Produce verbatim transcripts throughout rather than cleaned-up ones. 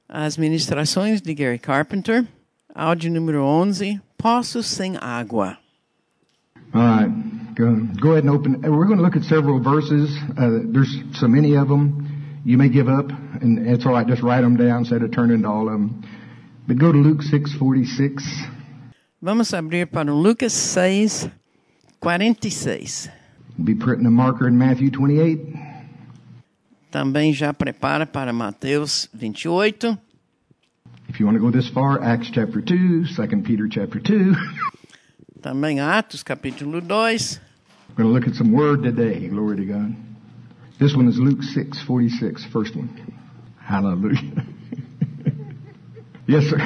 As ministrações de Gary Carpenter, áudio número onze, Poços Sem Água. All right, go, go ahead and open. We're going to look at several verses. Uh, there's so many of them. You may give up, and it's all right. Just write them down instead of turning to all of them. But go to Luke six forty-six. Vamos abrir para o Lucas seis, quarenta e seis. Be putting a marker in Matthew twenty-eight. Também já prepara para Mateus vinte e oito. If you want to go this far, Acts chapter two, Second Peter chapter two. Também Atos capítulo dois. We're going to look at some word today. Glory to God. This one is Luke six forty-six, first one. Hallelujah. Yes, sir.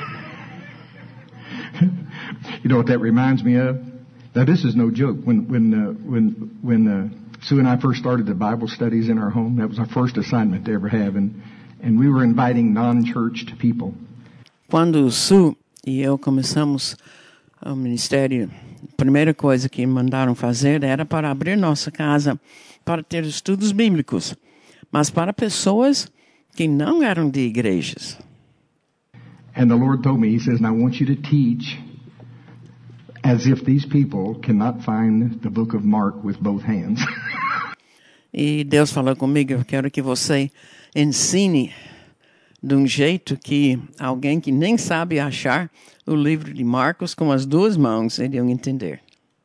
You know what that reminds me of? Now, this is no joke. When when uh, when when uh, Sue and I first started the Bible studies in our home, that was our first assignment to ever have, and and we were inviting non-churched people. Quando Sue e eu começamos o ministério, a primeira coisa que mandaram fazer era para abrir nossa casa para ter estudos bíblicos, mas para pessoas que não eram de igrejas. And the Lord told me, He says, "Now I want you to teach as if these people cannot find the book of Mark with both hands." E Deus falou comigo, eu quero que você ensine de um jeito que alguém que nem sabe achar o livro de Marcos com as duas mãos iriam entender.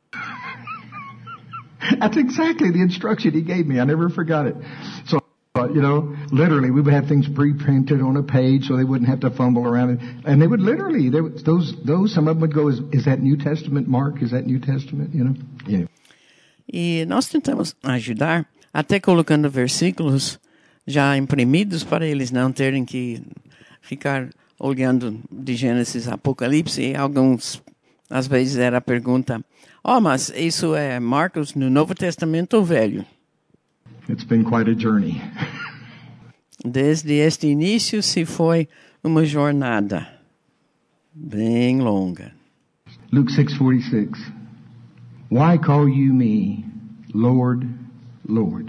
That's exactly the instruction He gave me. I never forgot it. So, uh, you know, literally, we would have things pre-printed on a page so they wouldn't have to fumble around it. And they would literally, they would, those, those, some of them would go, is, is that New Testament, Mark? Is that New Testament? You know? Anyway. E nós tentamos ajudar, até colocando versículos já imprimidos para eles não terem que ficar olhando de Gênesis a Apocalipse. E alguns, às vezes, era a pergunta, oh, mas isso é Marcos no Novo Testamento ou Velho? It's been quite a journey. Desde este início se foi uma jornada bem longa. Luke six forty-six. Why call you me Lord, Lord,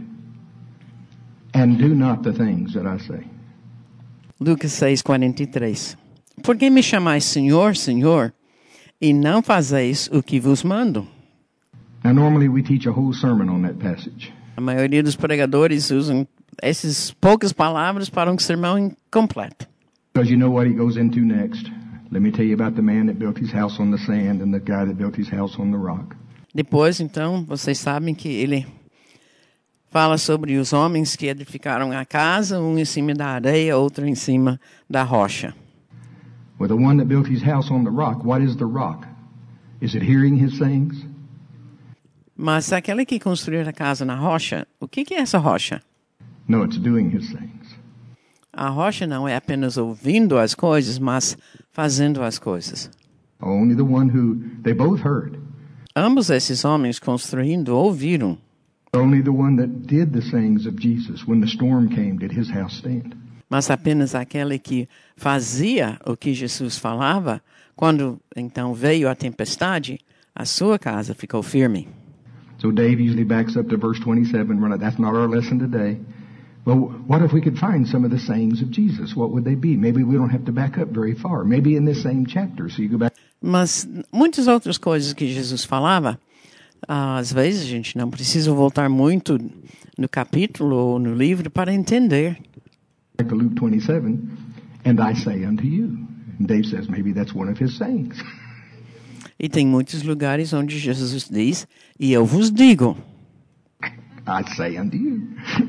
and do not the things that I say? Lucas seis, quarenta e três. Por que me chamais Senhor, Senhor, e não fazeis o que vos mando? Now normally we teach a whole sermon on that passage. A maioria dos pregadores usam essas poucas palavras para um sermão incompleto. Because you know what he goes into next. Let me tell you about the man that built his house on the sand and the guy that built his house on the rock. Depois, então, vocês sabem que ele fala sobre os homens que edificaram a casa, um em cima da areia, outro em cima da rocha. Well, the one that built his house on the rock, what is the rock? Is it hearing his sayings? Mas aquele que construiu a casa na rocha, o que que é essa rocha? No, it's doing his sayings. A rocha não é apenas ouvindo as coisas, mas fazendo as coisas. Only the one who, they both heard. Ambos esses homens construindo ouviram. Only the one that did the sayings of Jesus when the storm came did his house stand. Mas apenas aquele que fazia o que Jesus falava, quando então veio a tempestade, a sua casa ficou firme. So Dave usually backs up to verse twenty-seven. We're not, that's not our lesson today. Well, what if we could find some of the sayings of Jesus? What would they be? Maybe we don't have to back up very far. Maybe in this same chapter. So you go back. Mas muitas outras coisas que Jesus falava, às vezes a gente não precisa voltar muito no capítulo ou no livro para entender. Back to Luke twenty-seven, and I say unto you. And Dave says maybe that's one of his sayings. E tem muitos lugares onde Jesus diz, e eu vos digo. I say unto you.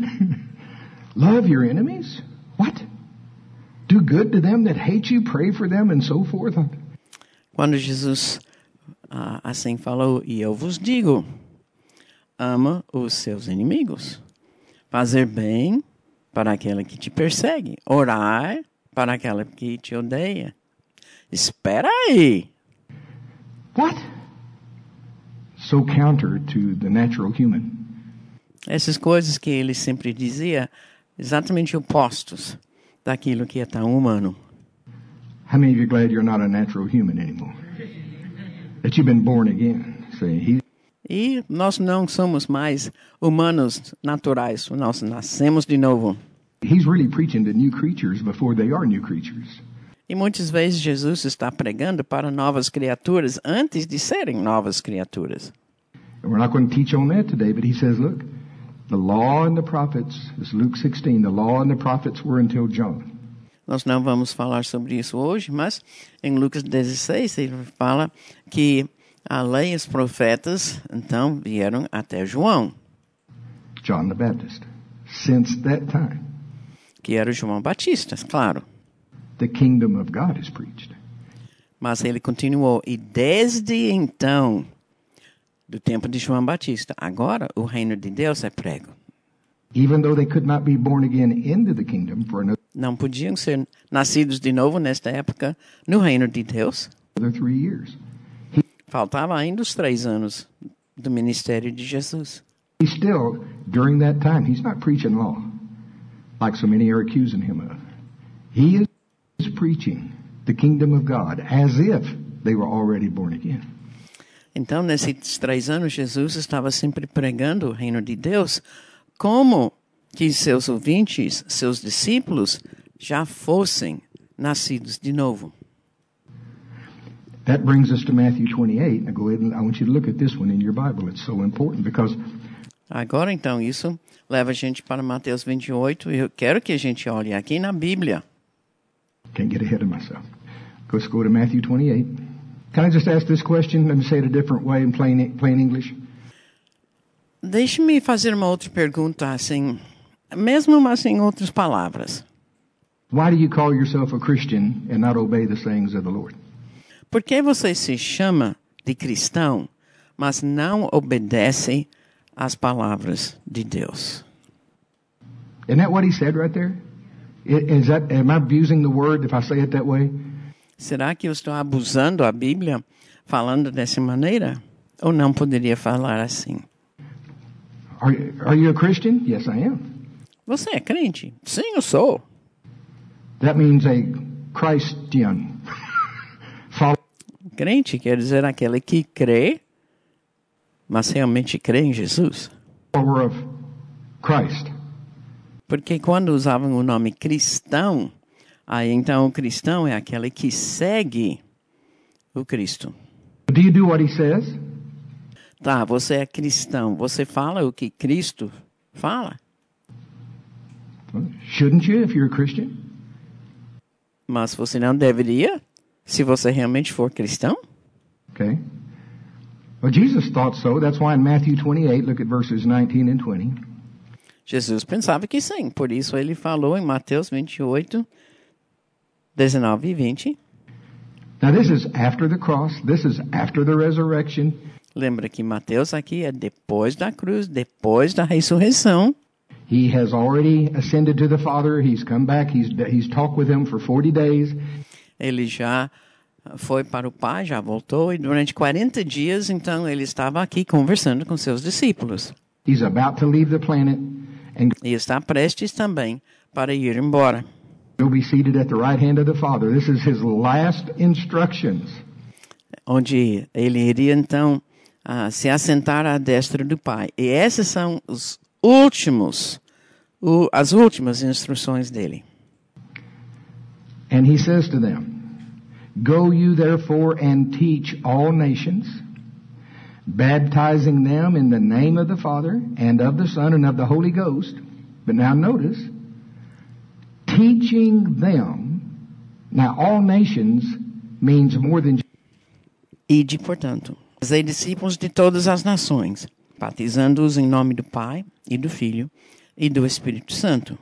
Love your enemies. What? Do good to them that hate you, pray for them, and so forth. Quando Jesus ah, assim falou, e eu vos digo, ama os seus inimigos. Fazer bem para aquele que te persegue. Orar para aquele que te odeia. Espera aí. What? So counter to the natural human. Essas coisas que ele sempre dizia, exatamente opostos daquilo que é tão humano. How many of you are glad you're not a natural human anymore? That you've been born again. See, he... E nós não somos mais humanos naturais, nós nascemos de novo. He's really preaching to new creatures before they are new creatures. E muitas vezes Jesus está pregando para novas criaturas antes de serem novas criaturas. And we're not going to teach on that today, but he says, look, the law and the prophets, this is Luke sixteen, the law and the prophets were until John. Nós não vamos falar sobre isso hoje, mas em Lucas dezesseis ele fala que a lei e os profetas então vieram até João. John the Baptist. Since that time, que era João Batista, claro. the kingdom of God is preached. Mas ele continuou, e desde então, do tempo de João Batista, agora o reino de Deus é prego. Even though they could not be born again into the kingdom for another Não podiam ser nascidos de novo nesta época no reino de Deus. three years. Faltava ainda os três anos do ministério de Jesus. He still, during that time, he's not preaching law, like so many are accusing him of. He is preaching the kingdom of God as if they were already born again. Então, nesses três anos, Jesus estava sempre pregando o reino de Deus como que seus ouvintes, seus discípulos, já fossem nascidos de novo. That brings us to Matthew twenty-eight. Now go ahead and I want you to look at this one in your Bible. It's so important because Agora, então, isso leva a gente para Mateus vinte e oito. E eu quero que a gente olhe aqui na Bíblia. Can't get ahead of myself. Let's go to Matthew twenty-eight. Can I just ask this question? Let me say it a different way in plain, plain English. Deixe-me fazer uma outra pergunta, assim, mesmo mas em outras palavras. Why do you call yourself a Christian and not obey the sayings of the Lord? Por que você se chama de cristão, mas não obedece às palavras de Deus? Isn't that what he said right there? Is that, am I abusing the word if I say it that way? Será que eu estou abusando a Bíblia falando dessa maneira? Ou não poderia falar assim? Are, are you a Christian? Yes, I am. Você é crente? Sim, eu sou. That means a Christian. Crente quer dizer aquele que crê, mas realmente crê em Jesus. Follower of Christ. Porque quando usavam o nome cristão, aí então o cristão é aquele que segue o Cristo. Do you do what he says? Tá, você é cristão. Você fala o que Cristo fala? Shouldn't you if you're a Christian? Mas você não deveria, se você realmente for cristão? Okay. Well, Jesus thought so. That's why in Matthew twenty-eight, look at verses nineteen and twenty. Jesus pensava que sim. Por isso ele falou em Mateus vinte e oito, dezenove e vinte. Now this is after the cross. This is after the resurrection. Lembra que Mateus aqui é depois da cruz, depois da ressurreição. He has already ascended to the Father. He's come back. He's he's talked with him for forty days. Ele já foi para o Pai, já voltou, e durante quarenta dias, então, ele estava aqui conversando com seus discípulos. He's about to leave the planet and E está prestes também para ir embora. go be seated at the right hand of the Father. This is his last instructions. Onde ele iria, então, uh, se assentar à destra do Pai. E essas são os últimos, o, as últimas instruções dele. And he says to them, Go you therefore and teach all nations, baptizing them in the name of the Father and of the Son and of the Holy Ghost. But now notice, teaching them. Now all nations means more than Ide, portanto, fazei discípulos de todas as nações, batizando-os em nome do Pai e do Filho e do Espírito Santo,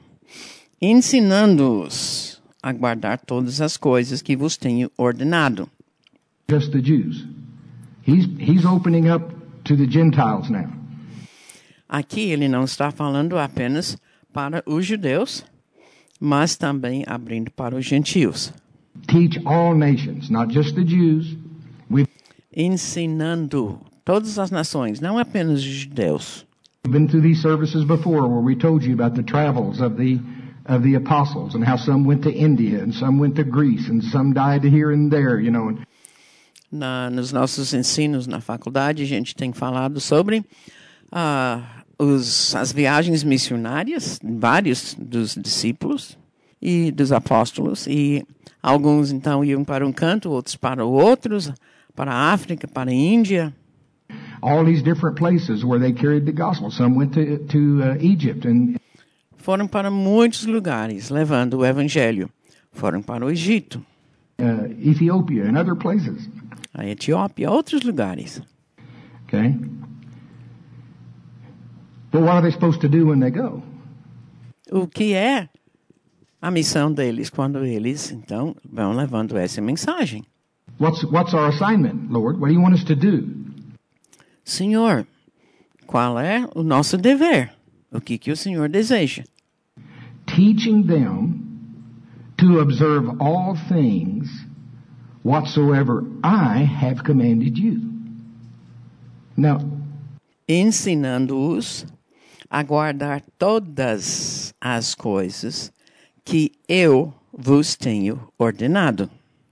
ensinando-os a guardar todas as coisas que vos tenho ordenado. just the Jews. He's, he's opening up to the Gentiles now. Aqui ele não está falando apenas para os judeus, mas também abrindo para os gentios. Teach all nations, not just the Jews. We've Ensinando todas as nações, não apenas os judeus. been through these services before where we told you about the travels of the of the apostles and how some went to India and some went to Greece and some died here and there, you know. Na, nos nossos ensinos na faculdade, a gente tem falado sobre uh, os, as viagens missionárias, vários dos discípulos e dos apóstolos, e alguns então iam para um canto, outros para outros, para a África, para a Índia. All these different places where they carried the gospel. Some went to, to uh, Egypt and Foram para muitos lugares levando o evangelho. Foram para o Egito, uh, Ethiopia and other places. a Etiópia, outros lugares. Okay? But what are they supposed to do when they go? O que é a missão deles quando eles então vão levando essa mensagem? What's, what's our assignment, Lord? What do you want us to do? Senhor, qual é o nosso dever? O que que o Senhor deseja? Teaching them to observe all things whatsoever I have commanded you. Now, Ensinando-os a guardar todas as coisas que eu vos tenho ordenado.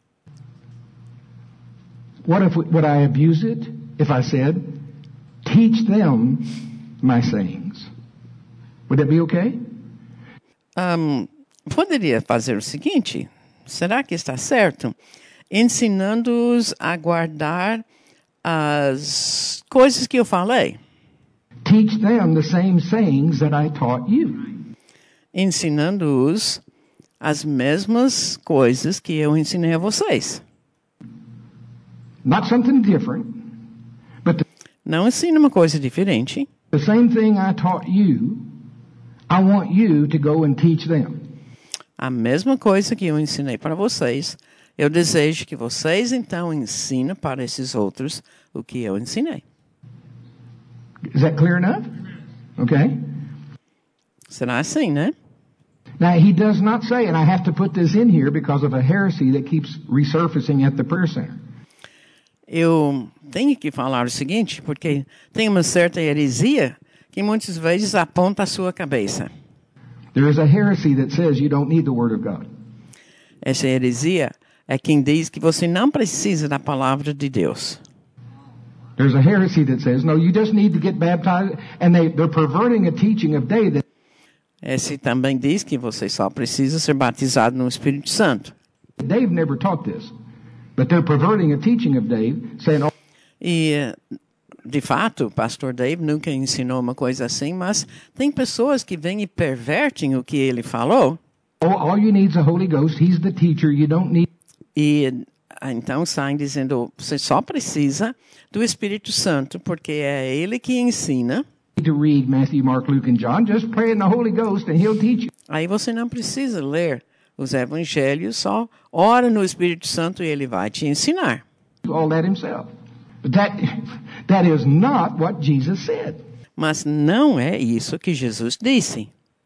what if would I abuse it if I said, teach them my sayings? Would that be okay? Um, poderia fazer o seguinte, será que está certo? Ensinando-os a guardar as coisas que eu falei. Teach them the same sayings that I taught you. Ensinando-os as mesmas coisas que eu ensinei a vocês. Not something different, but the, Não ensina uma coisa diferente. the same thing I taught you, I want you to go and teach them. A mesma coisa que eu ensinei para vocês, eu desejo que vocês então ensinem para esses outros o que eu ensinei. Is that clear enough? Okay. Será assim, né? Now, he does not say, and I have to put this in here because of a heresy that keeps resurfacing at the prayer center. Eu tenho que falar o seguinte, porque tem uma certa heresia que muitas vezes aponta a sua cabeça. There is a heresy that says you don't need the Word of God. Essa heresia é quem diz que você não precisa da palavra de Deus. There's a heresy that says, no, you just need to get baptized, and they, they're perverting a teaching of David. Esse também diz que você só precisa ser batizado no Espírito Santo. Dave never taught this, but they're perverting a teaching of Dave, saying, oh, E, de fato, o pastor Dave nunca ensinou uma coisa assim, mas tem pessoas que vêm e pervertem o que ele falou. oh, all you need is the Holy Ghost. He's the teacher. You don't need... E então saem dizendo, você só precisa do Espírito Santo, porque é ele que ensina. to read Matthew, Mark, Luke, and John. Just pray in the Holy Ghost and He'll teach you. Aí você não precisa ler os evangelhos, só ora no Espírito Santo e ele vai te ensinar. All that Himself. But that, that is not what Jesus said. Mas não é isso que Jesus disse.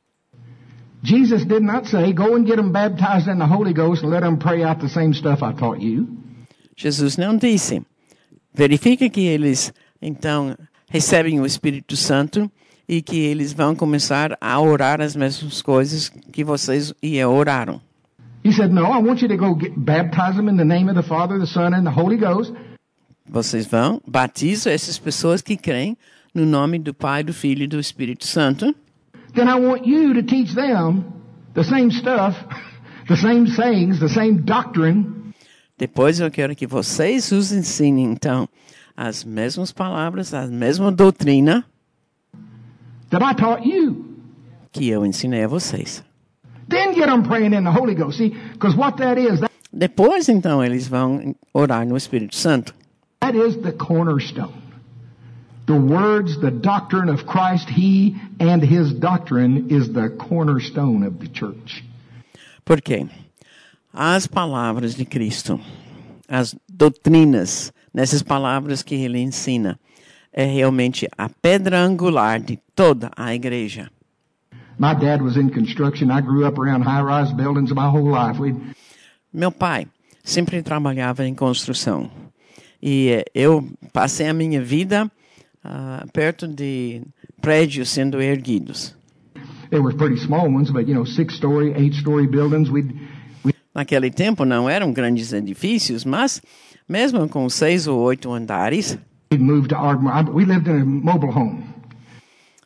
Jesus did not say, go and get them baptized in the Holy Ghost and let them pray out the same stuff I taught you. Jesus não disse. Verifica que eles, então, recebem o Espírito Santo e que eles vão começar a orar as mesmas coisas que vocês e oraram. He said, no, I want you to go get, baptize them in the name of the Father, the Son, and the Holy Ghost. Vocês vão, batizam essas pessoas que creem no nome do Pai, do Filho e do Espírito Santo. Then I want you to teach them the same stuff, the same sayings, the same doctrine Depois eu quero que vocês os ensinem, então, as mesmas palavras, a mesma doutrina that I taught you. que eu ensinei a vocês. Then get them praying in the Holy Ghost. See, because what that is, that, Depois, então, eles vão orar no Espírito Santo. that is the cornerstone. The words, the doctrine of Christ, He and His doctrine is the cornerstone of the church. Por quê? As palavras de Cristo, as doutrinas, nessas palavras que ele ensina, é realmente a pedra angular de toda a igreja. My dad was in construction. I grew up around high-rise buildings my whole life. We'd, Meu pai sempre trabalhava em construção. E eh, eu passei a minha vida uh, perto de prédios sendo erguidos. they were pretty small ones, but, you know, six-story, eight-story buildings. We'd, we'd Naquele tempo não eram grandes edifícios, mas mesmo com seis ou oito andares, we'd move to Ardmore. I, we lived in a mobile home.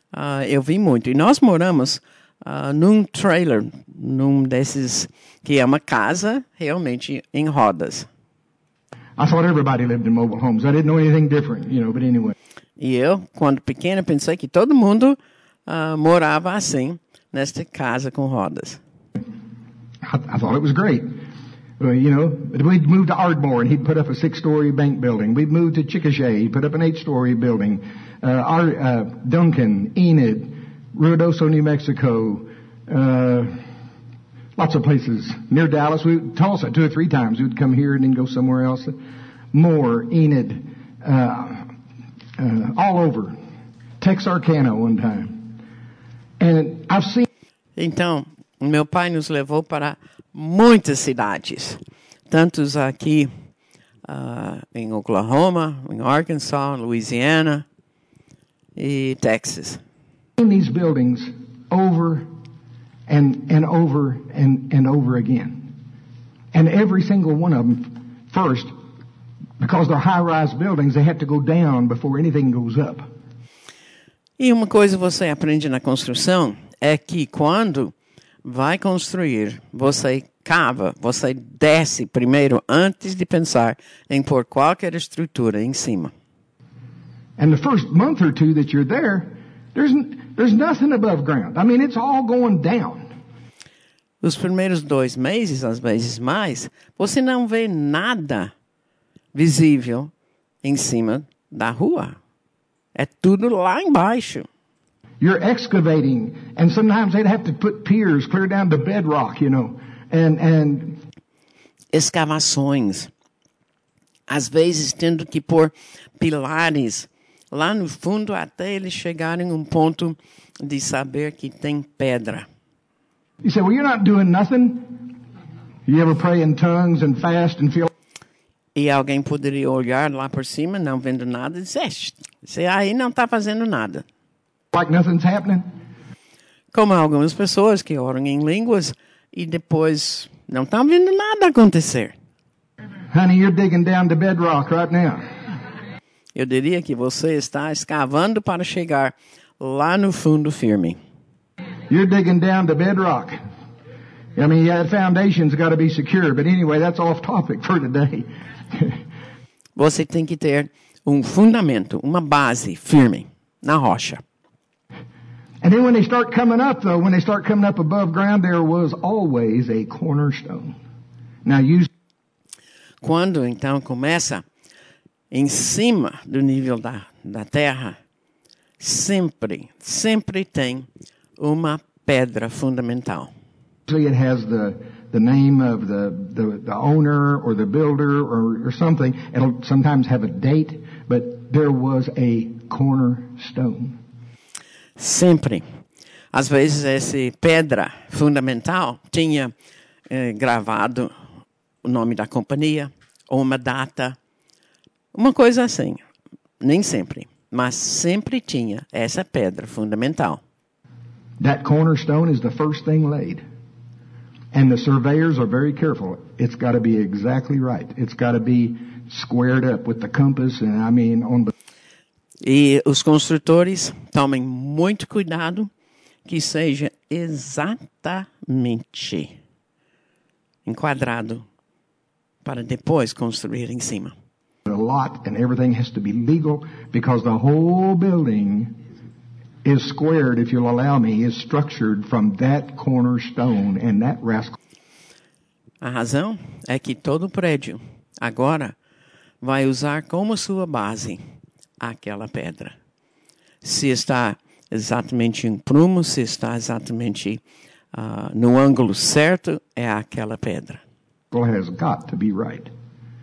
uh, eu vi muito. E nós moramos uh, num trailer, num desses que é uma casa realmente em rodas. I thought everybody lived in mobile homes. I didn't know anything different, you know, but anyway. E eu, quando pequena, pensei que todo mundo uh, morava assim, nesta casa com rodas. I, I thought it was great. Uh, you know, we'd moved to Ardmore and he'd put up a six-story bank building. We'd moved to Chickasha, he'd put up an eight-story building. Uh, our, uh, Duncan, Enid, Ruidoso, New Mexico, uh, lots of places near Dallas. We, Tulsa, two or three times. We would come here and then go somewhere else. Moore, Enid, uh, uh, all over. Texarkana one time. And I've seen... Então, meu pai nos levou para muitas cidades. Tantos aqui uh, em Oklahoma, em Arkansas, Louisiana e Texas. These buildings over and and over and and over again, and every single one of them, first, because they're high-rise buildings, they have to go down before anything goes up. E uma coisa você aprende na construção é que quando vai construir, você cava, você desce primeiro antes de pensar em pôr qualquer estrutura em cima. And the first month or two that you're there, there's there's nothing above ground. I mean, it's all going down. Os primeiros dois meses, às vezes mais, você não vê nada visível em cima da rua. É tudo lá embaixo. You're excavating, and sometimes they'd have to put piers clear down to bedrock, you know, and and escavações. Às vezes tendo que pôr pilares lá no fundo até eles chegarem a um ponto de saber que tem pedra. You say, well, you're not doing nothing. You ever pray in tongues and fast and feel... E alguém poderia olhar lá por cima, não vendo nada, e dizer, você aí não está fazendo nada. Like nothing's happening? Como algumas pessoas que oram em línguas e depois não estão vendo nada acontecer. Honey, you're digging down to bedrock right now. Eu diria que você está escavando para chegar lá no fundo firme. You're digging down to bedrock. I mean, yeah, that foundation's got to be secure, but anyway, that's off topic for today. Você tem que ter um fundamento, uma base firme na rocha. And then when they start coming up, though, when they start coming up above ground, there was always a cornerstone. Now, you... Quando, então, começa em cima do nível da, da terra, sempre, sempre tem uma pedra fundamental. It has the the name of the, the, the owner or the builder or, or something. It'll sometimes have a date, but there was a cornerstone. Sempre. Às vezes, essa pedra fundamental tinha eh, gravado o nome da companhia, ou uma data, uma coisa assim. Nem sempre, mas sempre tinha essa pedra fundamental. That cornerstone is the first thing laid. And the surveyors are very careful. It's got to be exactly right. It's got to be squared up with the compass, and I mean on the... E os construtores tomem muito cuidado que seja exatamente enquadrado para depois construir em cima. A lot, and everything has to be legal because the whole building is squared, if you'll allow me, is structured from that cornerstone and that rascal. A razão é que todo prédio agora vai usar como sua base aquela pedra. Se está exatamente em prumo, se está exatamente uh, no ângulo certo, é aquela pedra. Has got to be right.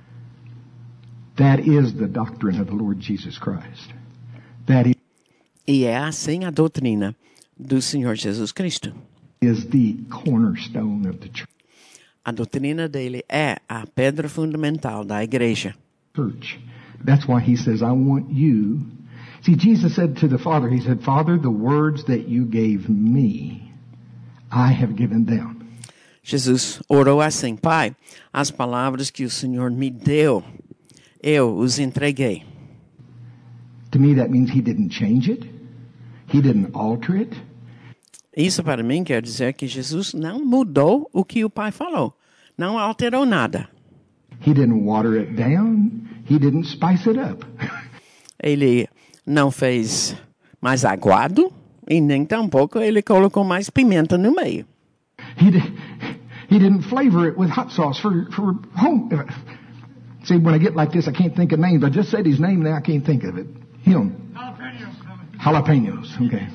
That is the doctrine of the Lord Jesus Christ. That is E é assim a doutrina do Senhor Jesus Cristo. Is the cornerstone of the church. A doutrina dele é a pedra fundamental da igreja. Church. That's why he says, I want you. See, Jesus said to the Father, he said, Father, the words that you gave me, I have given them. Jesus orou assim, Pai, as palavras que o Senhor me deu, eu os entreguei. To me, that means he didn't change it. He didn't alter it. Isso para mim quer dizer que Jesus não mudou o que o Pai falou. Não alterou nada. He didn't water it down. He didn't spice it up. Ele não fez mais aguado e nem tampouco ele colocou mais pimenta no meio. He, did, he didn't flavor it with hot sauce for, for home. See, when I get like this, I can't think of names. I just said his name, now I can't think of it. Him. Jalapenos. Jalapenos, okay.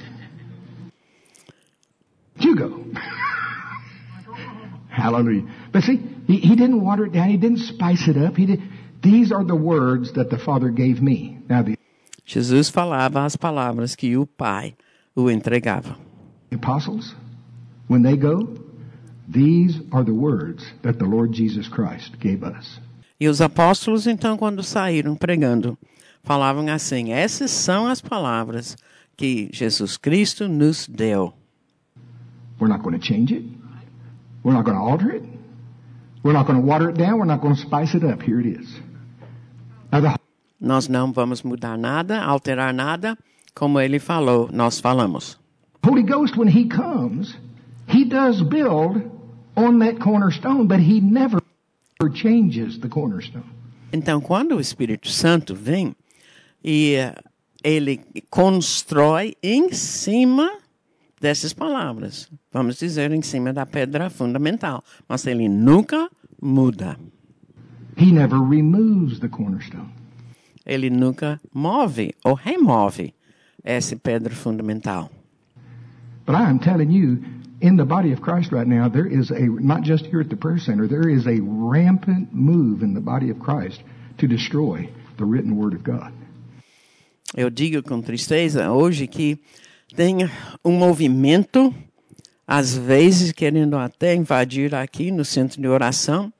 Hugo. Hallelujah. But see, he, he didn't water it down. He didn't spice it up. He did. These are the words that the Father gave me. Now the Jesus falava as palavras que o Pai o entregava. apostles, when they go, these are the words that the Lord Jesus Christ gave us. E os apóstolos, então, quando saíram pregando, falavam assim: essas são as palavras que Jesus Cristo nos deu. We're not going to change it. We're not going to alter it. We're not going to water it down. We're not going to spice it up. Here it is. Now the Nós não vamos mudar nada, alterar nada, como ele falou, nós falamos. Holy Ghost, when He comes, He does build on that cornerstone, but He never changes the cornerstone. Então, quando o Espírito Santo vem e eh, ele constrói em cima dessas palavras, vamos dizer, em cima da pedra fundamental, mas ele nunca muda. He never removes the cornerstone. Ele nunca move ou remove essa pedra fundamental. But I am telling you, in the body of Christ right now, there is a, not just here at the prayer center, there is a rampant move in the body of Christ to destroy the written word of God. Eu digo com tristeza hoje que tem um movimento, às vezes querendo até invadir aqui no centro de oração,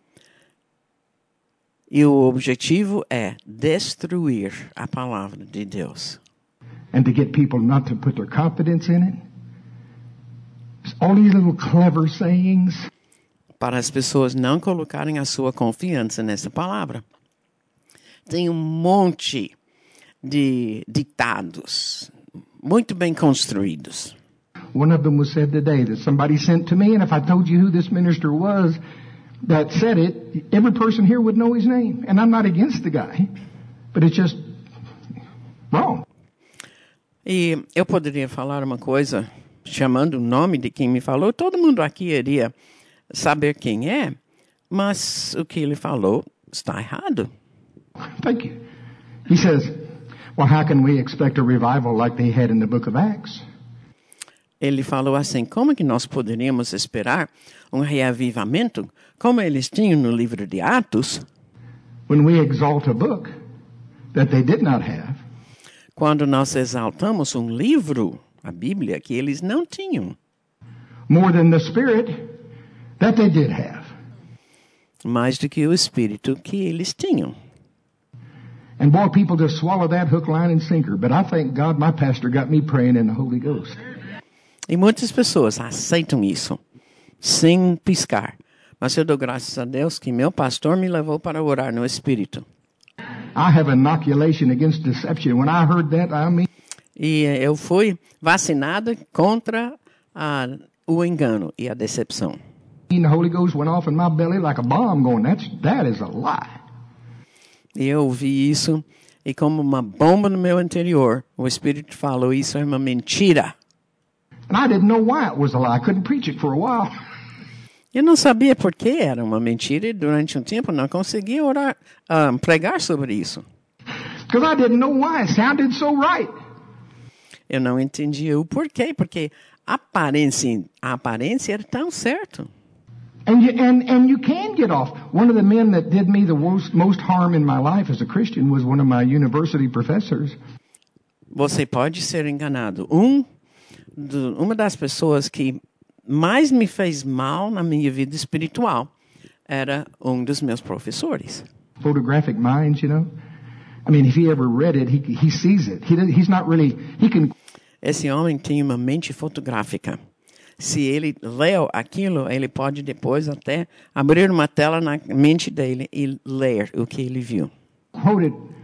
e o objetivo é destruir a palavra de Deus. And to get people not to put their confidence in it. All these little clever sayings. Para as pessoas não colocarem a sua confiança nessa palavra. Tem um monte de ditados muito bem construídos. One of them was said today that somebody sent to me, and if I told you who this minister was that said it, every person here would know his name. And I'm not against the guy, but it's just wrong. E eu poderia falar uma coisa chamando o nome de quem me falou, todo mundo aqui iria saber quem é, mas o que ele falou está errado. Thank you. He says, well, how can we expect a revival like they had in the book of Acts? Ele falou assim: como que nós poderíamos esperar um reavivamento como eles tinham no livro de Atos, when we exalt a book that they did not have, quando nós exaltamos um livro, a Bíblia, que eles não tinham, more than the Spirit that they did have. mais do que o Espírito que eles tinham. And boy, people just swallow that hook, line, and sinker. But I thank God my pastor got me praying in the Holy Ghost. E muitas pessoas aceitam isso, sem piscar. Mas eu dou graças a Deus que meu pastor me levou para orar no Espírito. I have inoculation against deception. When I heard that, I mean... E eu fui vacinada contra a, o engano e a decepção. The Holy Ghost went off in my belly like a bomb going, That's, that is a lie. E eu ouvi isso, e como uma bomba no meu interior, o Espírito falou: isso é uma mentira. And I didn't know why it was a lie. I couldn't preach it for a while. Eu não sabia por que era uma mentira, e durante um tempo não conseguia orar, um, pregar sobre isso. Because I didn't know why. It sounded so right. Eu não entendia o porquê, porque a aparência, a aparência era tão certo. And you, and, and you can get off. One of the men that did me the most, most harm in my life as a Christian was one of my university professors. Você pode ser enganado. Um, do, uma das pessoas que mais me fez mal na minha vida espiritual era um dos meus professores. Photographic minds, you know. I mean, if he ever read it, he he sees it. He he's not really he can. Esse homem tinha uma mente fotográfica. Se ele leu aquilo, ele pode depois até abrir uma tela na mente dele e ler o que ele viu. Quote it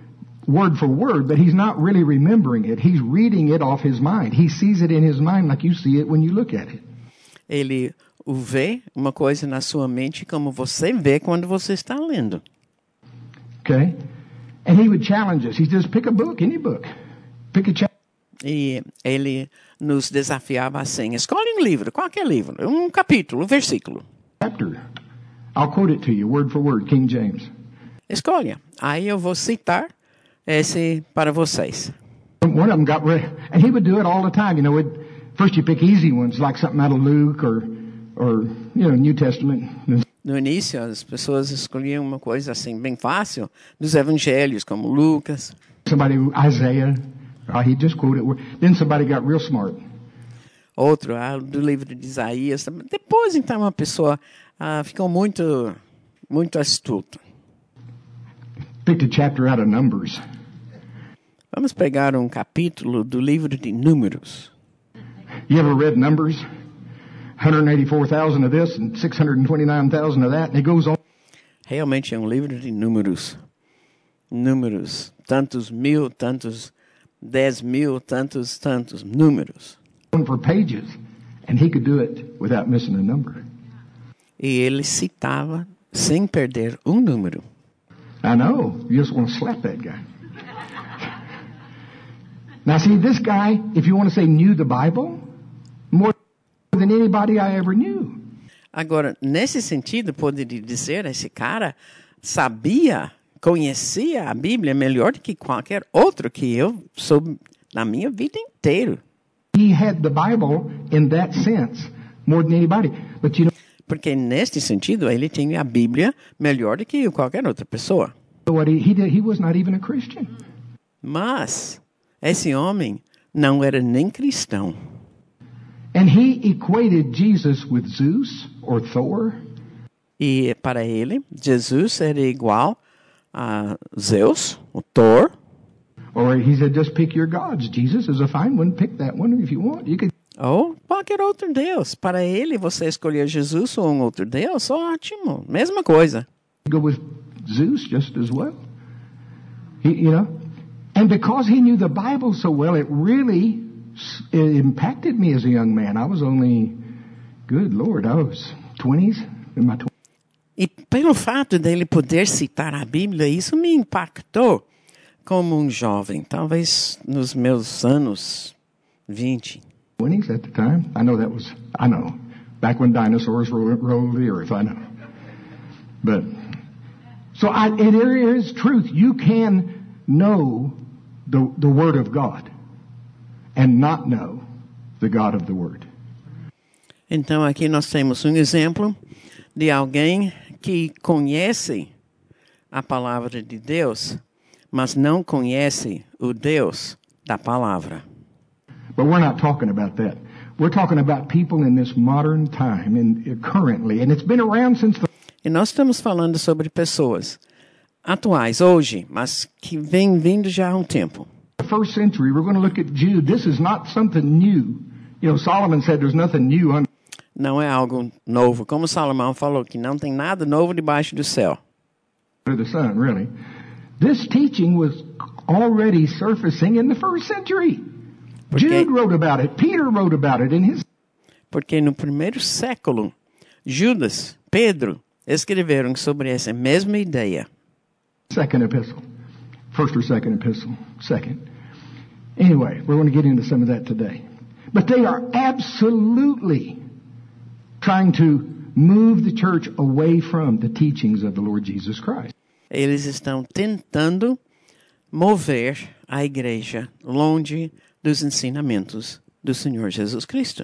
word for word, but he's not really remembering it. He's reading it off his mind. He sees it in his mind like you see it when you look at it. Ele o vê, uma coisa na sua mente, como você vê quando você está lendo. Okay? And he would challenge us. He says, pick a book, any book. Pick a chapter. E ele nos desafiava assim, escolhe um livro, qualquer livro, um capítulo, um versículo. I'll quote it to you, word for word, King James. Escolha. Aí eu vou citar esse para vocês. One of them got rid, and he would do it all the time. You know, it, first you pick easy ones, like something out of Luke or, or you know, New Testament. No início, as pessoas escolhiam uma coisa assim, bem fácil, dos evangelhos, como Lucas. Somebody, Isaiah, oh, he just quoted it. Then somebody got real smart. Outro, ah, do livro de Isaías. Depois, então, uma pessoa ah, ficou muito, muito astuta. Picked a chapter out of Numbers. Vamos pegar um capítulo do livro de Números. You ever read Numbers? one hundred eighty-four thousand of this and six hundred twenty-nine thousand of that, and it goes on. Realmente é um livro de números. Números. Tantos mil, tantos dez mil, tantos, tantos números. For pages, and he could do it without missing a number. E ele citava sem perder um número. I know. You just want to slap that guy. Now see, this guy, if you want to say knew the Bible, more than anybody I ever knew. Agora, nesse sentido, poderia dizer, esse cara sabia, conhecia a Bíblia melhor do que qualquer outro que eu soube na minha vida inteira. He had the Bible in that sense more than anybody. But you know, porque neste sentido ele tinha a Bíblia melhor do que qualquer outra pessoa. What he, he did, he was not even a Christian. Mas esse homem não era nem cristão. And he equated Jesus with Zeus or Thor. E para ele, Jesus era igual a Zeus, o Thor. Or he said, just pick your gods. Jesus is a fine one. Pick that one if you want. You could. Ou qualquer outro Deus. Para ele, você escolher Jesus ou um outro Deus, ótimo. Mesma coisa. Go with Zeus just as well. He, you know, and because he knew the Bible so well, it really it impacted me as a young man. I was only, good Lord, I was twenties in my twenties. E pelo fato dele poder citar a Bíblia, isso me impactou como um jovem, talvez nos meus anos vinte. twenties at the time. I know that was, I know, back when dinosaurs rolled, rolled the earth, I know. But, so I, it is truth. You can know the, the Word of God and not know the God of the Word. Então aqui nós temos um exemplo de alguém que conhece a palavra de Deus, mas não conhece o Deus da palavra. But we're not talking about that. We're talking about people in this modern time and currently, and it's been around since the... E nós estamos falando sobre pessoas atuais, hoje, mas que vêm vindo já há um tempo. The first century, we're going to look at Jude. This is not something new. You know, Solomon said there's nothing new under... Não é algo novo. Como Salomão falou, que não tem nada novo debaixo do céu. The sun, really. This teaching was already surfacing in the first century. Porque, Jude wrote about it. Peter wrote about it in his... Porque no primeiro século, Judas, Pedro, escreveram sobre essa mesma ideia. Second epistle. First or second epistle. Second. Anyway, we're going to get into some of that today. But they are absolutely trying to move the church away from the teachings of the Lord Jesus Christ. Eles estão tentando mover a igreja longe dos ensinamentos do Senhor Jesus Cristo.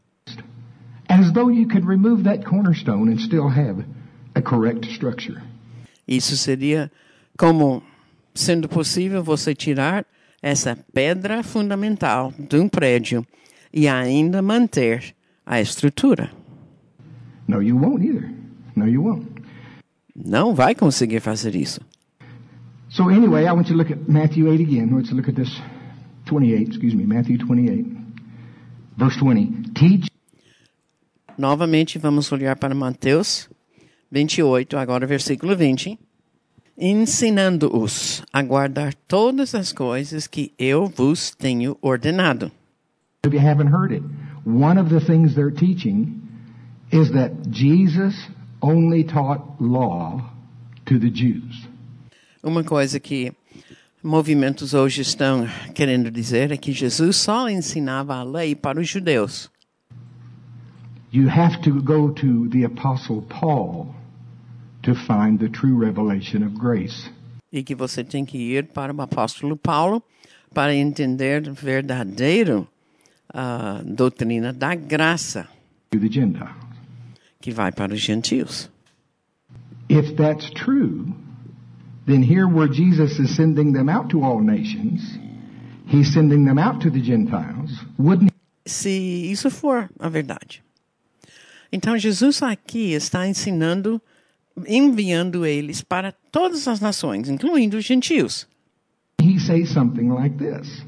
As though you could remove that cornerstone and still have a correct structure. Isso seria como sendo possível você tirar essa pedra fundamental de um prédio e ainda manter a estrutura. No, you won't either. No, you won't. Não vai conseguir fazer isso. So anyway, I want you to look at Matthew eight again. Let's look at this twenty-eight, excuse me, Matthew twenty-eight. Verse twenty. Teach. Novamente vamos olhar para Mateus vinte e oito, agora versículo vinte. ensinando-os a guardar todas as coisas que eu vos tenho ordenado. If you haven't heard it, one of the things they're teaching is that Jesus only taught law to the Jews. Uma coisa que movimentos hoje estão querendo dizer é que Jesus só ensinava a lei para os judeus. You have to go to the Apostle Paul to find the true revelation of grace. E que você tem que ir para o apóstolo Paulo para entender a verdadeira uh, doutrina da graça To the Gentiles. que vai para os gentios. If that's true, then here where Jesus is sending them out to all nations, he's sending them out to the Gentiles, wouldn't he? Se isso for a verdade. Então Jesus aqui está ensinando, enviando eles para todas as nações, incluindo os gentios. He say something like this.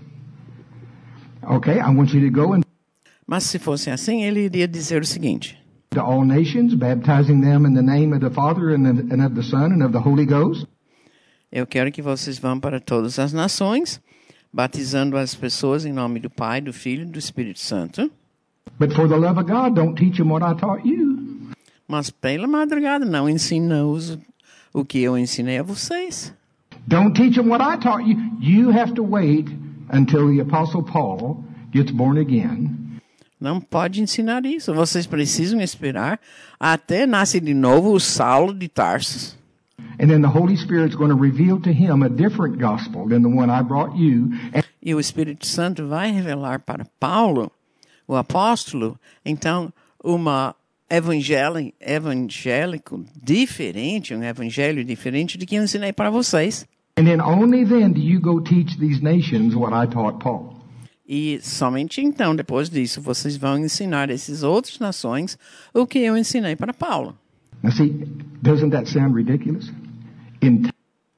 Okay, I want you to go and Mas se fosse assim, ele iria dizer o seguinte: to all nations, baptizing them in the name of the Father and, the, and of the Son and of the Holy Ghost. Eu quero que vocês vão para todas as nações, batizando as pessoas em nome do Pai, do Filho e do Espírito Santo. But for the love of God, don't teach them what I taught you. Mas pela madrugada não ensina-os o que eu ensinei a vocês. Don't teach them what I taught you. You have to wait until the Apostle Paul gets born again. Não pode ensinar isso. Vocês precisam esperar até nascer de novo o Saulo de Tarso. And then the Holy Spirit's going to reveal to him a different gospel than the one I brought you. And E o Espírito Santo vai revelar para Paulo, o apóstolo, então, uma evangelho, evangélico diferente, um evangelho diferente do que eu ensinei para vocês. And then only then do you go teach these nations what I taught Paul. E somente então, depois disso, vocês vão ensinar essas outras nações o que eu ensinei para Paulo. Now see, doesn't that sound ridiculous? In-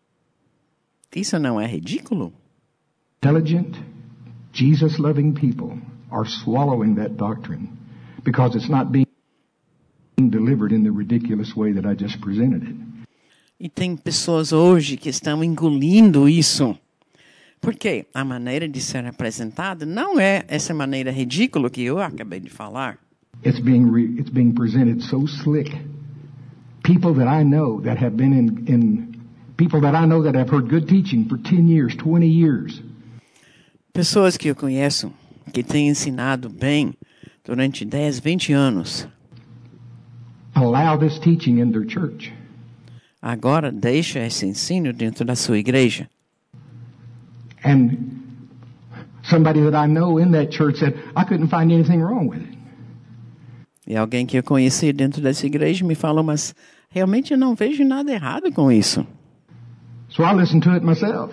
Isso não é ridículo? Intelligent, Jesus-loving people are swallowing that doctrine because it's not being delivered in the ridiculous way that I just presented it. E tem pessoas hoje que estão engolindo isso. Porque a maneira de ser apresentada não é essa maneira ridícula que eu acabei de falar. It's being re- it's being presented so slick. People that I know that have been in, in people that I know that have heard good teaching for ten years, twenty years. Pessoas que eu conheço que têm ensinado bem durante dez, vinte anos. Allow this teaching in their church. Agora deixa esse ensino dentro da sua igreja. And somebody that I know in that church said, I couldn't find anything wrong with it. E alguém que eu conheci dentro dessa igreja me falou, mas realmente eu não vejo nada errado com isso. So I listened to it myself.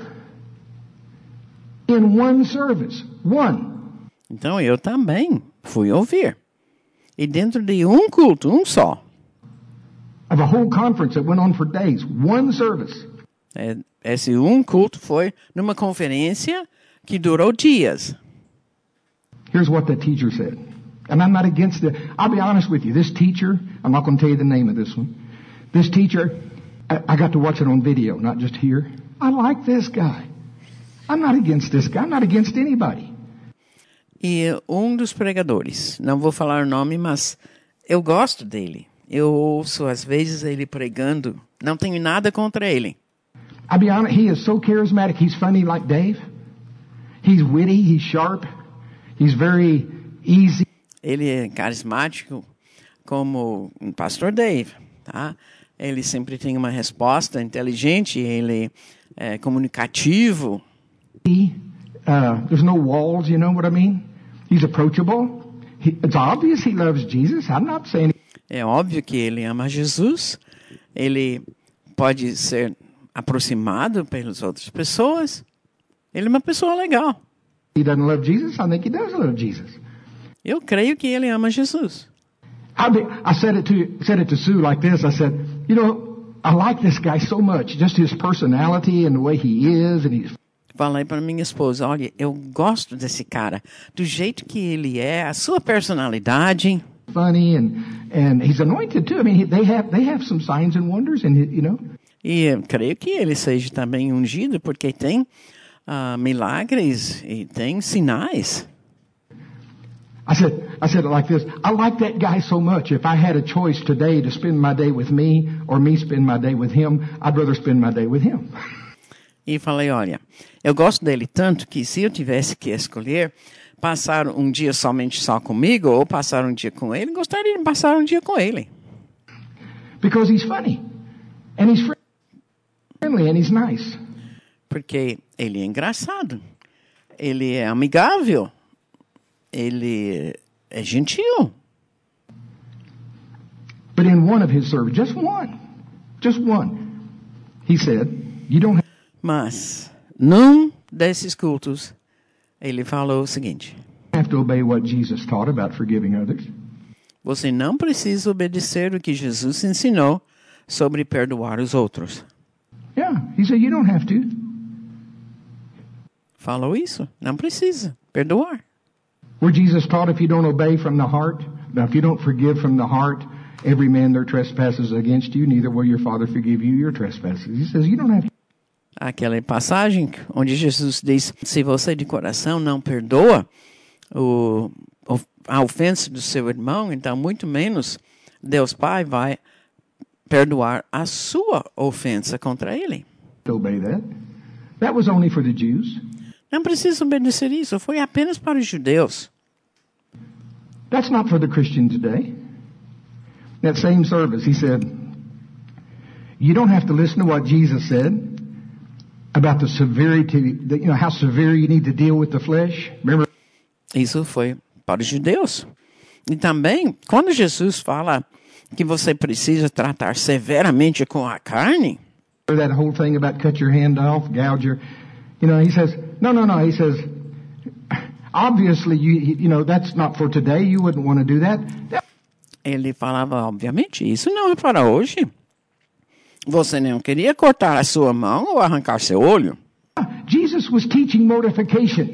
In one service, one. Então eu também fui ouvir. E dentro de um culto, um só. Of a whole conference that went on for days, one service. É, esse um culto foi numa conferência que durou dias. Here's what the teacher said. And I'm not against it. I'll be honest with you. This teacher, I'm not going to tell you the name of this one. This teacher, I, I got to watch it on video, not just here. I like this guy. I'm not against this guy. I'm not against anybody. E um dos pregadores, não vou falar o nome, mas eu gosto dele. Eu ouço às vezes ele pregando. Não tenho nada contra ele. I'll be honest, he is so charismatic. He's funny like Dave. He's witty, he's sharp. He's very easy. Ele é carismático como o pastor Dave, tá? Ele sempre tem uma resposta inteligente, ele é comunicativo. Uh, there's no walls, you know what I mean? He's approachable. He, it's obvious he loves Jesus. I'm not saying... É óbvio que ele ama Jesus. Ele pode ser aproximado pelas outras pessoas. Ele é uma pessoa legal. He doesn't love Jesus. I think he does love Jesus. Eu creio que ele ama Jesus. I, be, I said it to said it to Sue like this. I said, you know, I like this guy so much, just his personality and the way he is, and he's. Falei para minha esposa, olha, eu gosto desse cara, do jeito que ele é, a sua personalidade. Funny and and he's anointed too. I mean, he, they have they have some signs and wonders, and you know. E eu creio que ele seja também ungido, porque tem uh, milagres e tem sinais. I said, I said it like this. I like that guy so much. If I had a choice today to spend my day with me or me spend my day with him, I'd rather spend my day with him. E falei, olha, eu gosto dele tanto que se eu tivesse que escolher passar um dia somente só comigo ou passar um dia com ele, gostaria de passar um dia com ele. Because he's funny. And he's friendly and he's nice. Porque ele é engraçado. Ele é amigável. Ele é gentil. But in one of his services, just one, just one, he said, you don't Mas, num desses cultos, ele falou o seguinte: have to obey what Jesus taught about forgiving others. Você não precisa obedecer o que Jesus ensinou sobre perdoar os outros. Yeah, he said, you don't have to. Falou isso, não precisa perdoar. Where Jesus taught if you don't obey from the heart, now if you don't forgive from the heart, every man their trespasses against you, neither will your Father forgive you your trespasses. He says, you don't have to. Aquela passagem onde Jesus diz, se você de coração não perdoa o, a ofensa do seu irmão, então muito menos Deus Pai vai perdoar a sua ofensa contra ele. Obey that. That was only for the Jews. Não precisa obedecer isso, foi apenas para os judeus. That's not for the Christian today. That same service, he said, you don't have to listen to what Jesus said about the severity, the, you know, how severe you need to deal with the flesh. Remember? Isso foi para os judeus. E também, quando Jesus fala que você precisa tratar severamente com a carne, that whole thing about cut your hand off, gouge your, you know, he says, no, no, no, he says, obviously, you, you know, that's not for today. You wouldn't want to do that. Ele falava, obviamente, isso não é para hoje. Você não queria cortar a sua mão ou arrancar seu olho? Jesus was teaching mortification.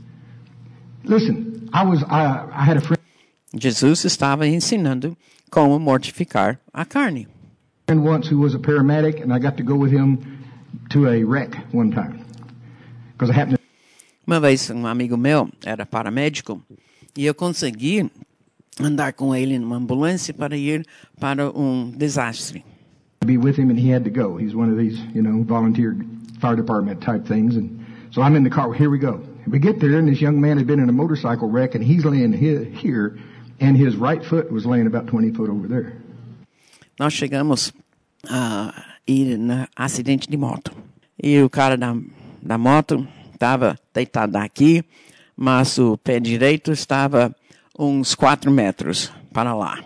Listen, I was, I, I had a friend. Jesus estava ensinando como mortificar a carne. And once who was a paramedic, and I got to go with him to a wreck one time. Because I happened to... Uma vez um amigo meu era paramédico e eu consegui andar com ele numa ambulância para ir para um desastre. Be with him, and he had to go. He's one of these, you know, volunteer fire department type things, and so I'm in the car. Here we go. We get there, and this young man had been in a motorcycle wreck, and he's laying here, and his right foot was laying about twenty foot over there. Nós chegamos a ir no acidente de moto. E o cara da, da moto estava deitado aqui, mas o pé direito estava uns quatro metros para lá.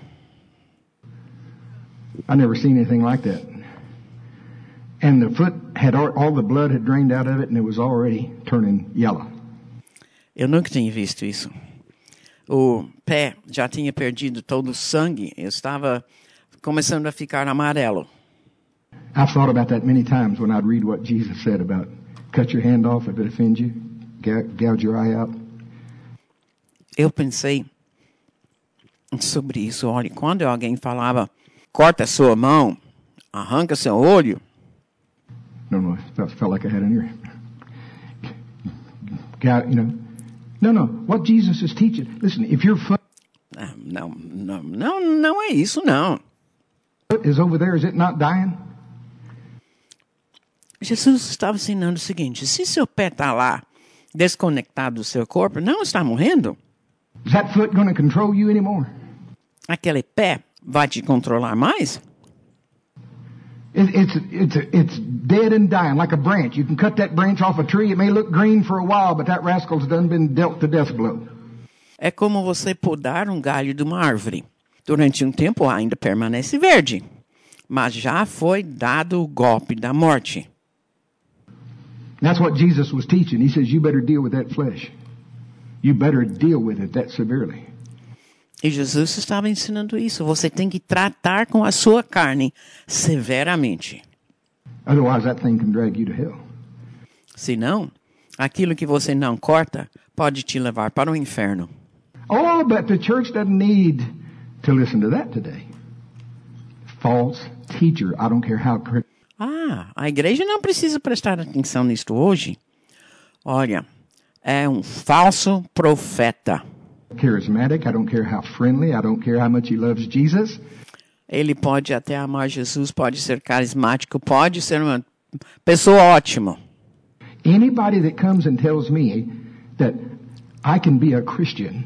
I never seen anything like that. And the foot had all, all the blood had drained out of it, and it was already turning yellow. Eu nunca tinha visto isso. O pé já tinha perdido todo o sangue. Eu estava começando a ficar amarelo. I've thought about that many times when I'd read what Jesus said about cut your hand off if it offends you, gouge your eye out. Eu pensei sobre isso. Olha, quando alguém falava, corta sua mão, arranca seu olho. No, no, that felt like I had an ear. You know, no, no. What Jesus is teaching. Listen, if your foot não, não, não, não é isso, não. Is over there, is it not dying? Jesus estava ensinando o seguinte: se seu pé está lá, desconectado do seu corpo, não está morrendo. Is that foot going to control you anymore? Aquele pé vai te controlar mais? It, it's it's it's dead and dying, like a branch. You can cut that branch off a tree. It may look green for a while, but that rascal's done been dealt the death blow. É como você podar um galho de uma árvore. Durante um tempo ainda permanece verde, mas já foi dado o golpe da morte. That's what Jesus was teaching. He says, you better deal with that flesh. You better deal with it that severely. E Jesus estava ensinando isso. Você tem que tratar com a sua carne severamente. Otherwise, that thing can drag you to hell. Senão, aquilo que você não corta pode te levar para o inferno. Oh, but the church doesn't need to listen to that today. False teacher. I don't care how. Ah, Ah, a igreja não precisa prestar atenção nisto hoje. Olha, é um falso profeta. Charismatic, I don't care how friendly, I don't care how much he loves Jesus. Ele pode até amar Jesus, pode ser carismático, pode ser uma pessoa ótima. Anybody that comes and tells me that I can be a Christian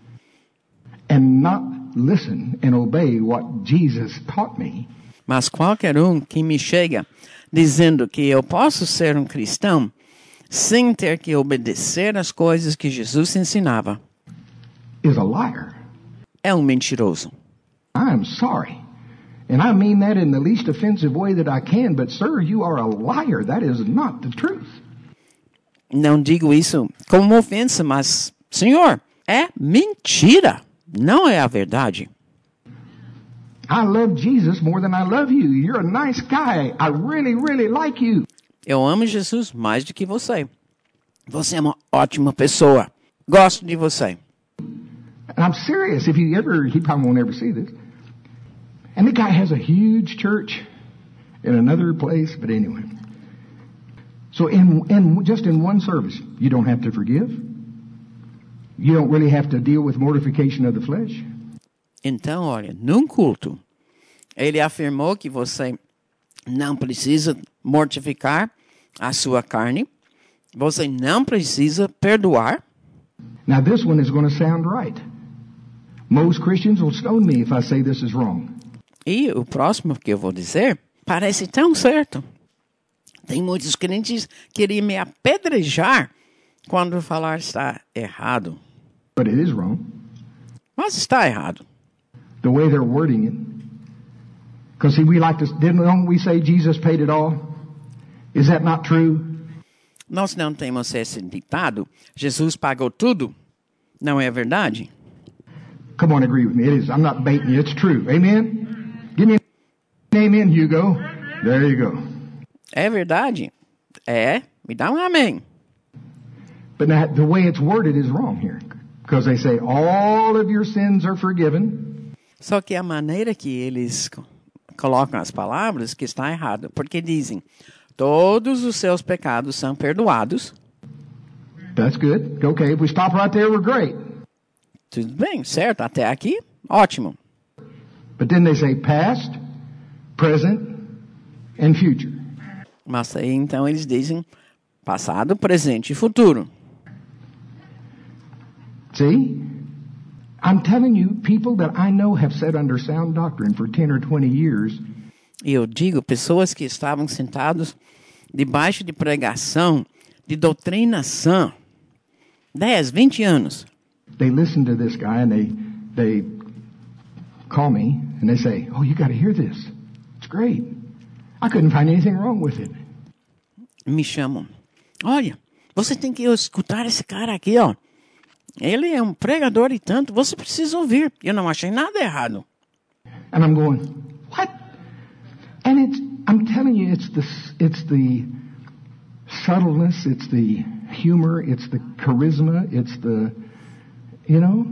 and not listen and obey what Jesus taught me. Mas qualquer um que me chega dizendo que eu posso ser um cristão sem ter que obedecer às coisas que Jesus ensinava Is a liar. é um mentiroso. I am sorry. And I mean that in the least offensive way that I can, but sir, you are a liar. That is not the truth. Não digo isso como ofensa, mas, senhor, é mentira. Não é a verdade. I love Jesus more than I love you. You're a nice guy. I really, really like you. Eu amo Jesus mais do que você. Você é uma ótima pessoa. Gosto de você. And I'm serious. If you ever, he probably won't ever see this. And the guy has a huge church in another place, but anyway. So in, in just in one service, you don't have to forgive. You don't really have to deal with mortification of the flesh. Então, olha, num culto, ele afirmou que você não precisa mortificar a sua carne, você não precisa perdoar. Now this one is going to sound right. Most Christians will stone me if I say this is wrong. E o próximo que eu vou dizer parece tão certo. Tem muitos crentes que iriam me apedrejar quando falar está errado. But it is wrong. Mas está errado. The way they're wording it. Because see, we like to, didn't we say Jesus paid it all? Is that not true? Nós não temos esse ditado, Jesus pagou tudo. Não é verdade? Come on, agree with me. It is. I'm not baiting you. It's true. Amen? Give me an amen, Hugo. There you go. É verdade? É. Me dá um amém. But now, the way it's worded is wrong here. Because they say, all of your sins are forgiven. Só que a maneira que eles colocam as palavras que está errada. Porque dizem, todos os seus pecados são perdoados. That's good. Okay, if we stop right there, we're great. Tudo bem, certo? Até aqui, ótimo. But then they say past, present, and future. Mas aí então eles dizem passado, presente e futuro. See? I'm telling you, people that I know have sat under sound doctrine for ten or twenty years. E eu digo, pessoas que estavam sentados debaixo de pregação, de doutrina sã, dez, vinte anos. They listen to this guy and they they call me and they say, "Oh, you got to hear this. It's great. I couldn't find anything wrong with it." Me chamam. Olha, você tem que escutar esse cara aqui, ó. Ele é um pregador e tanto, você precisa ouvir. Eu não achei nada errado. And I'm going, "What?" And it's I'm telling you, it's the it's the subtleness, it's the humor, it's the charisma, it's the You know?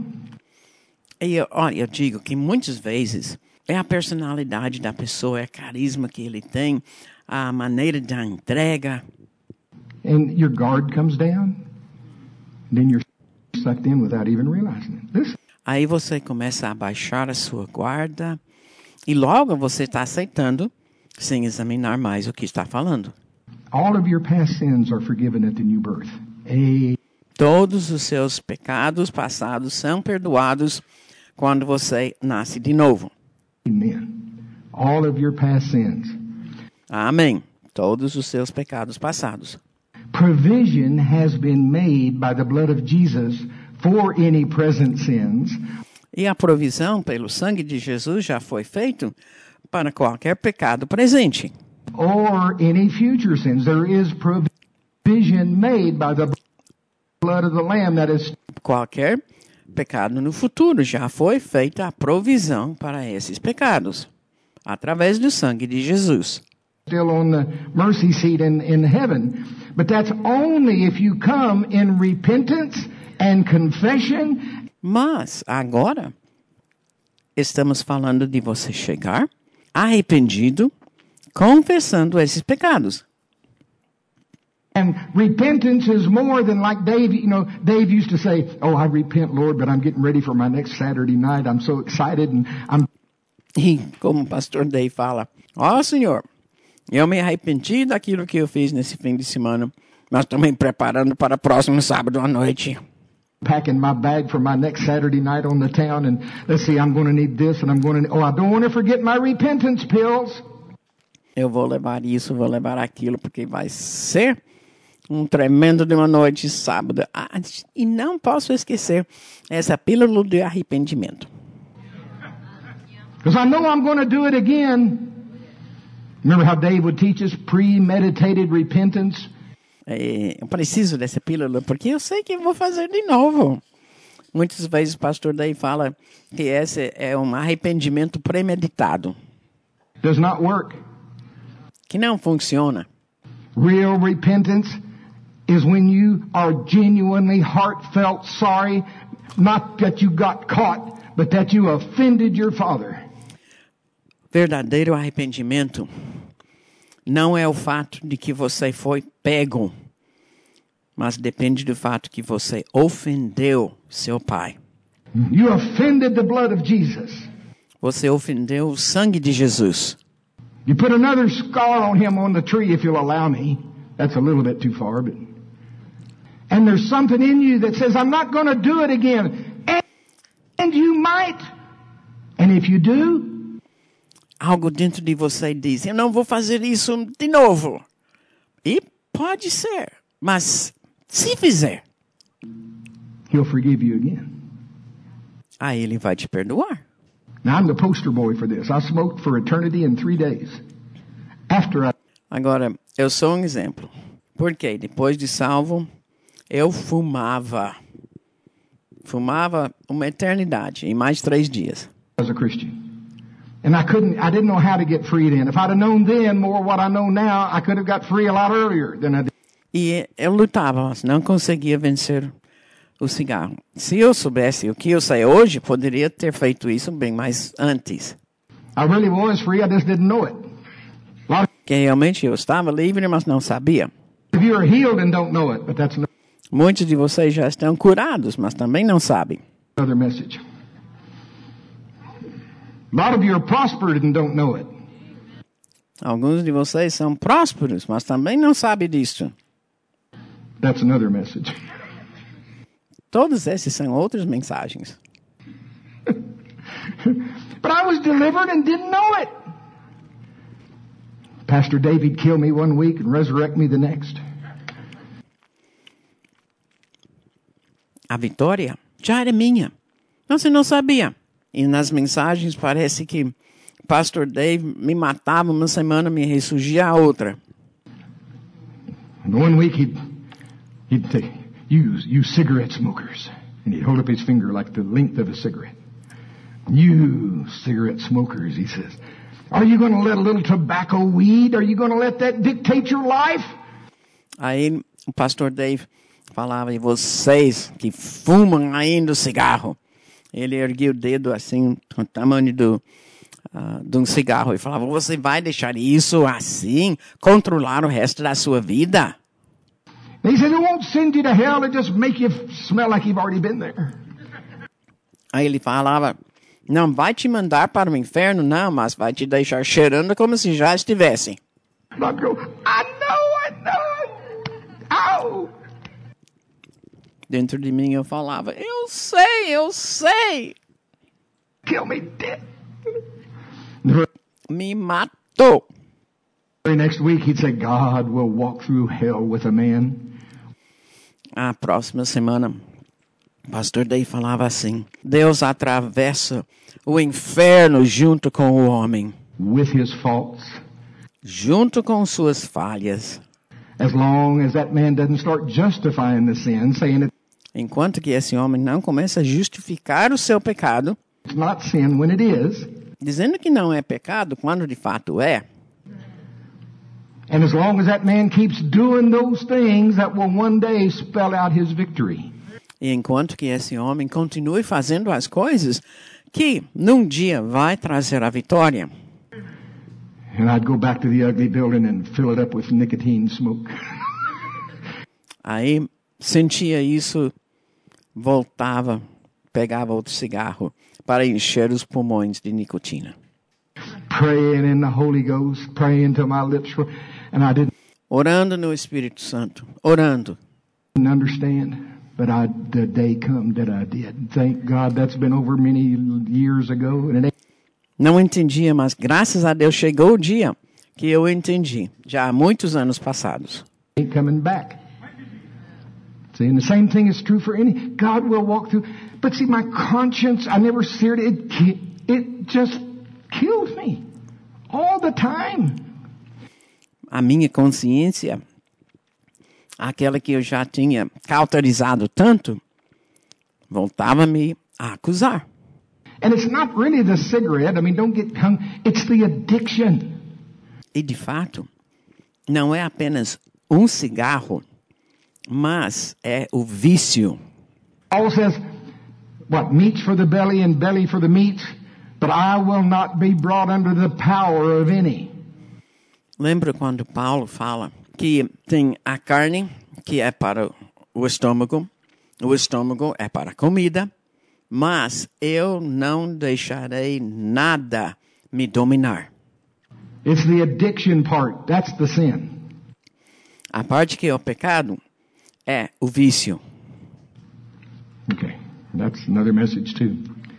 E eu, olha, eu digo que muitas vezes é a personalidade da pessoa, é o carisma que ele tem, a maneira da entrega. And your guard comes down, then you're sucked in without even realizing it. Listen. Aí você começa a baixar a sua guarda e logo você está aceitando sem examinar mais o que está falando. All of your past sins are forgiven at the new birth. A Todos os seus pecados passados são perdoados quando você nasce de novo. Amen. All of your past sins. Amém. Todos os seus pecados passados. Provision has been made by the blood of Jesus for any present sins. E a provisão pelo sangue de Jesus já foi feito para qualquer pecado presente. Or any future sins. There is provision made by the blood of the Lamb that is Qualquer pecado no futuro já foi feita a provisão para esses pecados através do sangue de Jesus. Still on the mercy seat in, in heaven. But that's only if you come in repentance and confession. Mas agora estamos falando de você chegar arrependido, confessando esses pecados. And repentance is more than like Dave, you know, Dave used to say, oh, I repent, Lord, but I'm getting ready for my next Saturday night. I'm so excited and I'm... E como o pastor Dave fala, ó oh, Senhor, eu me arrependi daquilo que eu fiz nesse fim de semana, mas estou me preparando para o próximo sábado à noite. Packing my bag for my next Saturday night on the town and let's see, I'm going to need this and I'm going to, oh, I don't want to forget my repentance pills. Eu vou levar isso, vou levar aquilo, porque vai ser um tremendo de uma noite sábado. Ah, e não posso esquecer essa pílula de arrependimento. Because I know I'm going to do it again. Remember how Dave would teach us premeditated repentance? É, eu preciso dessa pílula, porque eu sei que vou fazer de novo. Muitas vezes o pastor Dave fala que esse é um arrependimento premeditado. Does not work. Que não funciona. Real repentance is when you are genuinely heartfelt sorry, not that you got caught, but that you offended your father. Verdadeiro arrependimento não é o fato de que você foi pego, mas depende do fato que você ofendeu seu pai. You offended the blood of Jesus. Você ofendeu o sangue de Jesus. You put another scar on him on the tree, if you'll allow me. That's a little bit too far, but... And there's something in you that says, I'm not going to do it again. And, and you might. And if you do... Algo dentro de você diz, eu não vou fazer isso de novo. E pode ser, mas se fizer... He'll forgive you again. Aí ele vai te perdoar. Now, I'm the poster boy for this. I smoked for eternity in three days. After I... Agora, eu sou um exemplo. Porque depois de salvo, eu fumava. Fumava uma eternidade, em mais três dias. As a Christian. And I couldn't, I didn't know how to get free then. If I'd have known then more what I know now, I could have got free a lot earlier than I did. E eu lutava, mas não conseguia vencer o cigarro. Se eu soubesse o que eu sei hoje, poderia ter feito isso bem mais antes. I really was free, I just didn't know it. A lot Que realmente eu estava livre, mas não sabia. of you are healed and don't know it, but that's Muitos de vocês já estão curados, mas também não sabem. another message. A lot of you are prospered and don't know it. Alguns de vocês são prósperos, mas também não sabem disso. That's another message. Todos esses são outras mensagens. But I was delivered and didn't know it. Pastor David killed me one week and resurrect me the next. A vitória já era minha. Você não sabia. E nas mensagens parece que o pastor Dave me matava uma semana, me ressurgia a outra. And one week he'd, he'd say, you, you cigarette smokers. And he'd hold up his finger like the length of a cigarette. You cigarette smokers, he says. Are you going to let a little tobacco weed? Are you going to let that dictate your life? Aí o pastor Dave falava, e vocês que fumam ainda o cigarro? Ele erguia o dedo assim, o tamanho do, uh, de um cigarro, e falava, você vai deixar isso assim, controlar o resto da sua vida? And he said, it won't send you to hell, it just make you smell like you've already been there. Aí ele falava, não vai te mandar para o inferno, não, mas vai te deixar cheirando como se já estivesse. I'd go, I know, I know. Ow! Dentro de mim eu falava, eu sei, eu sei. Kill me dead. Me matou. The next week he'd say, God will walk through hell with a man. A próxima semana, o pastor Dave falava assim, Deus atravessa o inferno junto com o homem. With his faults. Junto com suas falhas. As long as that man doesn't start justifying the sin, saying it, Enquanto que esse homem não começa a justificar o seu pecado, it's not sin when it is. dizendo que não é pecado quando de fato é. And as long as that man keeps doing those things, that will one day spell out his victory. E enquanto que esse homem continue fazendo as coisas que num dia vai trazer a vitória. And I'd go back to the ugly building and fill it up with nicotine smoke. Aí sentia isso, voltava, pegava outro cigarro para encher os pulmões de nicotina. Praying in the Holy Ghost, praying till my lips were, and I didn't Orando no Espírito Santo, orando. understand, but I, the day come that I did. Thank God that's been over many years ago, and it ain't Não entendia, mas graças a Deus chegou o dia que eu entendi, já há muitos anos passados. ain't coming back. See, and the same thing is true for any. God will walk through. But see, my conscience, I never seared it. It, ki- it just kills me all the time. A minha consciência, aquela que eu já tinha cauterizado tanto, voltava-me a acusar. And it's not really the cigarette. I mean, don't get hung. It's the addiction. E de fato, não é apenas um cigarro, mas é o vício. Paul says, what, meat's for the belly and belly for the meat, but I will not be brought under the power of any. Lembra quando Paulo fala que tem a carne, que é para o estômago, o estômago é para a comida, mas eu não deixarei nada me dominar. It's the addiction part. That's the sin. A parte que é o pecado é o vício. Okay. That's another message too.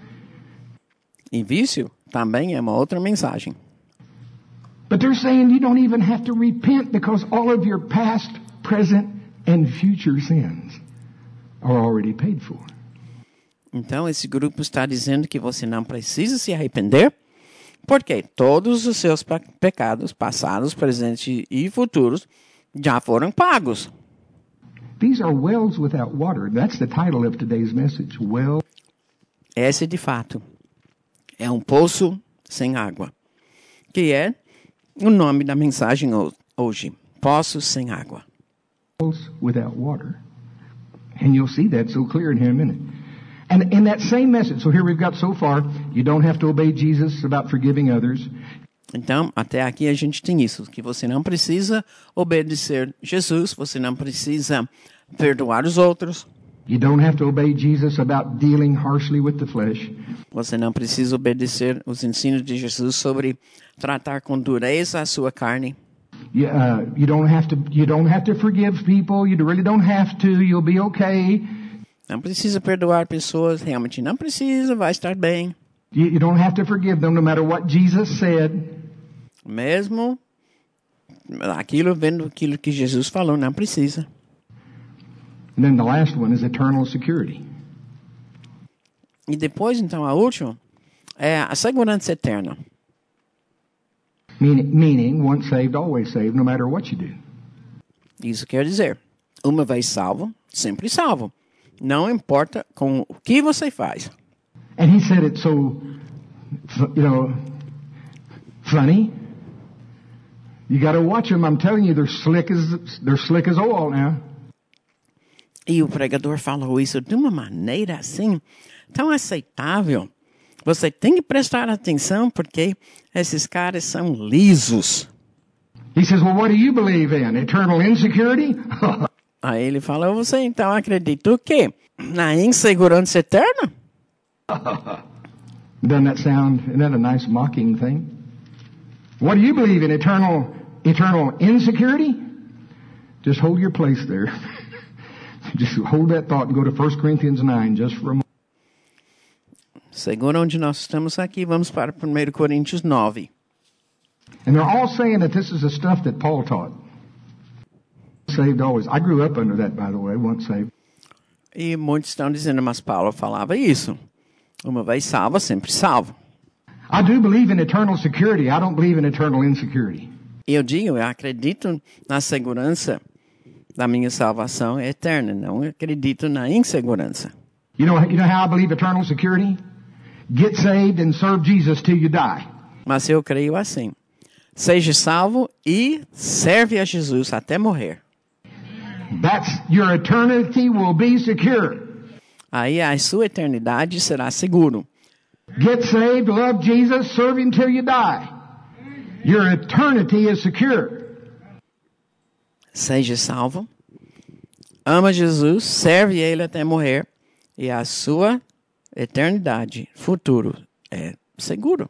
E vício também é uma outra mensagem. But they're saying you don't even have to repent because all of your past, present, and future sins are already paid for. Então, esse grupo está dizendo que você não precisa se arrepender, porque todos os seus pe- pecados, passados, presentes e futuros, já foram pagos. These are wells without water. That's the title of today's message. Well, Esse, de fato, é um poço sem água, que é o nome da mensagem ho- hoje. Poços sem água. wells without water. And you'll see that so clear in here in a minute. And in that same message, so here we've got so far, you don't have to obey Jesus about forgiving others. Então, até aqui a gente tem isso, que você não precisa obedecer Jesus, você não precisa perdoar os outros, You don't have to obey Jesus about dealing harshly with the flesh. você não precisa obedecer os ensinos de Jesus sobre tratar com dureza a sua carne. You, uh, you don't have to. You don't have to forgive people. You really don't have to. You'll be okay. Não precisa perdoar pessoas, realmente não precisa, vai estar bem. You, you don't have to forgive them, no matter what Jesus said. Mesmo aquilo, vendo aquilo que Jesus falou, não precisa. And then the last one is eternal security. E depois, então, a última é a segurança eterna. Meaning, meaning, once saved, always saved, no matter what you do. Isso quer dizer, uma vez salvo, sempre salvo. Não importa com o que você faz. And he said it so, fu- you know, funny. You got to watch them. I'm telling you, they're slick as they're slick as oil now. E o pregador falou isso de uma maneira assim, tão aceitável. Você tem que prestar atenção porque esses caras são lisos. He says, "Well, what do you believe in? Eternal insecurity?" Aí ele falou, você então acredita o quê? Na insegurança eterna? Doesn't that sound? Isn't that a nice mocking thing? What do you believe in? Eternal, eternal insecurity? Just hold your place there. Just hold that thought and go to First Corinthians nine just for a moment. Segura onde nós estamos aqui, vamos para primeiro Coríntios nove. And they're all saying that this is the stuff that Paul taught. Saved always. I grew up under that, by the way, once saved. E muitos estão dizendo, mas Paulo falava isso. Uma vez salvo, sempre salvo. I do believe in eternal security. I don't believe in eternal insecurity. E eu digo, eu acredito na segurança da minha salvação eterna. Não acredito na insegurança. You know, you know how I believe eternal security? Get saved and serve Jesus till you die. Mas eu creio assim. Seja salvo e serve a Jesus até morrer. That's your eternity will be secure. Aí a sua eternidade será seguro. Get saved, love Jesus, serve Him till you die. Your eternity is secure. Seja salvo, ama Jesus, serve Ele até morrer, e a sua eternidade, futuro, é seguro.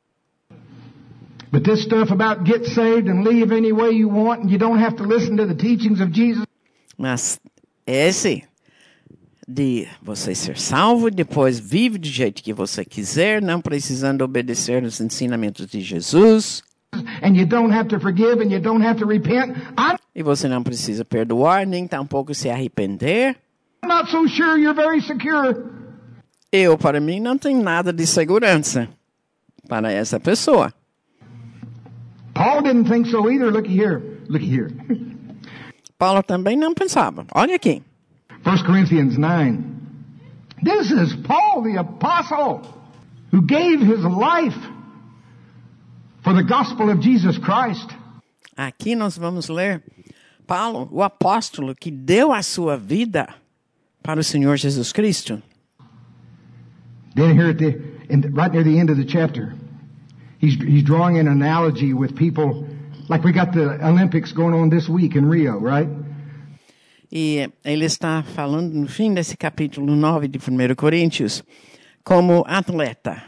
But this stuff about get saved and live any way you want and you don't have to listen to the teachings of Jesus. Mas esse de você ser salvo e depois vive do jeito que você quiser, não precisando obedecer os ensinamentos de Jesus. And you don't have to forgive and you don't have to repent. I'm E você não precisa perdoar, nem tampouco se arrepender. not so sure you're very secure. Eu, para mim, não tenho nada de segurança para essa pessoa. Paul didn't think so either. Looky here. Looky here. Paulo também não pensava. Olha aqui. First Corinthians nine. This is Paul the apostle who gave his life for the gospel of Jesus Christ. Aqui nós vamos ler Paulo, o apóstolo que deu a sua vida para o Senhor Jesus Cristo. Then here at the, in, right near the end of the chapter, he's, he's drawing an analogy with people, like we got the Olympics going on this week in Rio, right? E ele está falando no fim desse capítulo nove de primeira Coríntios como atleta.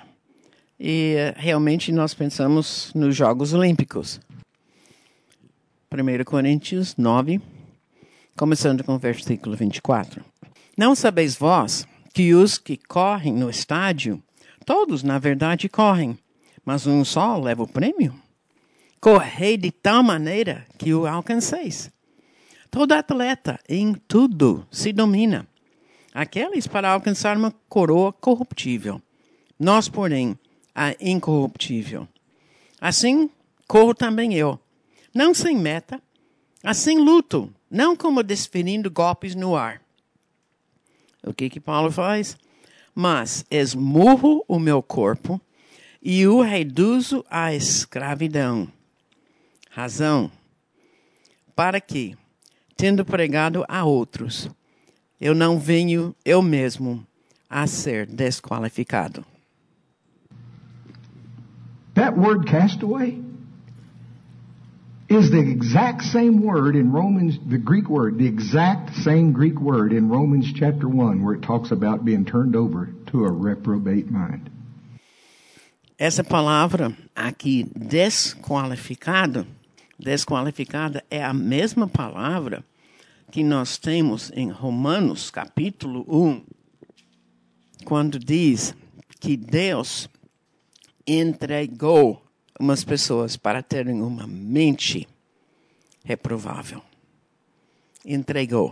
E realmente nós pensamos nos Jogos Olímpicos. primeira Coríntios nove, começando com o versículo vinte e quatro. Não sabeis vós que os que correm no estádio, todos na verdade correm, mas um só leva o prêmio? Correi de tal maneira que o alcanceis. Todo atleta em tudo se domina. Aqueles para alcançar uma coroa corruptível. Nós, porém, a incorruptível. Assim corro também eu. Não sem meta, assim luto, não como desferindo golpes no ar. O que que Paulo faz? Mas esmurro o meu corpo e o reduzo à escravidão. Razão. Para que, tendo pregado a outros, eu não venho eu mesmo a ser desqualificado. That word castaway is the exact same word in Romans, the Greek word, the exact same Greek word in Romans chapter one, where it talks about being turned over to a reprobate mind. Essa palavra aqui, desqualificado, desqualificada, é a mesma palavra que nós temos em Romanos capítulo um, quando diz que Deus entregou umas pessoas para terem uma mente reprovável. Entregou.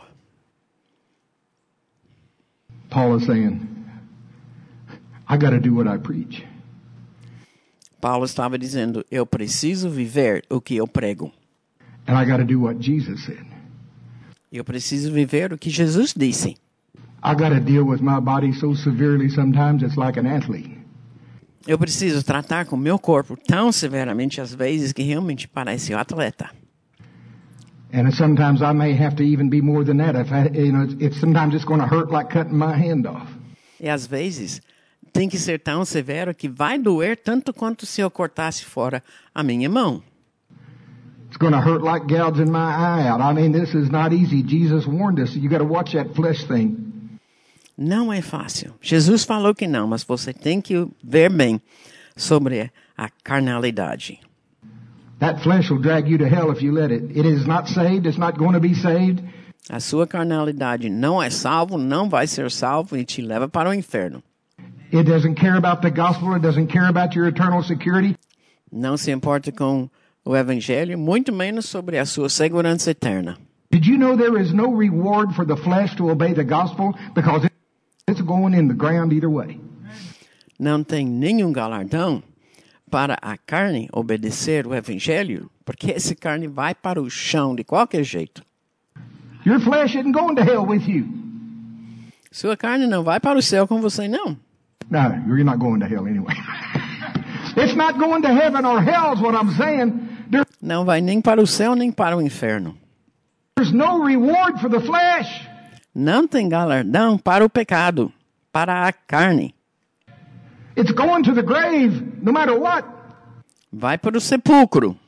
Paul is saying, I got to do what I preach. Paulo estava dizendo, eu preciso viver o que eu prego. And I got to do what Jesus said. Eu preciso viver o que Jesus disse. I got to deal with my body so severely sometimes it's like an athlete. Eu preciso tratar com o meu corpo tão severamente às vezes que realmente parece um atleta. And sometimes I may have to even be more than that. If I, you know, it's, it's sometimes it's going to hurt like cutting my hand off. E às vezes tem que ser tão severo que vai doer tanto quanto se eu cortasse fora a minha mão. It's going to hurt like gouging my eye out. I mean, this is not easy. Jesus warned us. You got to watch that flesh thing. Não é fácil. Jesus falou que não, mas você tem que ver bem sobre a carnalidade. That flesh will drag you to hell if you let it. It is not saved. It's not going to be saved. A sua carnalidade não é salvo, não vai ser salvo e te leva para o inferno. It doesn't care about the gospel. It doesn't care about your eternal security. Não se importa com o evangelho, muito menos sobre a sua segurança eterna. Did you know there is no reward for the flesh to obey the gospel because it's going in the ground either way? Não tem nenhum galardão para a carne obedecer o evangelho, porque essa carne vai para o chão de qualquer jeito. Your flesh isn't going to hell with you. Sua carne não vai para o céu com você, não. No, you're not going to hell anyway. It's not going to heaven or hell is what I'm saying. There, Não vai nem para o céu, nem para o inferno. there's no reward for the flesh. Não tem galardão para o pecado, para a carne. It's going to the grave no matter what. Vai para o sepulcro.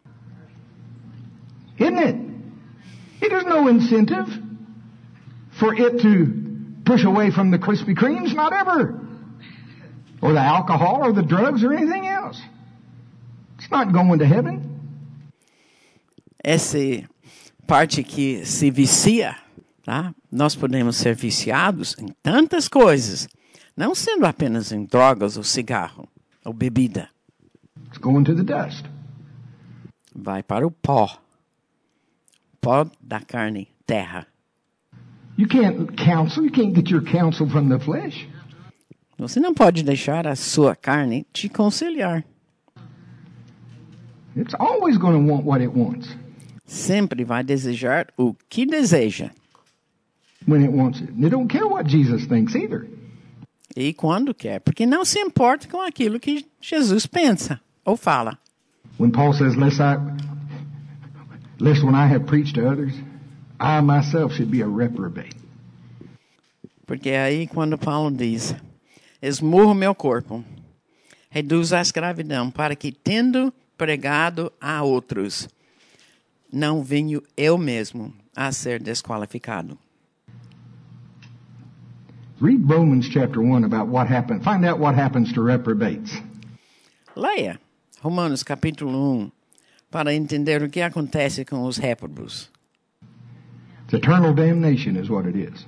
Isn't it? There's no incentive for it to push away from the Krispy Kremes, not ever. Or the alcohol or the drugs or anything else. It's not going to heaven. Essa parte que se vicia, tá? Nós podemos ser viciados em tantas coisas, não sendo apenas em drogas ou cigarro ou bebida. It's going to the dust. Vai para o pó. Pó da carne, terra. You can't counsel, you can't get your counsel from the flesh. Você não pode deixar a sua carne te conciliar. It's always going to want what it wants. Sempre vai desejar o que deseja. When it wants it. And they don't care what Jesus thinks either. E quando quer, porque não se importa com aquilo que Jesus pensa ou fala. When Paul says, lest I, lest when I have preached to others, I myself should be a reprobate. Porque aí quando Paulo diz, esmurro meu corpo, reduzo a escravidão, para que, tendo pregado a outros, não venho eu mesmo a ser desqualificado. Read Romans chapter one about what happened. Find out what happens to reprobates. Leia Romanos capítulo um para entender o que acontece com os réprobos. It's eternal damnation is what it is.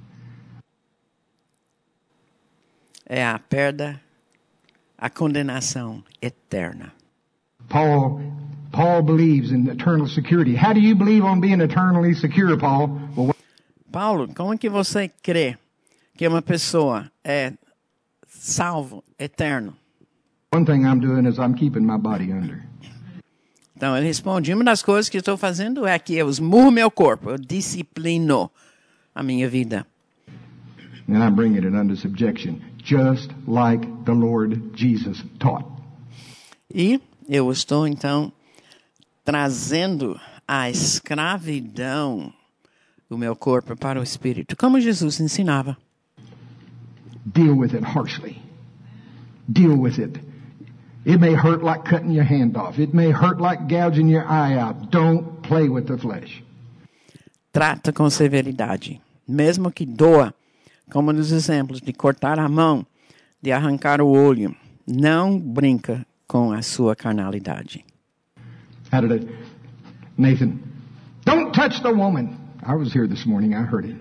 É a perda, a condenação eterna. Paul Paul believes in eternal security. How do you believe on being eternally secure, Paul? Well, Paulo, como é que você crê que uma pessoa é salvo, eterno? one thing I'm doing is I'm keeping my body under. Então ele responde, uma das coisas que eu estou fazendo é que eu esmurro meu corpo, eu disciplino a minha vida. And I'm bringing it under subjection, just like the Lord Jesus taught. E eu estou então trazendo a escravidão do meu corpo para o espírito, como Jesus ensinava. Deal with it harshly. Deal with it. It may hurt like cutting your hand off. It may hurt like gouging your eye out. Don't play with the flesh. Trata com severidade, mesmo que doa, como nos exemplos de cortar a mão, de arrancar o olho. Não brinca com a sua carnalidade. How did it? Nathan, don't touch the woman. I was here this morning. I heard it.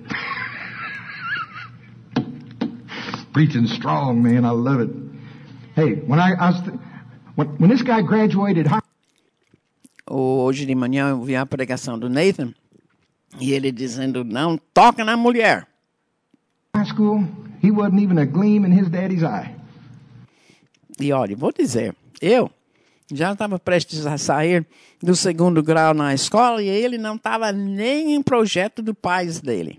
Preaching strong, man. I love it. Hey, when I, I was, when, when this guy graduated high. Hoje de manhã eu vi a pregação do Nathan e ele dizendo, não toca na mulher. High school, he wasn't even a gleam in his daddy's eye. E olha, vou dizer, eu já estava prestes a sair do segundo grau na escola e ele não estava nem em projeto do pais dele.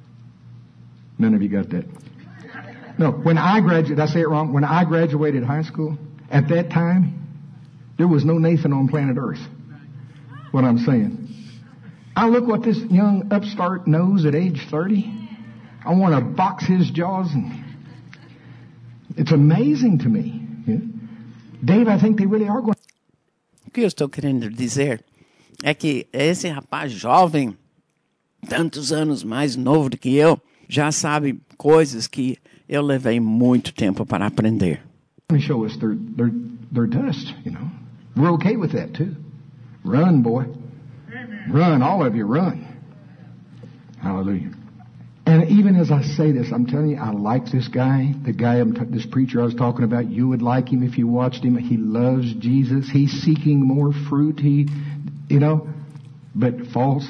None of you got that. No, when I graduated, did I say it wrong? When I graduated high school, at that time, there was no Nathan on planet Earth. What I'm saying. I look what this young upstart knows at age thirty. I want to box his jaws, and it's amazing to me. Yeah? Dave, I think they really are going. O que eu estou querendo dizer é que esse rapaz jovem, tantos anos mais novo do que eu, já sabe coisas que eu levei muito tempo para aprender. They show us their, their, their dust, you know. We're okay with that too. Run, boy. Run, all of you, run. Hallelujah. And even as I say this, I'm telling you, I like this guy, the guy, I'm t- this preacher I was talking about. You would like him if you watched him. He loves Jesus. He's seeking more fruit. He, you know, but false.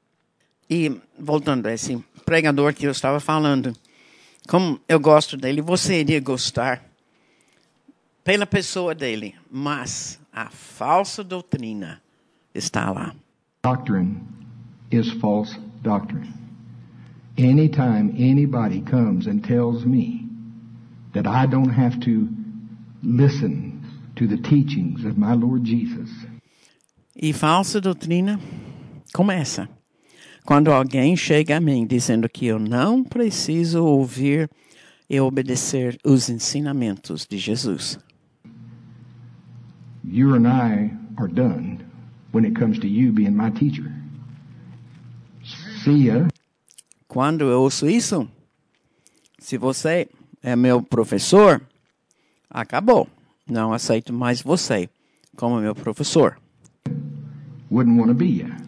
E voltando a esse pregador que eu estava falando, como eu gosto dele, você iria gostar pela pessoa dele, mas a falsa doutrina está lá. Doctrine is false doctrine. Anytime anybody comes and tells me that I don't have to listen to the teachings of my Lord Jesus. E falsa doutrina começa quando alguém chega a mim dizendo que eu não preciso ouvir e obedecer os ensinamentos de Jesus. you and I are done when it comes to you being my teacher. See ya. Quando eu ouço isso, se você é meu professor, acabou. Não aceito mais você como meu professor. Wouldn't want to be ya.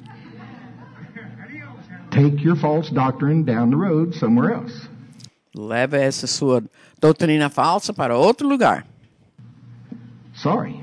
Take your false doctrine down the road somewhere else. Leve essa sua doutrina falsa para outro lugar. Sorry.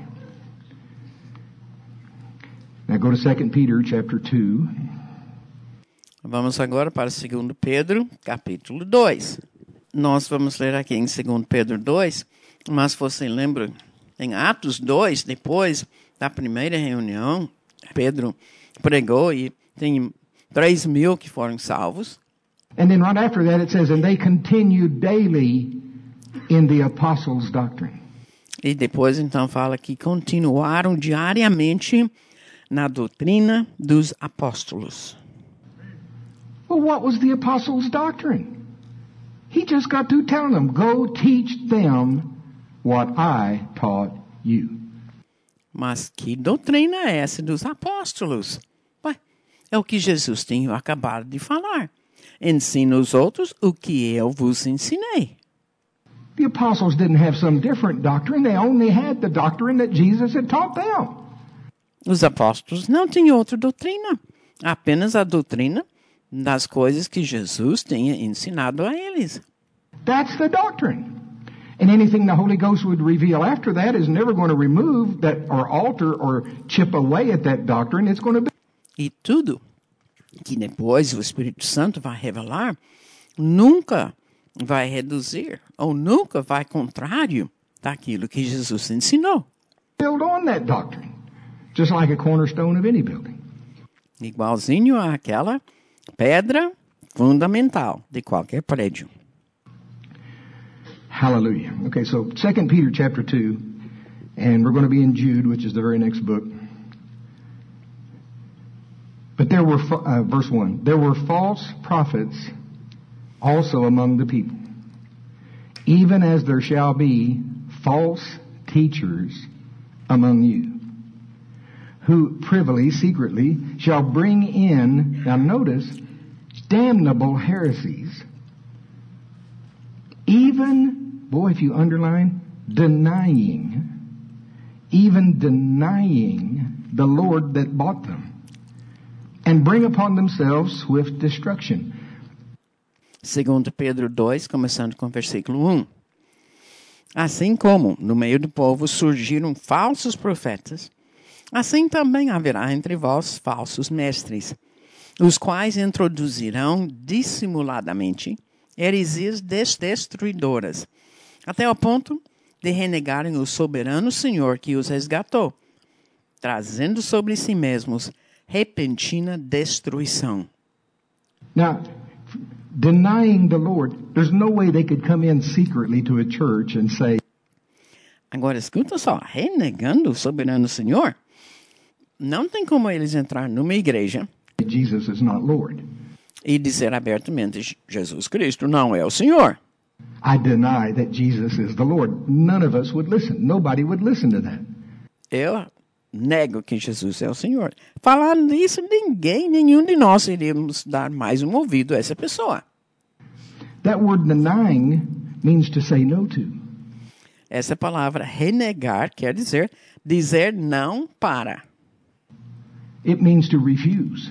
Now go to Second Peter chapter two. Vamos agora para Segundo Pedro, capítulo dois. Nós vamos ler aqui em Segundo Pedro dois, mas você lembra, em Atos dois, depois da primeira reunião, Pedro pregou e tem três mil que foram salvos. And then right after that it says, and they continued daily in the apostles' doctrine. E depois então fala que continuaram diariamente na doutrina dos apóstolos. Well, what was the apostles' doctrine? He just got through telling them, go teach them what I taught you. Mas que doutrina é essa dos apóstolos? Ué, é o que Jesus tinha acabado de falar. Ensina os outros o que eu vos ensinei. The apostles didn't have some different doctrine. They only had the doctrine that Jesus had taught them. Os apóstolos não tinham outra doutrina. Apenas a doutrina das coisas que Jesus tinha ensinado a eles. That's the doctrine. And anything the Holy Ghost would reveal after that is never going to remove that or alter or chip away at that doctrine. It's going to be. E tudo que depois o Espírito Santo vai revelar nunca vai reduzir ou nunca vai contrário daquilo que Jesus ensinou. Build on that doctrine, just like a cornerstone of any building. Igualzinho àquela pedra fundamental de qualquer prédio. Hallelujah. Okay, so Second Peter chapter two, and we're going to be in Jude, which is the very next book. But there were, uh, verse one, there were false prophets also among the people, even as there shall be false teachers among you, who privily, secretly, shall bring in, now notice, damnable heresies, even, boy, if you underline, denying, even denying the Lord that bought them, and bring upon themselves swift destruction. Segundo Pedro dois, começando com o versículo um. Assim como no meio do povo surgiram falsos profetas, assim também haverá entre vós falsos mestres, os quais introduzirão dissimuladamente heresias destruidoras, até o ponto de renegarem o soberano Senhor que os resgatou, trazendo sobre si mesmos repentina destruição. Now, denying the Lord, there's no way they could come in secretly to a church and say, Agora, escuta só, renegando o soberano Senhor, não tem como eles entrar numa igreja Jesus is not Lord. e dizer abertamente, Jesus Cristo não é o Senhor. I deny that Jesus is the Lord. None of us would listen. Nobody would listen to that. Eu nego que Jesus é o Senhor. Falando isso, ninguém, nenhum de nós iríamos dar mais um ouvido a essa pessoa. That word denying means to say no to. Essa palavra renegar quer dizer dizer não para. It means to refuse.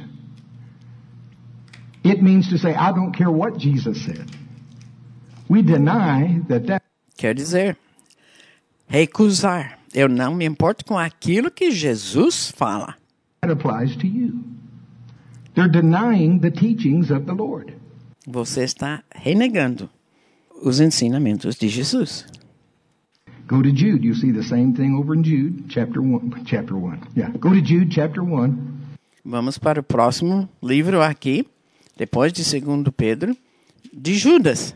It means to say, I don't care what Jesus said. We deny that that... Quer dizer, recusar. Eu não me importo com aquilo que Jesus fala. That applies to you. They're denying the teachings of the Lord. Você está renegando os ensinamentos de Jesus. Go to Jude. You see the same thing over in Jude, chapter one. Chapter one. Yeah. Go to Jude, chapter one. Vamos para o próximo livro aqui, depois de Segundo Pedro, de Judas.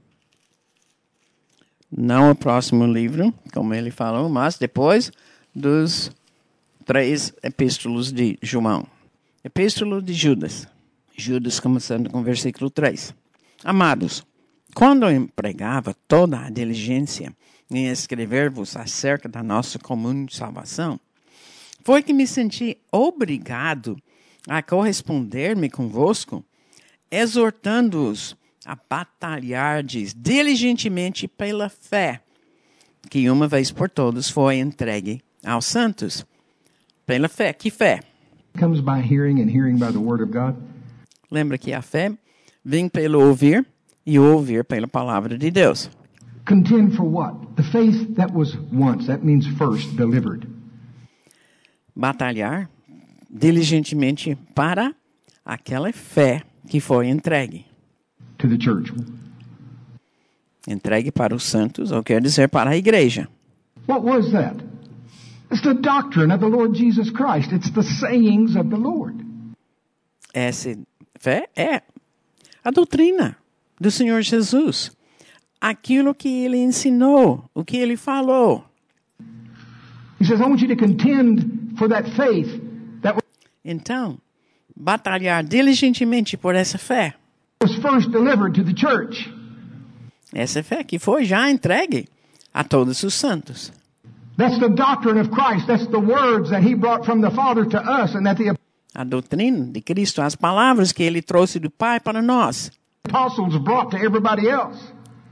Não o próximo livro, como ele falou, mas depois dos três epístolos de João. Epístolo de Judas. Judas começando com o versículo três. Amados, quando eu empregava toda a diligência em escrever-vos acerca da nossa comum salvação, foi que me senti obrigado a corresponder-me convosco, exortando-os a batalhardes diligentemente pela fé, que uma vez por todas foi entregue aos santos. Pela fé. Que fé? Comes by hearing and hearing by the word of God. Lembra que a fé vem pelo ouvir e ouvir pela palavra de Deus. Contend for what? The faith that was once, that means first, delivered. Batalhar diligentemente para aquela fé que foi entregue. To the church. Entregue para os santos, ou quer dizer para a igreja. What was that? It's the doctrine of the Lord Jesus Christ. It's the sayings of the Lord. Essa fé é a doutrina do Senhor Jesus. Aquilo que ele ensinou, o que ele falou. He says, I want you to contend for that faith that Então, batalhar diligentemente por essa fé. was first delivered to the church. Essa fé que foi já entregue a todos os santos. That's the doctrine of Christ. That's the words that he brought from the Father to us and that the A doutrina de Cristo, as palavras que ele trouxe do Pai para nós. apostles brought to everybody else.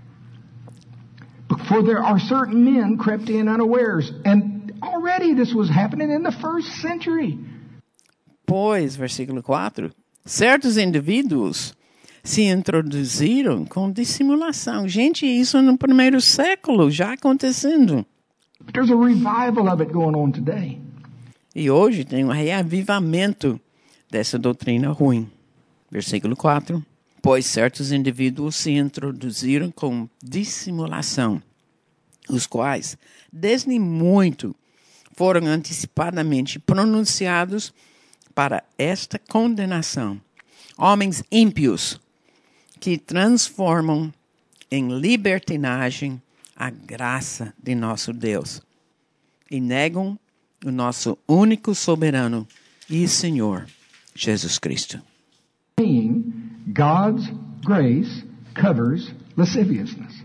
For there are certain men crept in unawares. And already this was happening in the first century. Pois, versículo quatro, certos indivíduos se introduziram com dissimulação. Gente, isso no primeiro século já acontecendo. There's a revival of it going on today. E hoje tem um reavivamento dessa doutrina ruim. Versículo quatro. Pois certos indivíduos se introduziram com dissimulação, os quais, desde muito, foram antecipadamente pronunciados para esta condenação. Homens ímpios que transformam em libertinagem a graça de nosso Deus e negam o nosso único soberano e Senhor, Jesus Cristo. Saying God's grace covers lasciviousness.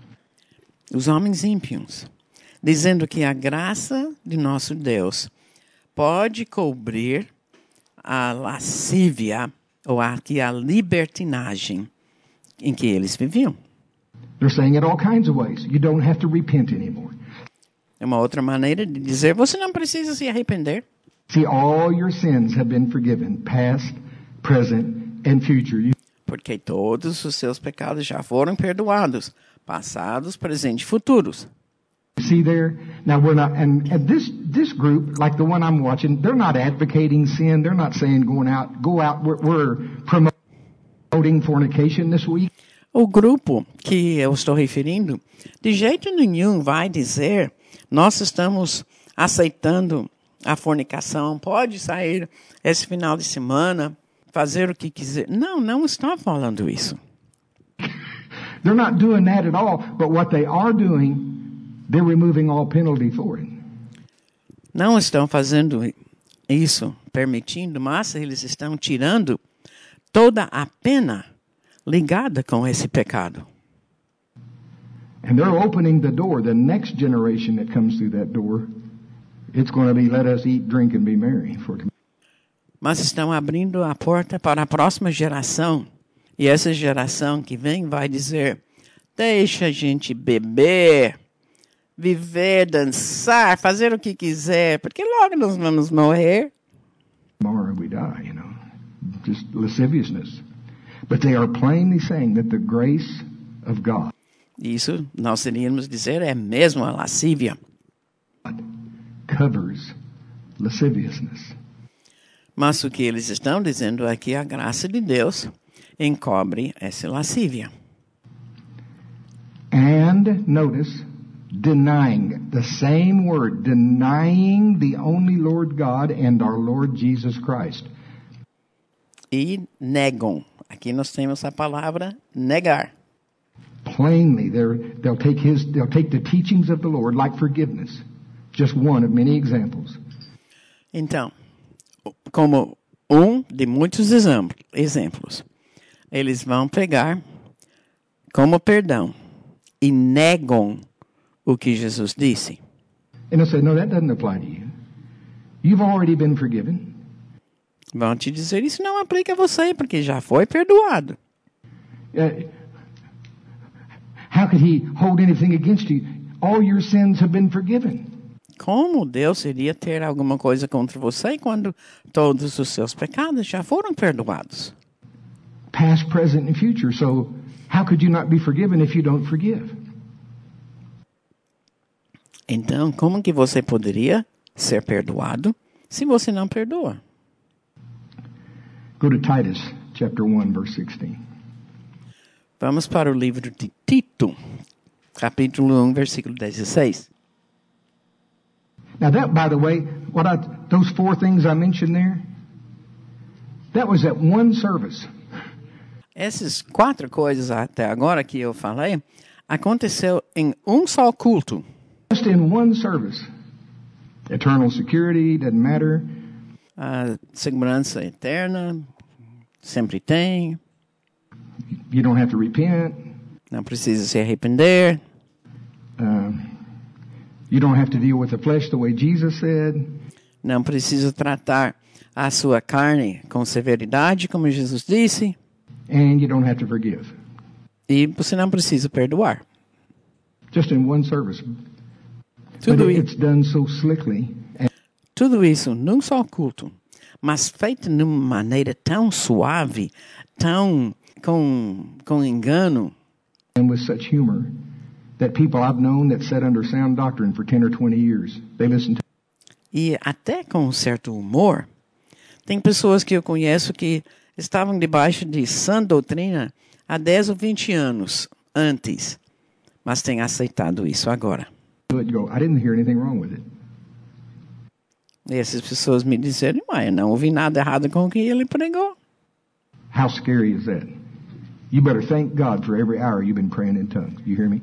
Os homens ímpios, dizendo que a graça de nosso Deus pode cobrir a lascívia ou aqui a libertinagem em que eles viviam. They're saying it all kinds of ways. You don't have to repent anymore. É uma outra maneira de dizer, você não precisa se arrepender. See, all your sins have been forgiven, past, present, and future. You Porque todos os seus pecados já foram perdoados, passados, presentes e futuros. see there? Now we're not, and, and this, this group, like the one I'm watching, they're not advocating sin. They're not saying going out, go out. We're, we're promoting fornication this week. O grupo que eu estou referindo, de jeito nenhum vai dizer, nós estamos aceitando a fornicação, pode sair esse final de semana, fazer o que quiser. Não, não estão falando isso. They're not doing that at all. But what they are doing, they're removing all penalty for it. Não estão fazendo isso, permitindo, mas eles estão tirando toda a pena ligada com esse pecado. And they're opening the door. The next generation that comes through that door, it's going to be let us eat, drink, and be merry. For Mas estão abrindo a porta para a próxima geração. E essa geração que vem vai dizer, deixa a gente beber, viver, dançar, fazer o que quiser, porque logo nós vamos morrer. tomorrow we die, you know. Just lasciviousness. But they are plainly saying that the grace of God Isso nós iríamos dizer é mesmo a lascívia. covers lasciviousness. Mas o que eles estão dizendo é que a graça de Deus encobre essa lascívia. And notice, denying, the same word, denying the only Lord God and our Lord Jesus Christ. E negam. Aqui nós temos a palavra negar. Plainly, they're, they'll take his, they'll take the teachings of the Lord like forgiveness. Just one of many examples. Então, como um de muitos exemplos, eles vão pegar como perdão e negam o que Jesus disse. And they'll say, no, that doesn't apply to you. You've already been forgiven. Vão te dizer, isso não aplica a você, porque já foi perdoado. Uh, how could he hold anything against you? All your sins have been forgiven. Como Deus iria ter alguma coisa contra você quando todos os seus pecados já foram perdoados? Past, present, and future. So how could you not be forgiven if you don't forgive? Então, como que você poderia ser perdoado se você não perdoa? Go to Titus chapter one, verse sixteen. Vamos para o livro de Tito, capítulo um, versículo dezesseis. Now that, by the way, what I, those four things I mentioned there, that was at one service. Essas quatro coisas até agora que eu falei, aconteceu em um só culto. Just in one service. Eternal security, doesn't matter. A segurança eterna, sempre tem. You don't have to repent. Não precisa se arrepender. Uh, you don't have to deal with the flesh the way Jesus said. Não precisa tratar a sua carne com severidade, como Jesus disse. And you don't have to forgive. E você não precisa perdoar. Just in one service. Tudo, But i- it's done so slickly tudo isso num só culto, mas feito de uma maneira tão suave, tão com, com engano, and with such humor that people I've known that sat under sound doctrine for ten or twenty years, they listen to e até com um certo humor. Tem pessoas que eu conheço que estavam debaixo de sã doutrina há dez ou vinte anos antes, mas têm aceitado isso agora. it and go, I didn't hear anything wrong with it. E essas pessoas me disseram, mas eu não ouvi nada errado com o que ele pregou. How scary is that? You better thank God for every hour you've been praying in tongues. You hear me?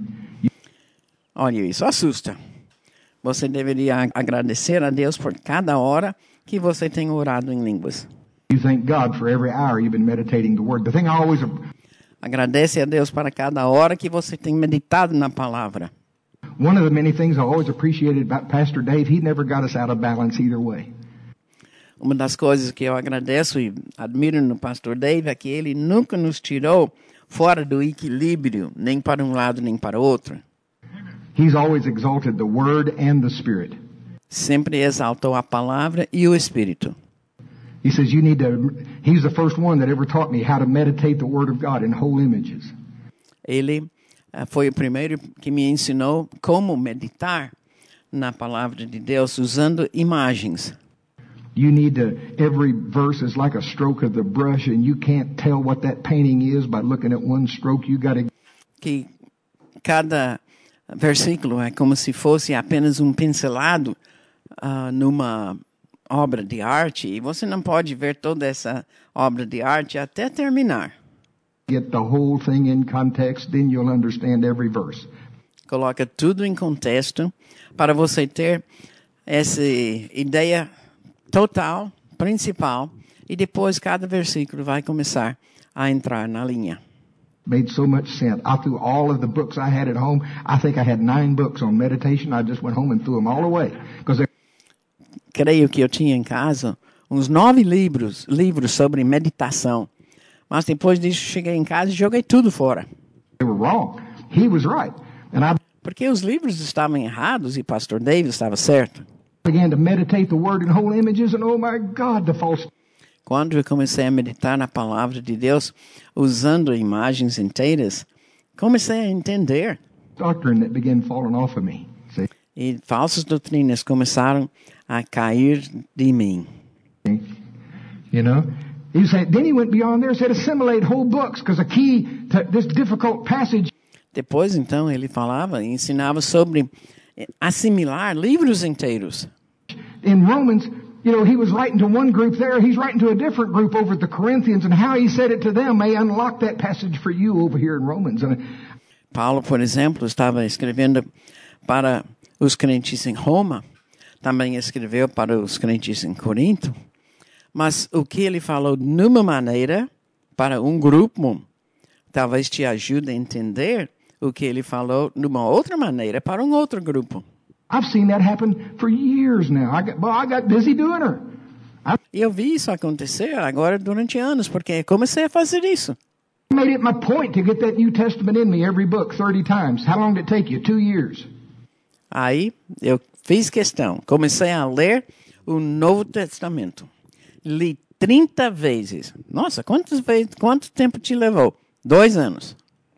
Olha, isso assusta. Você deveria agradecer a Deus por cada hora que você tem orado em línguas. You thank God for every hour you've been meditating the Word. The thing I always, Agradece a Deus para cada hora que você tem meditado na palavra. one of the many things I always appreciated about Pastor Dave, he never got us out of balance either way. Uma das coisas que eu agradeço e admiro no pastor Dave é que ele nunca nos tirou fora do equilíbrio, nem para um lado nem para o outro. He's always exalted the Word and the Spirit. Sempre exaltou a palavra e o Espírito. He says you need to, he's the first one that ever taught me how to meditate the Word of God in whole images. Ele uh, foi o primeiro que me ensinou como meditar na palavra de Deus usando imagens. You need to, every verse is like a stroke of the brush and you can't tell what that painting is by looking at one stroke. You got to, Que cada versículo é como se fosse apenas um pincelado uh, numa obra de arte, e você não pode ver toda essa obra de arte até terminar. get the whole thing in context, then you'll understand every verse. Coloca tudo em contexto para você ter essa ideia total, principal, e depois cada versículo vai começar a entrar na linha. Made so much sense. I threw all of the books I had at home. I think I had nine books on meditation. I just went home and threw them all away because Creio que eu tinha em casa uns nove livros, livros sobre meditação. Mas depois disso cheguei em casa e joguei tudo fora. they were wrong. He was right. And I Porque os livros estavam errados e pastor David estava certo. began to meditate the Word in whole images and oh my God, the false Quando eu comecei a meditar na palavra de Deus, usando imagens inteiras, comecei a entender. doctrine that began falling off of me. See? E falsas doutrinas começaram a cair de mim. You know? He said, then he went beyond there and said, assimilate whole books because a key to this difficult passage Depois, então, ele falava e ensinava sobre assimilar livros inteiros. in Romans, you know, he was writing to one group there. He's writing to a different group over at the Corinthians, and how he said it to them may unlock that passage for you over here in Romans. And Paulo, por exemplo, estava escrevendo para os crentes em Roma, também escreveu para os crentes em Corinto, mas o que ele falou numa maneira para um grupo, talvez te ajude a entender o que ele falou de uma outra maneira para um outro grupo. I've seen that happen for years now. I got, well, I got busy doing her. I E eu vi isso acontecer agora durante anos, porque comecei a fazer isso. made it my point to get that New Testament in me, every book, thirty times. How long did it take you? Two years. Aí eu fiz questão, comecei a ler o Novo Testamento. Li trinta vezes. Nossa, quantas vezes, quanto tempo te levou? Dois anos.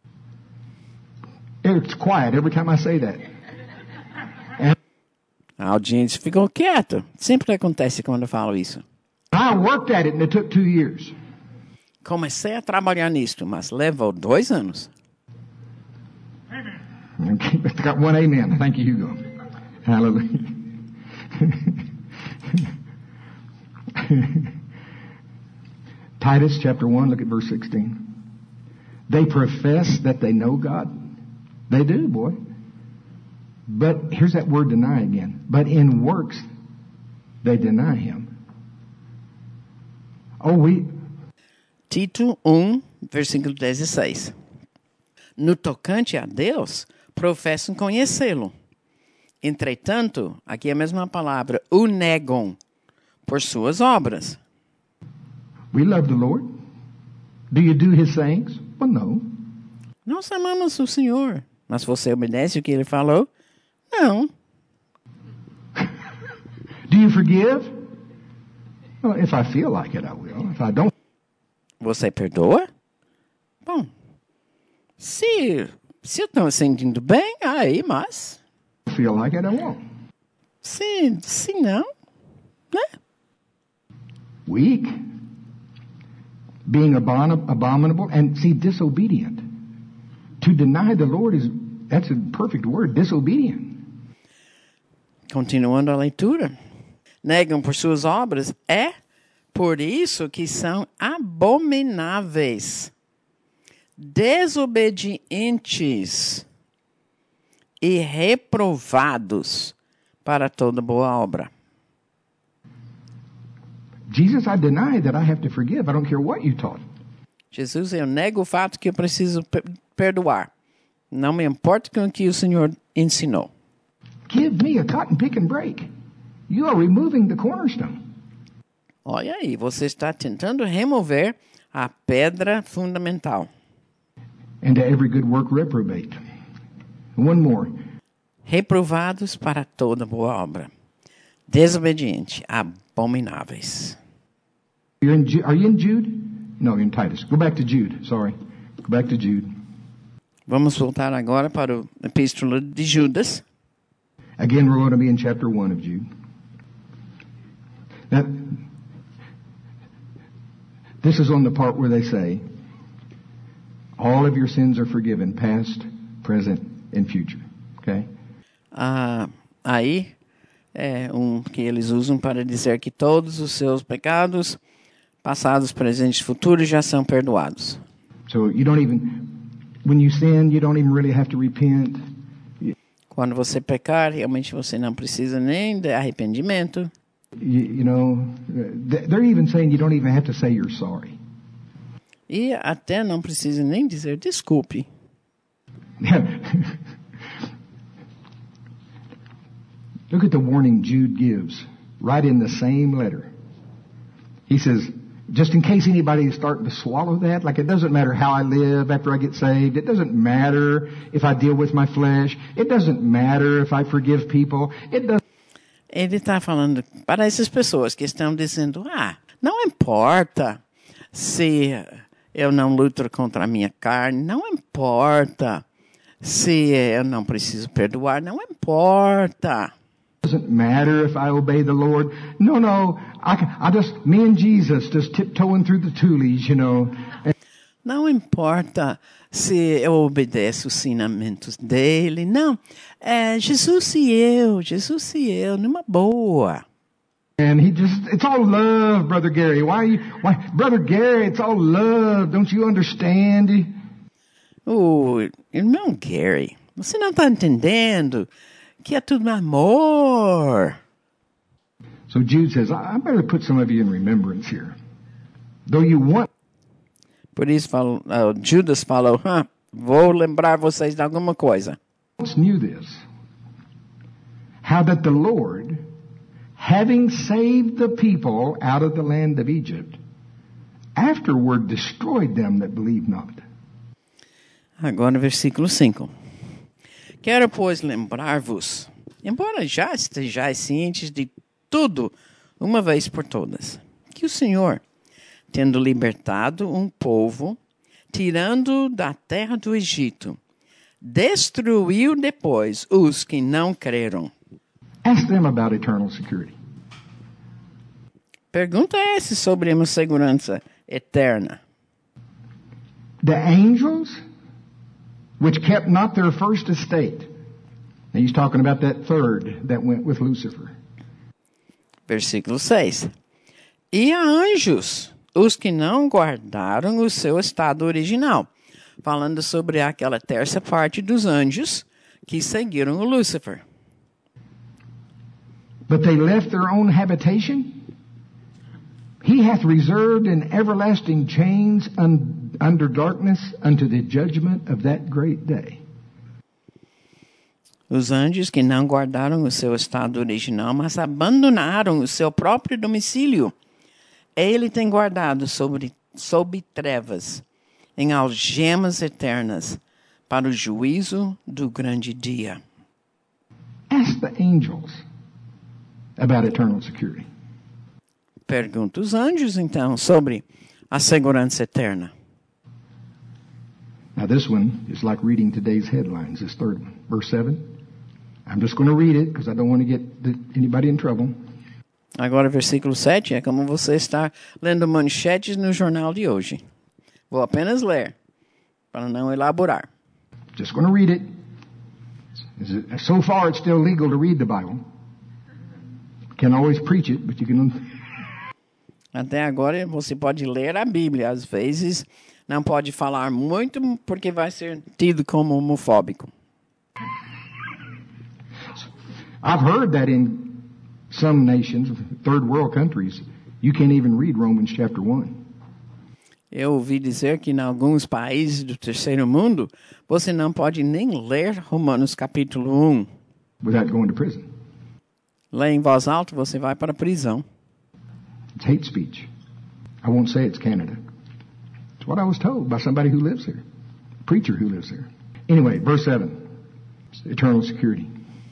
It's quiet every time I say that. And A audiência ficou quieta. Sempre acontece quando eu falo isso. I worked at it and it took two years. Comecei a trabalhar nisto, mas levou dois anos. Okay, got one amen. Thank you, Hugo. Hallelujah. Titus chapter one, look at verse sixteen. They profess that they know God. They do, boy. But here's that word deny again. But in works, they deny Him. Oh, we... Tito um, versículo dezesseis. No tocante a Deus, professam conhecê-lo. Entretanto, aqui é a mesma palavra, o negam por suas obras. We love the Lord. Do you do His sayings? Well, no. Nós amamos o Senhor, mas você obedece o que Ele falou? Não. Do you forgive? Well, if I feel like it, I will. If I don't, Você perdoa? Bom, se, se eu estou me sentindo bem, aí, mas feel like it, I won't. se, se não, né? Weak. Being abon- abominable and, see, disobedient. To deny the Lord is, that's a perfect word, disobedient. Continuando a leitura. Negam por suas obras, é por isso que são abomináveis, desobedientes e reprovados para toda boa obra. Jesus, I deny that I have to forgive. I don't care what you taught. Jesus, eu nego o fato que eu preciso per- perdoar. Não me importa com o que o Senhor ensinou. Give me a cotton pick and break. You are removing the cornerstone. Olha aí, você está tentando remover a pedra fundamental. And to every good work reprobate. One more. Reprovados para toda boa obra. Desobediente, abomináveis. You're in Ju- are you in Jude? No, you're in Titus. Go back to Jude. Sorry. Go back to Jude. Vamos voltar agora para o Epístola de Judas. Again, we're going to be in chapter one of Jude. Now, this is on the part where they say, all of your sins are forgiven, past, present, and future. Okay? Ah, aí é um que eles usam para dizer que todos os seus pecados, passados, presentes e futuros, já são perdoados. So you don't even, when you sin, you don't even really have to repent. Quando você pecar, realmente você não precisa nem de arrependimento. You, you know, they're even saying you don't even have to say you're sorry. E até não precisa nem dizer desculpe. Look at the warning Jude gives, right in the same letter. He says, just in case anybody is starting to swallow that, like it doesn't matter how I live after I get saved. It doesn't matter if I deal with my flesh. It doesn't matter if I forgive people. It doesn't. Ele está falando para essas pessoas que estão dizendo, ah, não importa se eu não luto contra a minha carne, não importa se eu não preciso perdoar, não importa. Doesn't matter if I obey the Lord. No, no, I, can, I just, me and Jesus just tiptoeing through the tulies, you know. And Não importa se eu obedeço os ensinamentos dele, não. É Jesus e eu, Jesus e eu, numa boa. And he just, it's all love, Brother Gary. Why, you, why, Brother Gary, it's all love. Don't you understand? O irmão Gary, você não está entendendo que é tudo amor. So Jude says, I, I better put some of you in remembrance here. Though you want, Por isso falo, uh, Judas falou, ah, Vou lembrar vocês de alguma coisa. Knew this. How that the Lord, having saved the people out of the land of Egypt, afterward destroyed them that believed not. Agora, versículo cinco. Quero, pois, lembrar-vos, embora já estejais cientes de tudo, uma vez por todas, que o Senhor, tendo libertado um povo, tirando da terra do Egito, destruiu depois os que não creram. Ask them about eternal security. Pergunta essa sobre uma segurança eterna. The angels, which kept not their first estate. Now he's talking about that third that went with Lucifer. Versículo seis. E a anjos, os que não guardaram o seu estado original. Falando sobre aquela terça parte dos anjos que seguiram o Lúcifer. But they left their own habitation. He hath reserved in everlasting chains un- under darkness unto the judgment of that great day. Os anjos que não guardaram o seu estado original, mas abandonaram o seu próprio domicílio. Ele tem guardado sobre, sob trevas, em algemas eternas, para o juízo do grande dia. Ask the angels about eternal security. Pergunta os anjos, então, sobre a segurança eterna. Now this one is like reading today's headlines, this third one. Verse seven. I'm just going to read it because I don't want to get the, anybody in trouble. Agora, versículo sete, é como você está lendo manchetes no jornal de hoje. Vou apenas ler, para não elaborar. Just going to read it. So far, it's still legal to read the Bible. Can't always preach it, but you can... Até agora, você pode ler a Bíblia. Às vezes, não pode falar muito, porque vai ser tido como homofóbico. I've heard that in some nations, third world countries, you can't even read Romans chapter one. Eu ouvi dizer que em alguns países do terceiro mundo, você não pode nem ler Romanos capítulo um. Without going to prison. Lê em voz alta, você vai para a prisão. It's hate speech. I won't say it's Canada. It's what I was told by somebody who lives there. A preacher who lives there. Anyway, verse seven. Eternal security.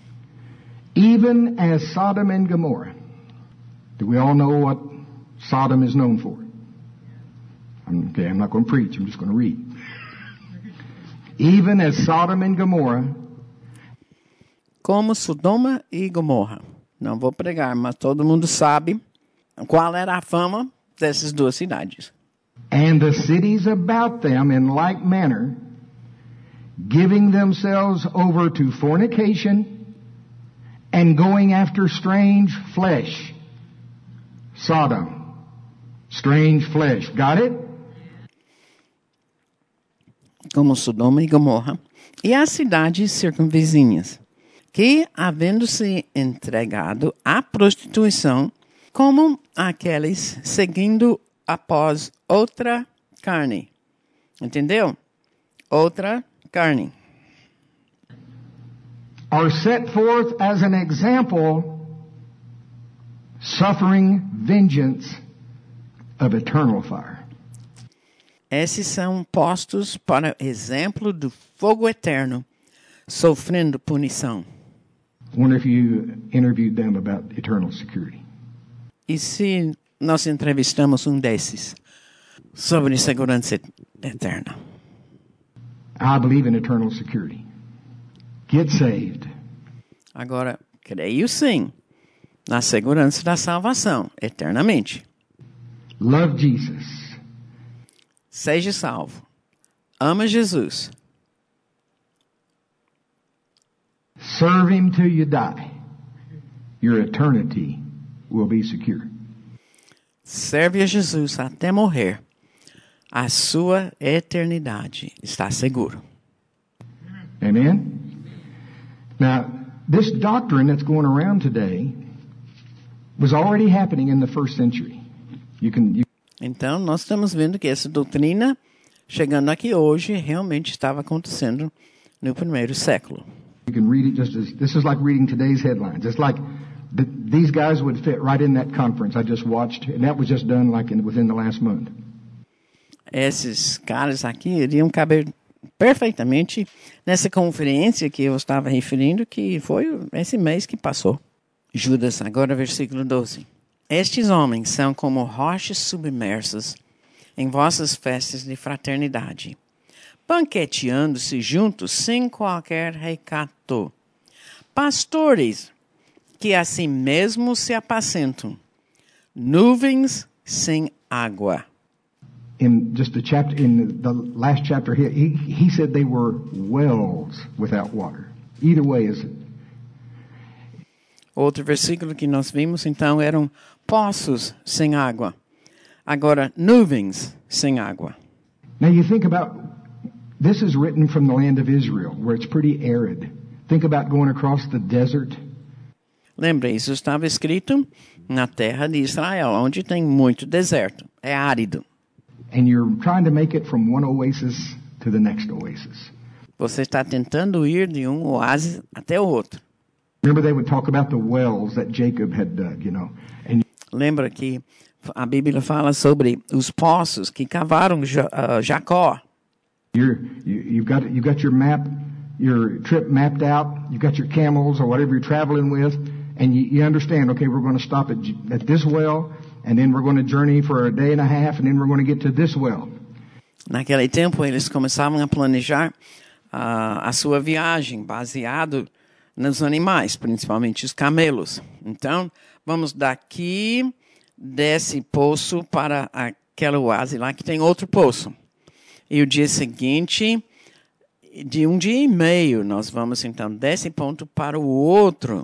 Even as Sodom and Gomorrah. Do we all know what Sodom is known for? I'm, okay, I'm not going to preach. I'm just going to read. Even as Sodom and Gomorrah. Como Sodoma e Gomorra. Não vou pregar, mas todo mundo sabe qual era a fama dessas duas cidades. And the cities about them in like manner, giving themselves over to fornication and going after strange flesh. Sodom. Strange flesh. Got it? Como Sodoma e Gomorra. E as cidades circunvizinhas, que, havendo-se entregado à prostituição, como aqueles seguindo após outra carne. Entendeu? Outra carne. Are set forth as an example, suffering vengeance of eternal fire. Esses são postos para exemplo do fogo eterno, sofrendo punição. I wonder if you interviewed them about eternal security. E se nós entrevistamos um desses sobre segurança eterna? I believe in eternal security. Get saved. Agora, creio sim na segurança da salvação, eternamente. Love Jesus. Seja salvo. Ama Jesus. Serve Him till you die. Your eternity will be secure. Serve a Jesus até morrer. A sua eternidade está seguro. Amen? Now, this doctrine that's going around today was already happening in the first century. You can, you... Então, nós estamos vendo que essa doutrina chegando aqui hoje, realmente estava acontecendo no primeiro século. You can read it just as, this is like reading today's headlines. It's like the, these guys would fit right in that conference I just watched, and that was just done like in, within the last month. Esses caras aqui iriam caber perfeitamente nessa conferência que eu estava referindo, que foi esse mês que passou. Judas, agora versículo doze. Estes homens são como rochas submersas em vossas festas de fraternidade, banqueteando-se juntos sem qualquer recato. Pastores que a si mesmos se apacentam, nuvens sem água. In just the chapter, in the last chapter, he, he said they were wells without water. Either way is it. Outro versículo que nós vimos, então, eram poços sem água. Agora, nuvens sem água. Now you think about, this is written from the land of Israel, where it's pretty arid. Think about going across the desert. Lembra, isso estava escrito na terra de Israel, onde tem muito deserto. É árido. And you're trying to make it from one oasis to the next oasis. Você está tentando ir de um oásis até o outro. Remember they would talk about the wells that Jacob had dug, you know. And Lembra que a Bíblia fala sobre os poços que cavaram uh, Jacó. you're, you, you've got you've got your map, your trip mapped out. You've got your camels or whatever you're traveling with, and you, you understand. Okay, we're going to stop at, at this well, and then we're going to journey for a day and a half, and then we're going to get to this well. Naquele tempo eles começavam a planejar uh, a sua viagem baseado nos animais, principalmente os camelos. Então, vamos daqui desse poço para aquela oásis lá que tem outro poço. E o dia seguinte, de um dia e meio, nós vamos então desse ponto para o outro.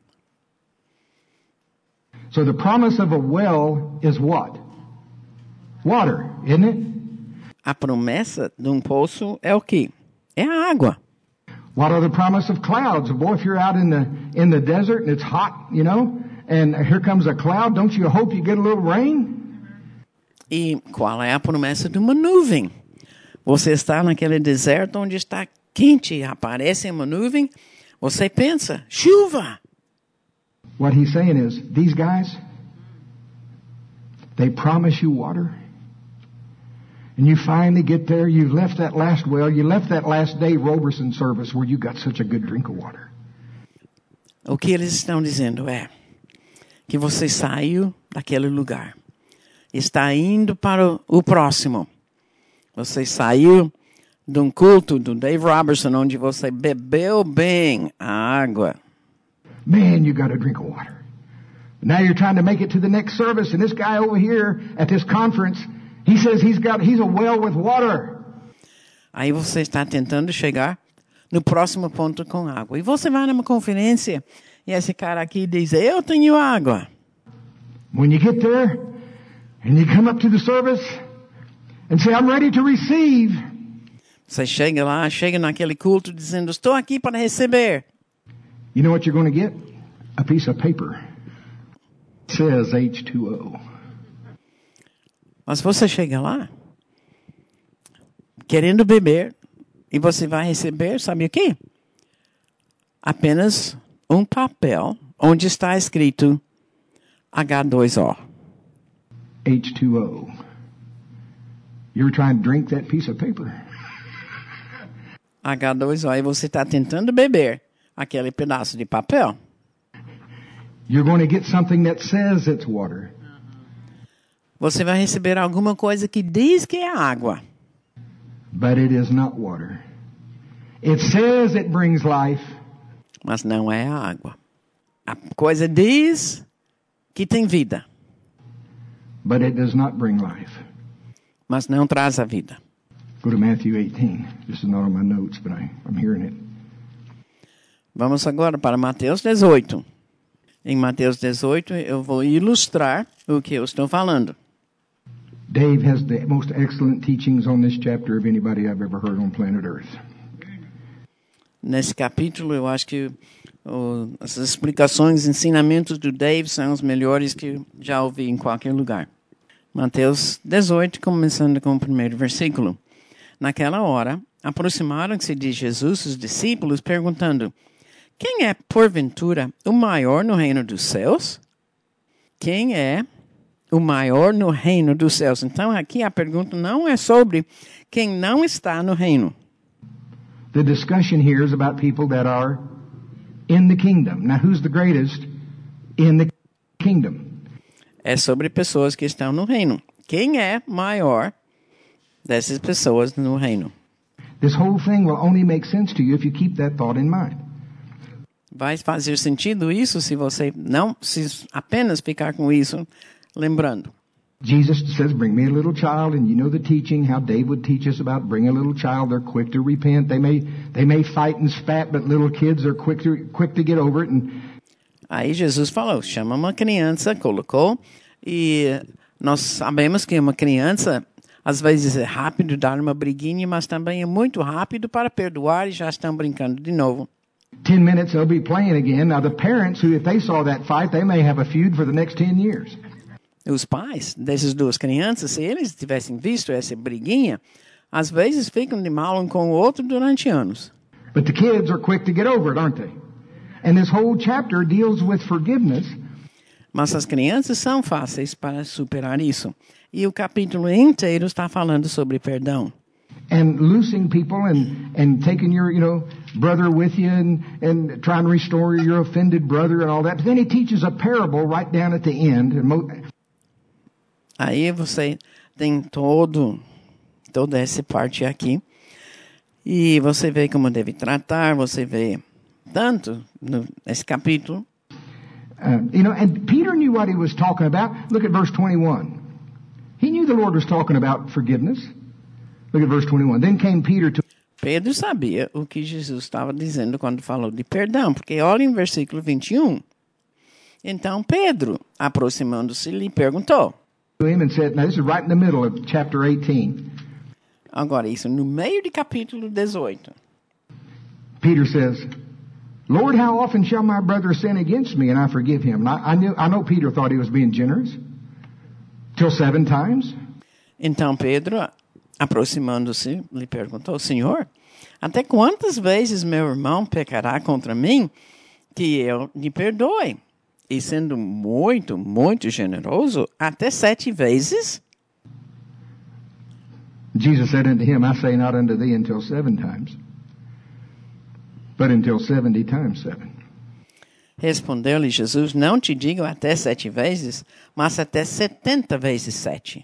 So the promise of a well is what? Water, isn't it? A promessa de um poço é o quê? É a água. What are the promise of clouds? Boy, if you're out in the in the desert and it's hot, you know, and here comes a cloud, don't you hope you get a little rain? E qual é a promessa de uma nuvem? Você está naquele deserto onde está quente, aparece uma nuvem, você pensa, chuva. What he's saying is, these guys, they promise you water. And you finally get there, you've left that last well, you left that last day Roberson service where you got such a good drink of water. O que eles estão dizendo é que você saiu daquele lugar, está indo para o, o próximo. Você saiu de um culto do Dave Robertson, onde você bebeu bem a água. Man, you got a drink of water. Now you're trying to make it to the next service, and this guy over here at this conference, he says he's got he's a well with water. Aí você está tentando chegar no próximo ponto com água. E você vai numa conferência e esse cara aqui diz, eu tenho água. When you get there and you come up to the service and say, I'm ready to receive. Você chega lá, chega naquele culto dizendo, estou aqui para receber. You know what you're going to get? A piece of paper. It says H two O. Mas você chega lá, querendo beber, e você vai receber, sabe o quê? Apenas um papel onde está escrito H dois O. H two O. You're trying to drink that piece of paper. H dois O, e você está tentando beber aquele pedaço de papel. You're going to get something that says it's water. Você vai receber alguma coisa que diz que é água. But it is not water. It says it brings life. Mas não é a água. A coisa diz que tem vida. But it does not bring life. Mas não traz a vida. Go to Matthew eighteen. This is not on my notes, but I, I'm hearing it. Vamos agora para Mateus dezoito. Em Mateus dezoito, eu vou ilustrar o que eu estou falando. Dave has the most excellent teachings on this chapter of anybody I've ever heard on planet Earth. Nesse capítulo, eu acho que oh, as explicações, ensinamentos do Dave são os melhores que eu já ouvi em qualquer lugar. Mateus dezoito, começando com o primeiro versículo. Naquela hora, aproximaram-se de Jesus os discípulos, perguntando: quem é, porventura, o maior no reino dos céus? Quem é o maior no reino dos céus? Então, aqui a pergunta não é sobre quem não está no reino. The discussion here is about people that are in the kingdom. Now, who's the greatest in the kingdom? É sobre pessoas que estão no reino. Quem é maior dessas pessoas no reino? This whole thing will only make sense to you if you keep that thought in mind. Vai fazer sentido isso se você não se apenas ficar com isso lembrando. Jesus says, bring me a little child, and you know the teaching, how Dave would teach us about bring a little child, they're quick to repent. They may they may fight and spat, but little kids are quick to quick to get over it. And aí Jesus falou, chama uma criança, colocou, e nós sabemos que uma criança às vezes é rápido dar uma briguinha, mas também é muito rápido para perdoar e já estão brincando de novo. Ten minutes they'll be playing again. Now the parents, who if they saw that fight, they may have a feud for the next ten years. Os pais dessas duas crianças, se eles tivessem visto essa briguinha, às vezes ficam de mal um com o outro durante anos. But the kids are quick to get over it, aren't they? And this whole chapter deals with forgiveness. Mas as crianças são fáceis para superar isso. E o capítulo inteiro está falando sobre perdão. And loosing people and, and taking your, you know, brother with you and, and trying to restore your offended brother and all that. But then he teaches a parable right down at the end. Aí você tem todo, toda essa parte aqui. E você vê como deve tratar, você vê tanto nesse capítulo. Uh, you know, and Peter knew what he was talking about. Look at verse twenty-one. He knew the Lord was talking about forgiveness. Look at verse twenty-one. Then came Peter to... Pedro sabia o que Jesus estava dizendo quando falou de perdão, porque olha em versículo vinte e um. Então Pedro, aproximando-se, lhe perguntou. him and said, now this is right in the middle of chapter eighteen. Agora isso no meio de capítulo dezoito. Peter says, Lord, how often shall my brother sin against me and I forgive him? And I, I, knew, I know Peter thought he was being generous. Till seven times? Então Pedro, aproximando-se, lhe perguntou, Senhor, até quantas vezes meu irmão pecará contra mim que eu lhe perdoe? E sendo muito, muito generoso, até sete vezes? Jesus said unto him, I say not unto thee until seven times, but until seventy times seven. Respondeu-lhe Jesus, não te digo até sete vezes, mas até setenta vezes sete.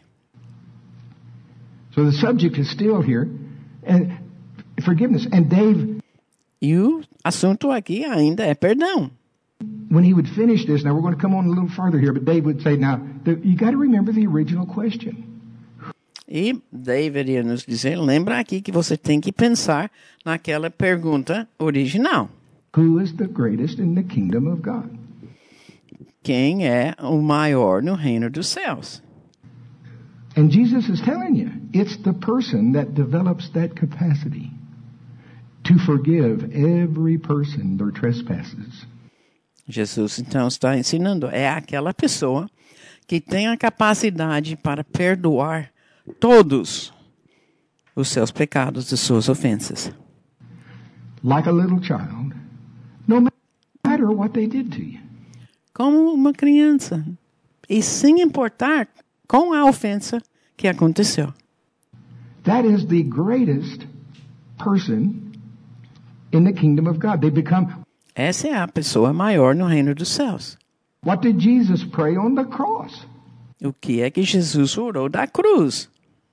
So the subject is still here, and forgiveness. And Dave, e o assunto aqui ainda é perdão. When he would finish this, now we're going to come on a little farther here, but Dave would say, now, the, you got to remember the original question. E Dave iria nos dizer, lembra aqui que você tem que pensar naquela pergunta original. Who is the greatest in the kingdom of God? Quem é o maior no reino dos céus? And Jesus is telling you, it's the person that develops that capacity to forgive every person their trespasses. Jesus, então, está ensinando, é aquela pessoa que tem a capacidade para perdoar todos os seus pecados e suas ofensas. Like a little child, no matter what they did to you. Como uma criança, e sem importar com a ofensa que aconteceu. That is the greatest person in the kingdom of God. They become... Essa é a pessoa maior no reino dos céus. What did Jesus pray on the cross? O que é que Jesus orou da cruz?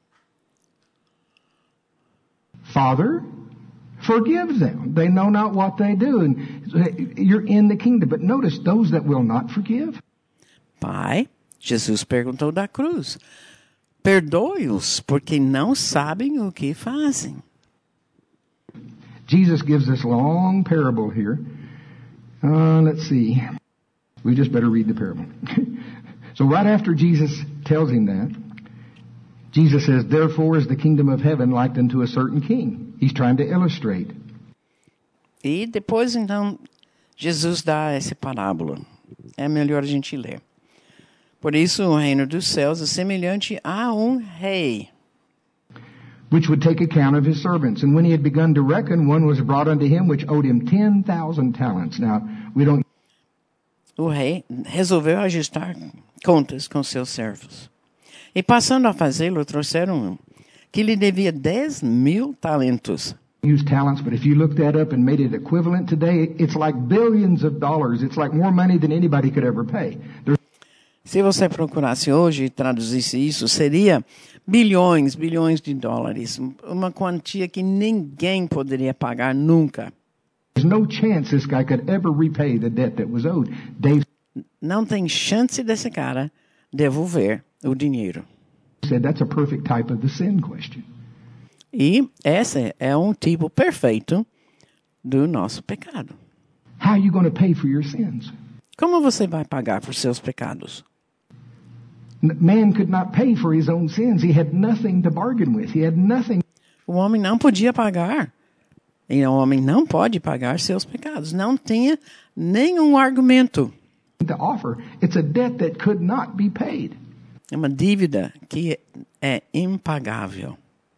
Father, forgive them. They know not what they do. And you're in the kingdom. But notice those that will not forgive. Pai, Jesus perguntou da cruz. Perdoe-os, porque não sabem o que fazem. Jesus gives this long parable here. Uh, let's see. We just better read the parable. So right after Jesus tells him that, Jesus says, therefore is the kingdom of heaven likened unto a certain king. He's trying to illustrate. E depois, então, Jesus dá essa parábola. É melhor a gente ler. Por isso, o reino dos céus é semelhante a um rei. which would take account of his servants. And when he had begun to reckon, one was brought unto him which owed him ten thousand talents. Now, we don't... O rei resolveu ajustar contas com seus servos. E passando a fazê-lo, trouxeram um que lhe devia dez mil talentos. Use talents, but if you look that up and made it equivalent today, it's like billions of dollars. It's like more money than anybody could ever pay. There's... Se você procurasse hoje e traduzisse isso, seria bilhões, bilhões de dólares. Uma quantia que ninguém poderia pagar nunca. There's no chance this guy could ever repay the debt that was owed. Dave Não tem chance desse cara devolver o dinheiro. said that's a perfect type of the sin question. E esse é um tipo perfeito do nosso pecado. How are you going to pay for your sins? Como você vai pagar por seus pecados? N- Man could not pay for his own sins. He had nothing to bargain with. He had nothing O homem não podia pagar. E o homem não pode pagar seus pecados. Não tinha nenhum argumento. to offer. It's a debt that could not be paid. É uma dívida que é impagável.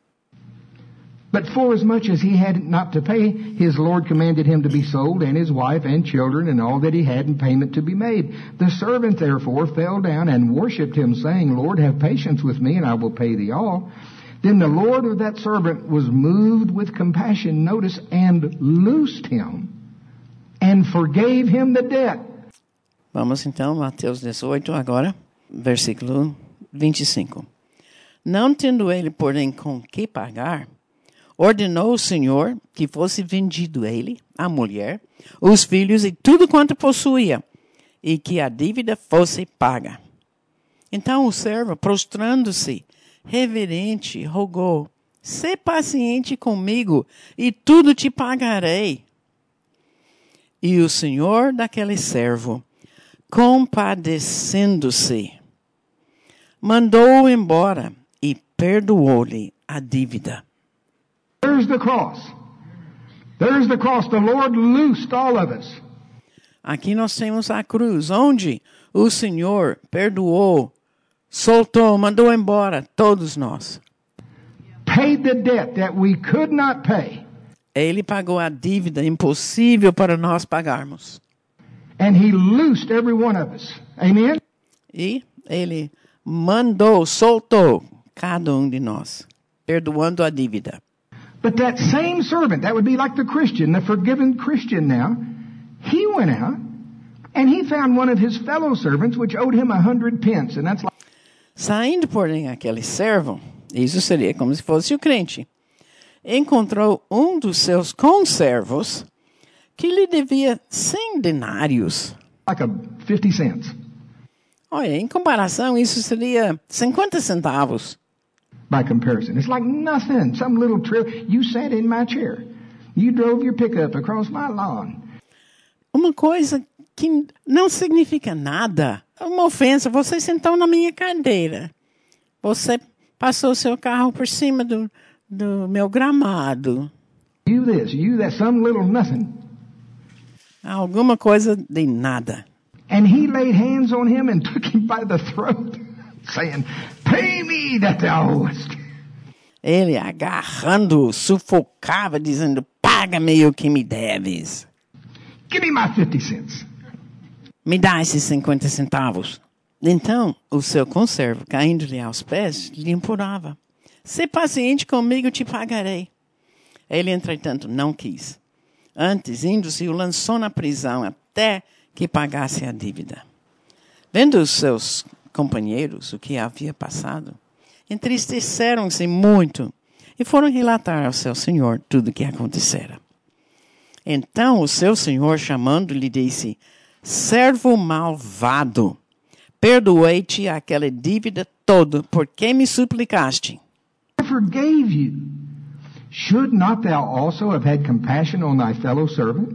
But forasmuch as he had not to pay, his Lord commanded him to be sold, and his wife and children, and all that he had, in payment to be made. The servant therefore fell down and worshipped him, saying, Lord, have patience with me, and I will pay thee all. Then the Lord of that servant was moved with compassion, notice, and loosed him, and forgave him the debt. Vamos então, Mateus dezoito agora, versículo vinte e cinco. Não tendo ele, porém, com que pagar, ordenou o Senhor que fosse vendido ele, a mulher, os filhos e tudo quanto possuía, e que a dívida fosse paga. Então o servo, prostrando-se, reverente, rogou, sê paciente comigo, e tudo te pagarei. E o Senhor daquele servo, compadecendo-se, mandou-o embora e perdoou-lhe a dívida. There's the cross. There's the cross. The Lord loosed all of us. Aqui nós temos a cruz, onde o Senhor perdoou, soltou, mandou embora todos nós. Paid the debt that we could not pay. Ele pagou a dívida impossível para nós pagarmos. And he loosed every one of us. Amen? E ele mandou, soltou cada um de nós, perdoando a dívida. But that same servant, that would be like the Christian, the forgiven Christian now, he went out and he found one of his fellow servants which owed him a hundred pence. And that's like... Saindo, porém, aquele servo, isso seria como se fosse o crente, encontrou um dos seus conservos que lhe devia cem denários. Like a fifty cents. Olha, em comparação, isso seria cinquenta centavos. By comparison. It's like nothing. Some little trip. You sat in my chair. You drove your pickup across my lawn. Uma coisa que não significa nada. É uma ofensa. Você sentou na minha cadeira. Você passou seu carro por cima do, do meu gramado. You this, you that, some little nothing. Alguma coisa de nada. And he laid hands on him and took him by the throat, saying, Pay me that thou owest. Ele agarrando, sufocava, dizendo, paga-me o que me deves. Give me my fifty cents. Me dá esses cinquenta centavos. Então, o seu conservo, caindo-lhe aos pés, lhe implorava. Sê paciente comigo, te pagarei. Ele, entretanto, não quis. Antes, indo-se, o lançou na prisão até que pagasse a dívida. Vendo os seus companheiros o que havia passado, entristeceram-se muito e foram relatar ao seu senhor tudo o que acontecera. Então o seu senhor, chamando-lhe, disse, servo malvado, perdoei-te aquela dívida toda, porque me suplicaste. I forgave you. Should not thou also have had compassion on thy fellow servant?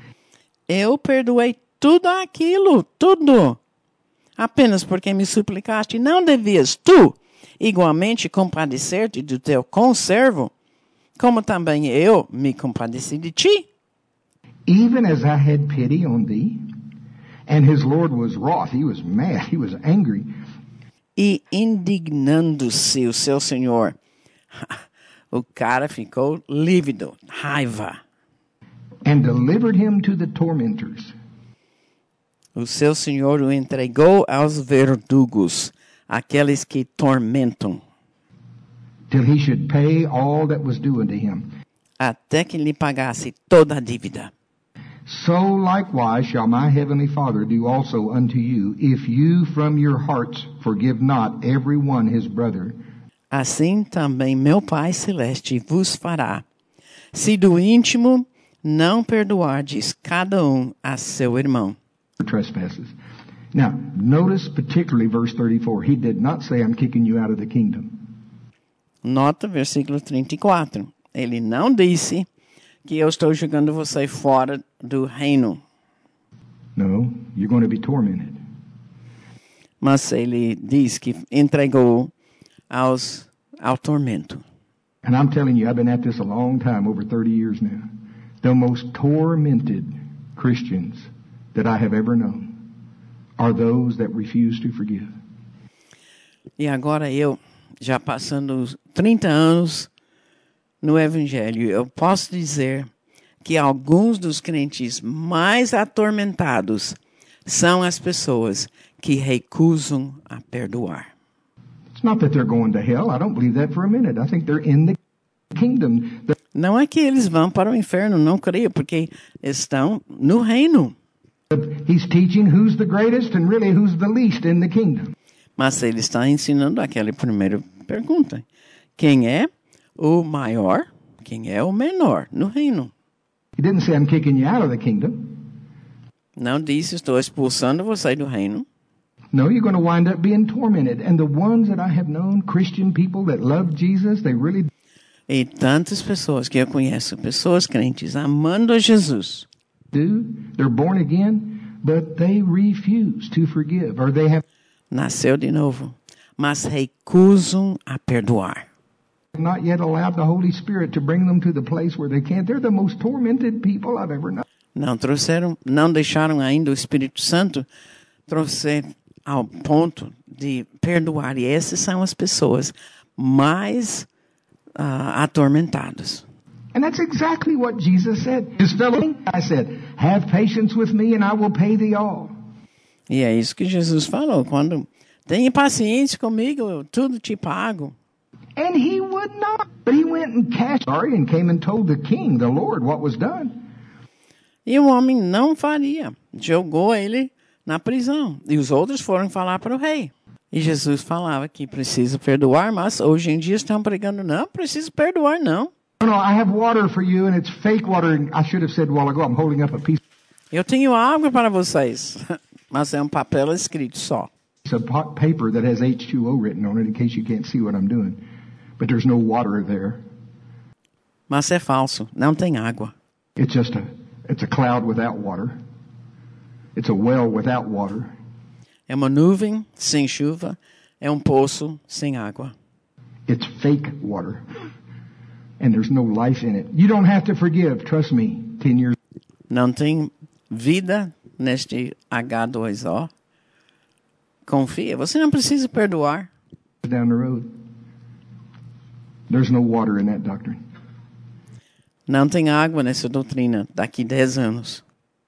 Eu perdoei tudo aquilo, tudo. Apenas porque me suplicaste, não devias tu igualmente compadecer-te do teu conservo, como também eu me compadeci de ti? Even as I had pity on thee, and his Lord was wroth, he was mad, he was angry. E indignando-se o seu senhor, O cara ficou lívido, raiva. And delivered him to the tormentors. O seu senhor o entregou aos verdugos, aqueles que tormentam, Till he should pay all that was due unto him. até que lhe pagasse toda a dívida. So likewise shall my heavenly Father do also unto you, if you from your hearts forgive not every one his brother. Assim também meu Pai Celeste vos fará, se do íntimo não perdoardes cada um a seu irmão. Trespasses. Now, notice particularly verse thirty-four. He did not say, I'm kicking you out of the kingdom. Nota versículo trinta e quatro. Ele não disse que eu estou jogando você fora do reino. No, you're going to be tormented. Mas ele diz que entregou aos, ao tormento. And I'm telling you, I've been at this a long time, over thirty years now. The most tormented Christians that I have ever known are those that refuse to forgive. E agora eu, já passando os trinta anos no Evangelho, eu posso dizer que alguns dos crentes mais atormentados são as pessoas que recusam a perdoar. It's not that they're going to hell. I don't believe that for a minute. I think they're in the kingdom. Não é que eles vão para o inferno, não creio, porque estão no reino. He's teaching who's the greatest and really who's the least in the kingdom. Mas ele está ensinando aquela primeira pergunta. Quem é o maior? Quem é o menor no reino? He didn't say, I'm kicking you out of the kingdom. Não disse, estou expulsando você do reino. No, you're going to wind up being tormented. And the ones that I have known, Christian people that love Jesus, they really E tantas pessoas que eu conheço, pessoas crentes, amando a Jesus, do. They're born again, but they refuse to forgive. Or they have nasceu de novo, mas recusam a perdoar. not yet allowed the Holy Spirit to bring them to the place where they can. They're the most tormented people I've ever known. Não trouxeram, não deixaram ainda o Espírito Santo trouxer ao ponto de perdoar. E essas são as pessoas mais uh, atormentadas. And that's exactly what Jesus said. His fellow, I said, have patience with me and I will pay thee all. E é isso que Jesus falou. Quando tenha paciência comigo, eu tudo te pago. And he would not. But he went and cast sorry and came and told the king, the Lord, what was done. E o homem não faria. Jogou ele na prisão. E os outros foram falar para o rei. E Jesus falava que precisa perdoar, mas hoje em dia estão pregando, não precisa perdoar, não. No, no, I have water for you and it's fake water. And I should have said a while ago, I'm holding up a piece Eu tenho água para vocês, mas é um papel escrito só. of pa- paper that has H two O written on it in case you can't see what I'm doing. But there's no water there. Mas é falso, não tem água. It's just a, it's a cloud without water. It's a well without water. É uma nuvem sem chuva, é um poço sem água. It's fake water. And there's no life in it. You don't have to forgive, trust me. Ten years Não tem vida neste H dois O. Confia, você não precisa perdoar. down the road, there's no water in that doctrine. Não tem água nessa doutrina daqui dez anos.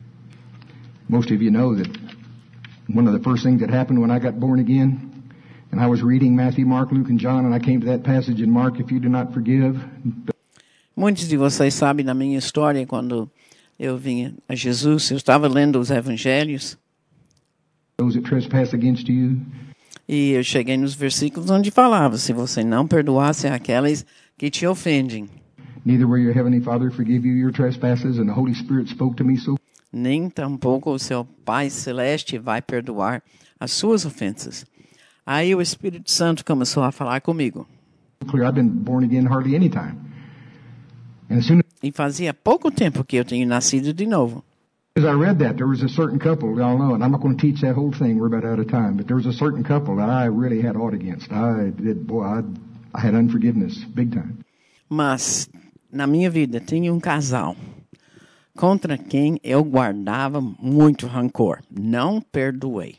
Most of you know that one of the first things that happened when I got born again, and I was reading Matthew, Mark, Luke, and John, and I came to that passage in Mark, if you do not forgive, Muitos de vocês sabem da minha história quando eu vim a Jesus, eu estava lendo os evangelhos those that trespass against you, e eu cheguei nos versículos onde falava, se você não perdoasse aqueles que te ofendem, neither will your heavenly Father forgive you your trespasses, and the Holy Spirit spoke to me so nem tampouco o seu Pai Celeste vai perdoar as suas ofensas. Aí o Espírito Santo começou a falar comigo. clear. I've been born again hardly any time. And as soon E fazia pouco tempo que eu tinha nascido de novo. as I read that, there was a certain couple, y'all know, and I'm not going to teach that whole thing, we're about out of time, but there was a certain couple that I really had aught against. I did, boy, I, I had unforgiveness, big time. Mas na minha vida tinha um casal contra quem eu guardava muito rancor. Não perdoei.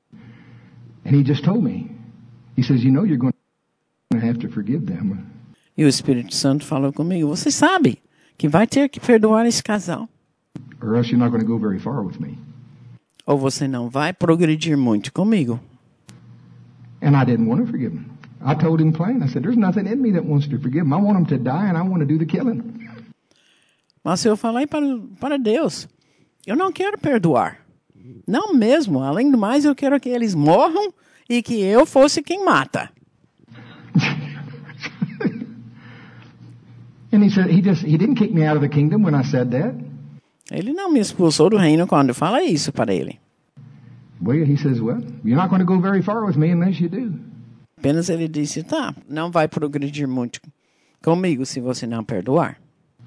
And he just told me, he says, you know, you're going to have to forgive them. E o Espírito Santo falou comigo, você sabe que vai ter que perdoar esse casal. Or else you're not going to go very far with me. Ou você não vai progredir muito comigo. And I didn't want to forgive him. I told him plain. I said, there's nothing in me that wants to forgive him. I want him to die and I want to do the killing. Mas eu falei para, para Deus, eu não quero perdoar. Não mesmo. Além do mais, eu quero que eles morram e que eu fosse quem mata. And he said, he just, he didn't kick me out of the kingdom when I said that. Ele não me expulsou do reino quando eu falei isso para ele. Well, he says, well, you're not going to go very far with me unless you do. Apenas ele disse, tá, não vai progredir muito comigo se você não perdoar.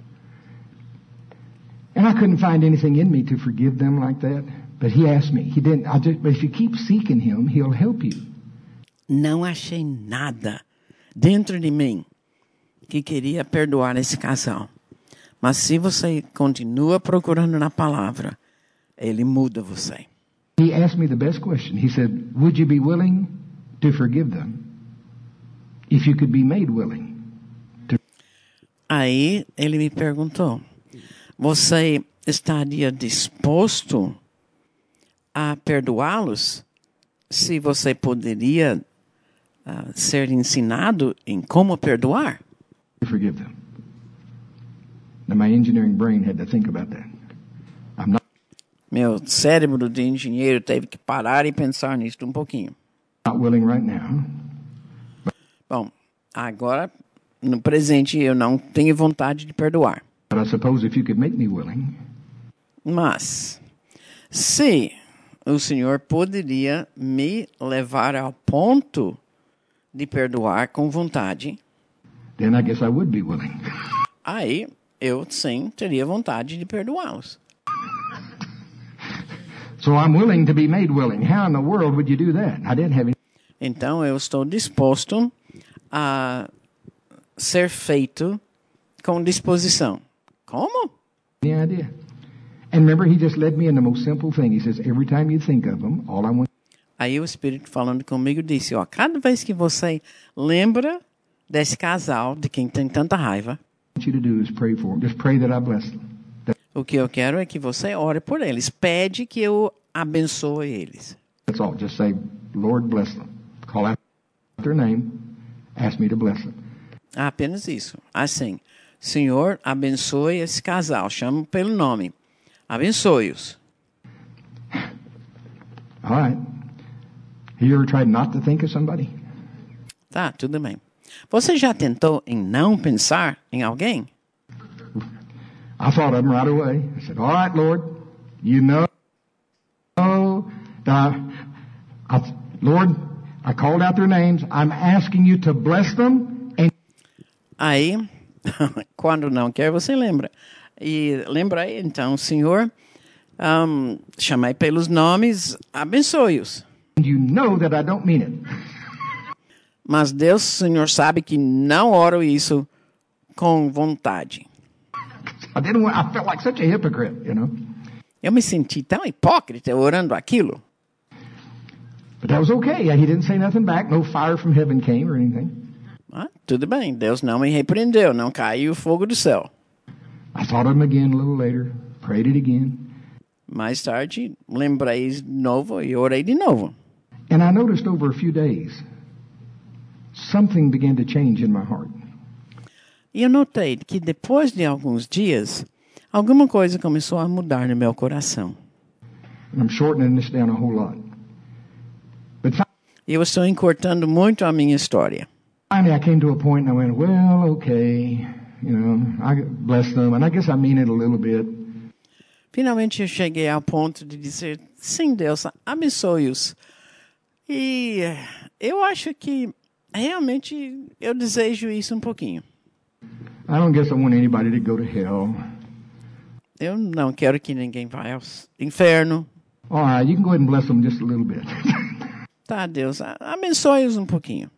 And I couldn't find anything in me to forgive them like that. But he asked me. He didn't. I just, but if you keep seeking him, he'll help you. Não achei nada dentro de mim que queria perdoar esse casal. Mas se você continua procurando na palavra, ele muda você. He asked me the best question. He said, would you be willing to forgive them if you could be made willing? To... Aí ele me perguntou, você estaria disposto a perdoá-los se você poderia uh, ser ensinado em como perdoar? Forgive them. Now my engineering brain had to think about that. I'm not, Meu cérebro de engenheiro teve que parar e pensar nisso um pouquinho. not willing right now. Bom, agora, no presente, eu não tenho vontade de perdoar. But I suppose if you could make me willing, Mas, se o Senhor poderia me levar ao ponto de perdoar com vontade, then I guess I would be willing. aí eu sim teria vontade de perdoá-los. So I'm willing to be made willing. How in the world would you do that? I didn't have any. Então eu estou disposto a ser feito com disposição. Como? Any idea? And remember, he just led me in the most simple thing. He says, every time you think of them, all I want Aí o Espírito falando comigo disse, ó, cada vez que você lembra desse casal, de quem tem tanta raiva, you to do is pray for them. Just pray that I bless them. That- o que eu quero é que você ore por eles. Pede que eu abençoe eles. That's all. Just say, Lord, bless them. Call out their name. Ask me to bless them. Apenas isso. Assim, Senhor, abençoe esse casal. Chamo pelo nome. Abençoe-os. All right. Have you ever tried not to think of somebody? Tá, tudo bem. Você já tentou em não pensar em alguém? I thought of them right away. I said, all right, Lord, you know, the, I, Lord, I called out their names. I'm asking you to bless them. And Aí, quando não quer, você lembra. E lembra aí, então, Senhor, um, chamei pelos nomes, abençoe-os. you know that I don't mean it. Mas Deus, Senhor, sabe que não oro isso com vontade. I didn't want, I felt like such a hypocrite, you know. Eu me senti tão hipócrita orando aquilo. But that was okay. He didn't say nothing back. No fire from heaven came or anything. Ah, tudo bem, Deus não me repreendeu, não caiu fogo do céu. I thought of him again a little later, prayed it again. Mais tarde, lembrei de novo e orei de novo. And I noticed over a few days, something began to change in my heart. E eu notei que depois de alguns dias, alguma coisa começou a mudar no meu coração. And I'm shortening this down a whole lot. But E eu estou encurtando muito a minha história. finally I came to a point and I went, well, okay, you know, I bless them. And I guess I mean it a little bit. Finalmente eu cheguei ao ponto de dizer, sim, Deus, abençoe-os. E eu acho que realmente eu desejo isso um pouquinho. I don't guess I want anybody to go to hell. Eu não quero que ninguém vá ao inferno. All right, you can go ahead and bless them just a little bit. Tá, Deus, abençoe-os um pouquinho.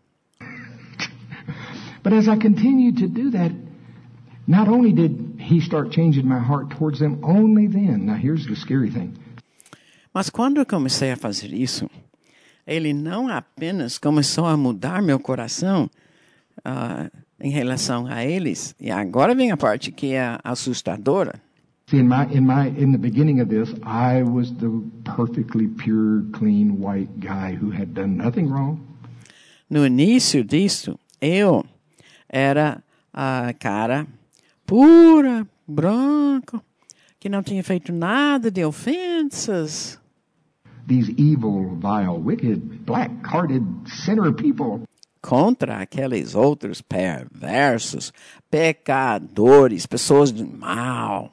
But as I continued to do that, not only did he start changing my heart towards them, only then, now here's the scary thing. Mas quando eu comecei a fazer isso, ele não apenas começou a mudar meu coração uh, em relação a eles. E agora vem a parte que é assustadora. See, in my, in my, in the beginning of this, I was the perfectly pure, clean, white guy who had done nothing wrong. No início disso, eu era a cara pura, branca, que não tinha feito nada de ofensas. These evil, vile, wicked, black-hearted, sinner people. Contra aqueles outros perversos, pecadores, pessoas do mal.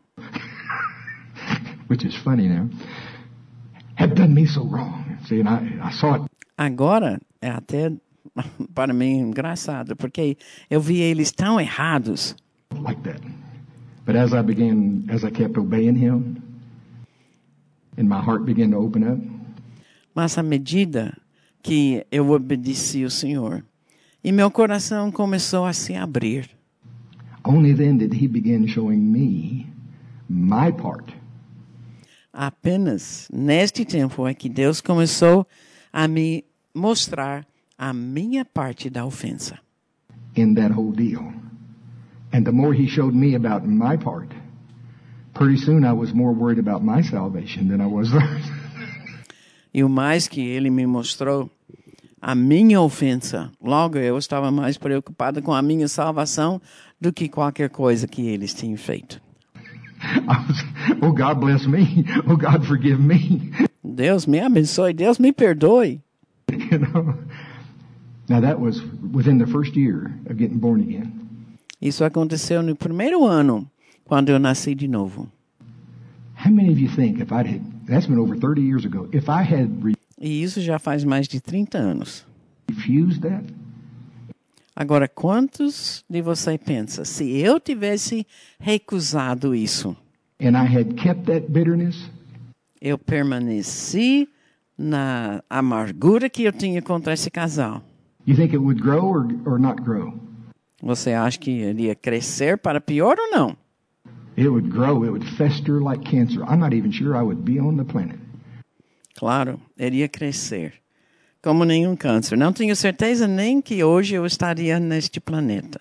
Which is funny now. Had done me so wrong. See, and I, I saw it. Agora é até para mim engraçado, porque eu vi eles tão errados. Like that. But as I began, as I kept obeying him, and my heart began to open up. Mas à medida que eu obedeci o Senhor, e meu coração começou a se abrir. Only then did he begin showing me my part. Apenas neste tempo é que Deus começou a me mostrar a minha parte da ofensa. In that whole deal. And the more he showed me about my part, pretty soon I was more worried about my salvation than I was theirs. E o mais que ele me mostrou a minha ofensa, logo eu estava mais preocupado com a minha salvação do que qualquer coisa que eles tinham feito. I was, oh, God bless me. Oh, God forgive me. Deus me abençoe, Deus me perdoe. You know. Now that was within the first year of getting born again. Isso aconteceu no primeiro ano, quando eu nasci de novo. How many of you think if I'd had, that's been over thirty years ago, if I had E isso já faz mais de trinta anos. refused that? Agora, quantos de vocês pensam, se eu tivesse recusado isso, And I had kept that bitterness, eu permaneci na amargura que eu tinha contra esse casal, you think it would grow or, or not grow? você acha que iria crescer para pior ou não? It would grow. It would fester like cancer. I'm not even sure I would be on the planet. Claro, iria crescer. Como nenhum câncer. Não tenho certeza nem que hoje eu estaria neste planeta.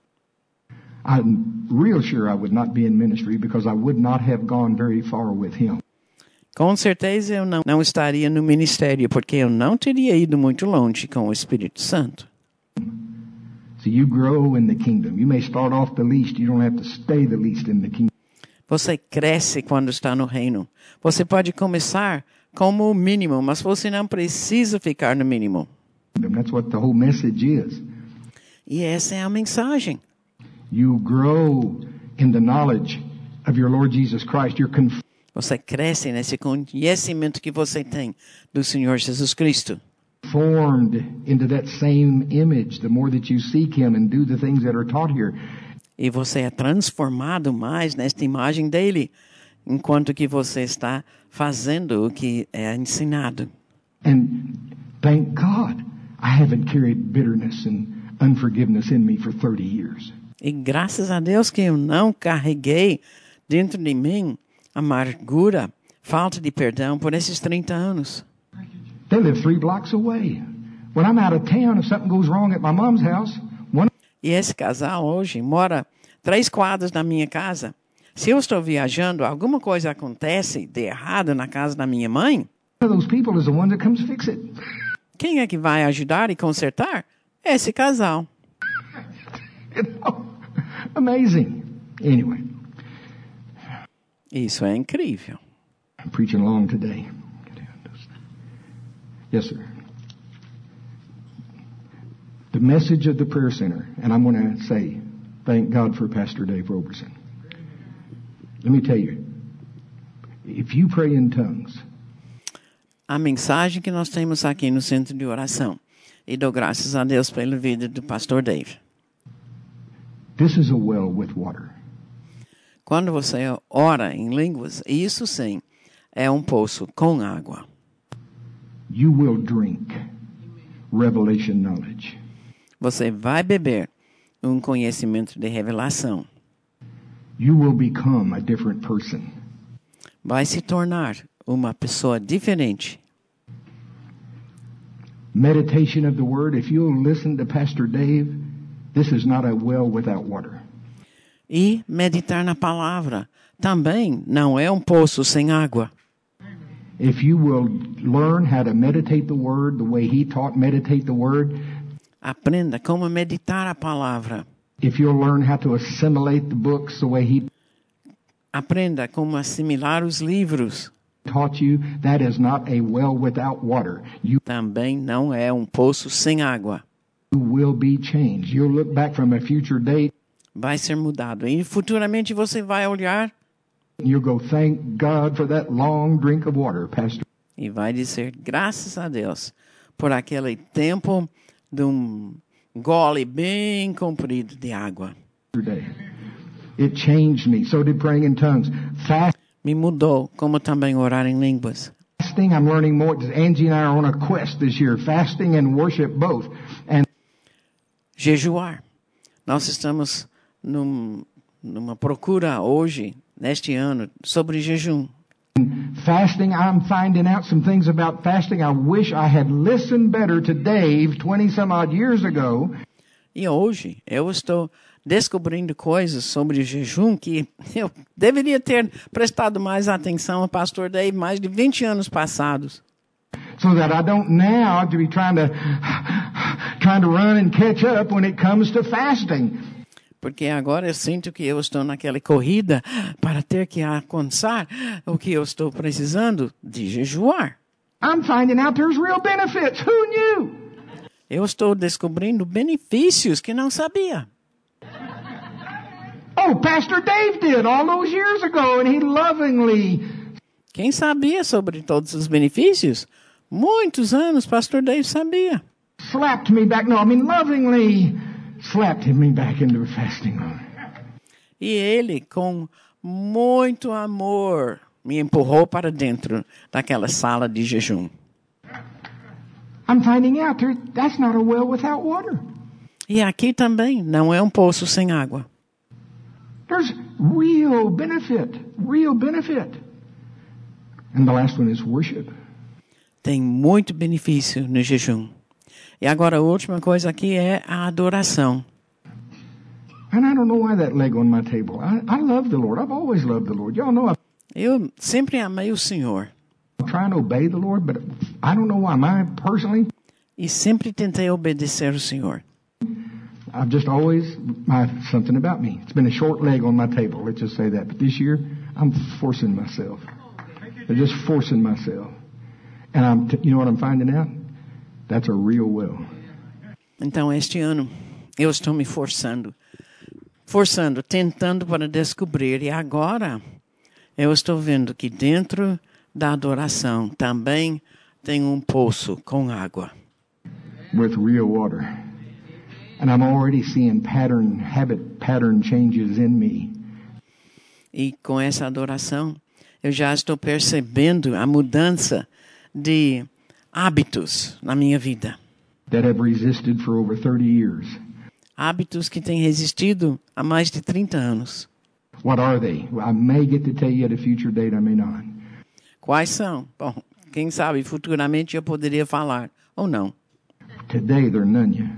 I'm real sure I would not be in ministry because I would not have gone very far with him. Com certeza eu não, não estaria no ministério, porque eu não teria ido muito longe com o Espírito Santo. So you grow in the kingdom. You may start off the least. You don't have to stay the least in the kingdom. Você cresce quando está no reino. Você pode começar como o mínimo, mas você não precisa ficar no mínimo. That's what the whole message is. E essa é a mensagem. You grow in the knowledge of your Lord Jesus Christ. You're conf- Você cresce nesse conhecimento que você tem do Senhor Jesus Cristo. formed into that same image the more that you seek him and do the things that are taught here. E você é transformado mais nesta imagem dele, enquanto que você está fazendo o que é ensinado. And thank God I haven't carried bitterness and unforgiveness in me for thirty years. E graças a Deus que eu não carreguei dentro de mim amargura, falta de perdão por esses trinta anos. They live three blocks away. When I'm out of town, if something goes wrong at my mom's house, one E esse casal hoje mora três quadras da minha casa. Se eu estou viajando, alguma coisa acontece de errado na casa da minha mãe, of those people is the one that comes fix it. quem é que vai ajudar e consertar? Esse casal. You know, amazing. Anyway, Isso é incrível. I'm preaching long today. Yes, sir. The message of the prayer center, and I'm going to say, thank God for Pastor Dave Roberson. Let me tell you, if you pray in tongues, A mensagem que nós temos aqui no centro de oração. E dou graças a Deus pela vida do pastor Dave. this is a well with water. Quando você ora em línguas, isso sim é um poço com água. You will drink revelation knowledge. Você vai beber um conhecimento de revelação. You will become a different person. Vai se tornar uma pessoa diferente. Meditation of the word, if you'll listen to Pastor Dave, This is not a well without water. E meditar na palavra também não é um poço sem água. If you will learn how to meditate the word the way he taught meditate the word, aprenda como meditar a palavra. If you'll learn how to assimilate the books the way he aprenda como assimilar os livros. Taught you, that is not a well without water. You também não é um poço sem água. will be changed. You'll look back from a future date. Vai ser mudado. E futuramente você vai olhar. You'll go, thank God for that long drink of water, Pastor. E vai dizer, graças a Deus, por aquele tempo de um gole bem comprido de água. It changed me. So did praying in tongues. Fast. Me mudou, como também orar em línguas. Fasting, I'm learning more. Angie and I are on a quest this year. Fasting and worship both. And jejuar. Nós estamos num, numa procura hoje, neste ano, sobre jejum. Fasting, I'm finding out some things about fasting. I wish I had listened better to Dave twenty some odd years ago. E hoje eu estou descobrindo coisas sobre jejum que eu deveria ter prestado mais atenção ao pastor Dave mais de vinte anos passados. So that I don't now to be trying to trying to run and catch up when it comes to fasting. Porque agora eu sinto que eu estou naquela corrida para ter que alcançar o que eu estou precisando de jejuar. I'm finding out there's real benefits. Who knew? Eu estou descobrindo benefícios que não sabia. Oh, Pastor Dave did all those years ago, and he lovingly. Quem sabia sobre todos os benefícios? Muitos anos, Pastor Dave sabia. Slapped me back. No, I mean lovingly slapped me back into fasting. E ele, com muito amor, me empurrou para dentro daquela sala de jejum. I'm finding out there, that's not a well without water. E aqui também não é um poço sem água. There's real benefit, real benefit. And the last one is worship. Tem muito benefício no jejum. E agora a última coisa aqui é a adoração. And I don't know why that leg on my table. I, I love the Lord. I've always loved the Lord. Y'all know I Eu sempre amei o Senhor. try and obey the Lord, but I don't know why. My personally, E sempre tentei obedecer o Senhor. I've just always, my, something about me. It's been a short leg on my table. Let's just say that. But this year, I'm forcing myself. I'm just forcing myself. And I'm, t- you know what I'm finding out? That's a real will. Então, este ano, eu estou me forçando. Forçando, tentando para descobrir. E agora, eu estou vendo que dentro da adoração também tem um poço com água. With real water. And I'm already seeing pattern, habit pattern changes in me. E com essa adoração, eu já estou percebendo a mudança de hábitos na minha vida. That have resisted for over thirty years. Hábitos que têm resistido há mais de trinta anos. What are they? Well, I may get to tell you at a future date, I may not. Quais são? Bom, quem sabe futuramente eu poderia falar, ou não. Today they're none.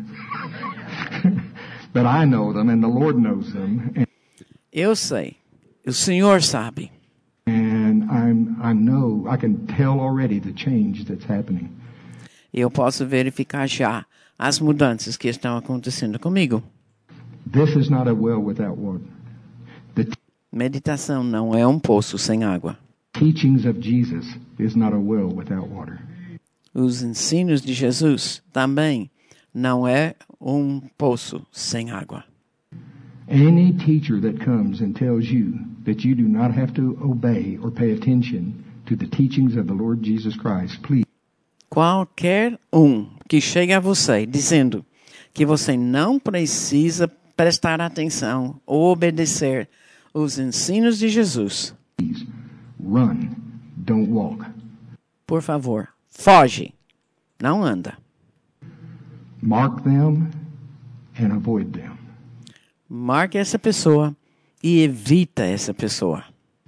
But I know them and the Lord knows them. And, Eu sei. O Senhor sabe. and I'm, I know, I can tell already the change that's happening. E eu posso verificar já as mudanças que estão acontecendo comigo. This is not a well without water. The t- Meditação não é um poço sem água. teachings of Jesus is not a well without water. Os ensinos de Jesus também não é um poço sem água. Any teacher that comes and tells you that you do not have to obey or pay attention to the teachings of the Lord Jesus Christ, please. Qualquer um que chegue a você dizendo que você não precisa prestar atenção ou obedecer os ensinos de Jesus, Please run, don't walk. por favor, foge, não anda. Mark them and avoid them. Marque essa pessoa e evita essa pessoa.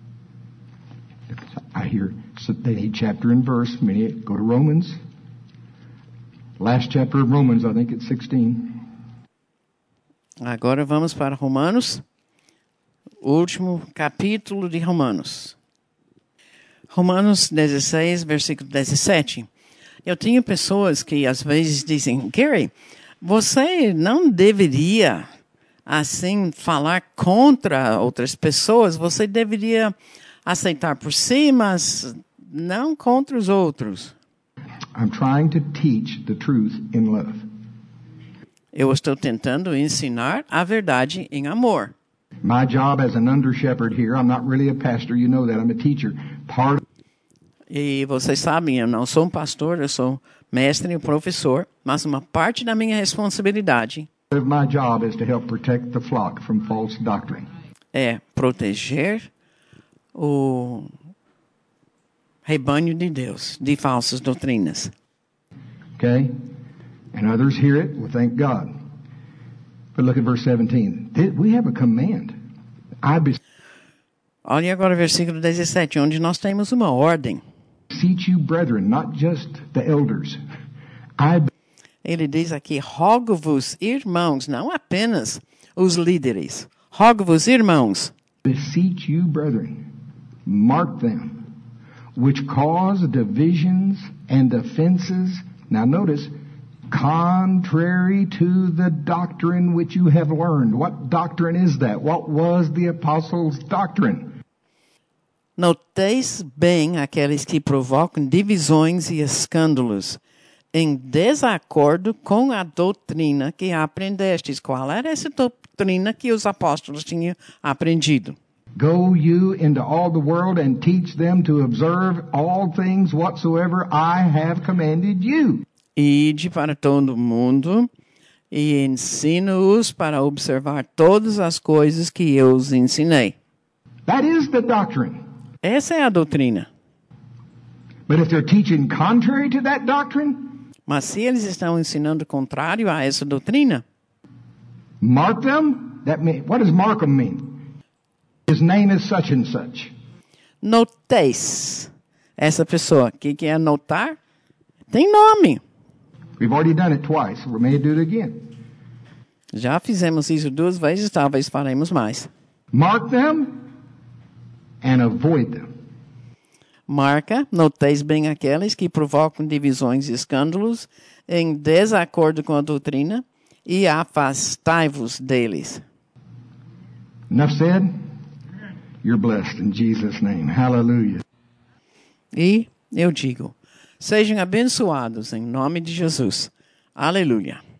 I hear so they need chapter and verse. Many go to Romans. Last chapter of Romans, I think it's sixteen. Agora vamos para Romanos, o último capítulo de Romanos. Romanos dezesseis, versículo dezessete. Eu tenho pessoas que às vezes dizem, Gary, você não deveria assim falar contra outras pessoas, você deveria aceitar por si, mas não contra os outros. I'm trying to teach the truth in love. Eu estou tentando ensinar a verdade em amor. My job as an under shepherd here, I'm not really a pastor, you know that, I'm a teacher. Part E vocês sabem, eu não sou um pastor, eu sou mestre e professor, mas uma parte da minha responsabilidade of my job is to help protect the flock from false doctrine. é proteger o rebanho de Deus de falsas doutrinas. Okay? And others hear it, well, thank God. But look at verse seventeen. We have a command. I Olha agora o versículo dezessete, onde nós temos uma ordem. beseech you, brethren, not just the elders. I Ele diz aqui, rogo-vos, irmãos, não apenas os líderes. Rogo-vos, irmãos. beseech you, brethren, mark them, which cause divisions and offenses. Now notice, contrary to the doctrine which you have learned. What doctrine is that? What was the apostles' doctrine? Noteis bem aqueles que provocam divisões e escândalos, em desacordo com a doutrina que aprendestes. Qual era essa doutrina que os apóstolos tinham aprendido? Go you into all the world and teach them to observe all things whatsoever I have commanded you. Ide para todo mundo e ensino-os para observar todas as coisas que eu os ensinei. That is the doctrine. Essa é a doutrina. But if they're teaching contrary to that doctrine, Mas se eles estão ensinando contrário a essa doutrina, mark them. That mean, what does mark them mean? His name is such and such. noteis essa pessoa. O que, que é anotar? Tem nome. We've already done it twice. We may do it again. Já fizemos isso duas vezes, talvez faremos mais. Mark them and avoid them. Marca, noteis bem aqueles que provocam divisões e escândalos em desacordo com a doutrina e afastai-vos deles. Enough said? You're blessed in Jesus' name. Hallelujah. E eu digo, sejam abençoados em nome de Jesus. Aleluia.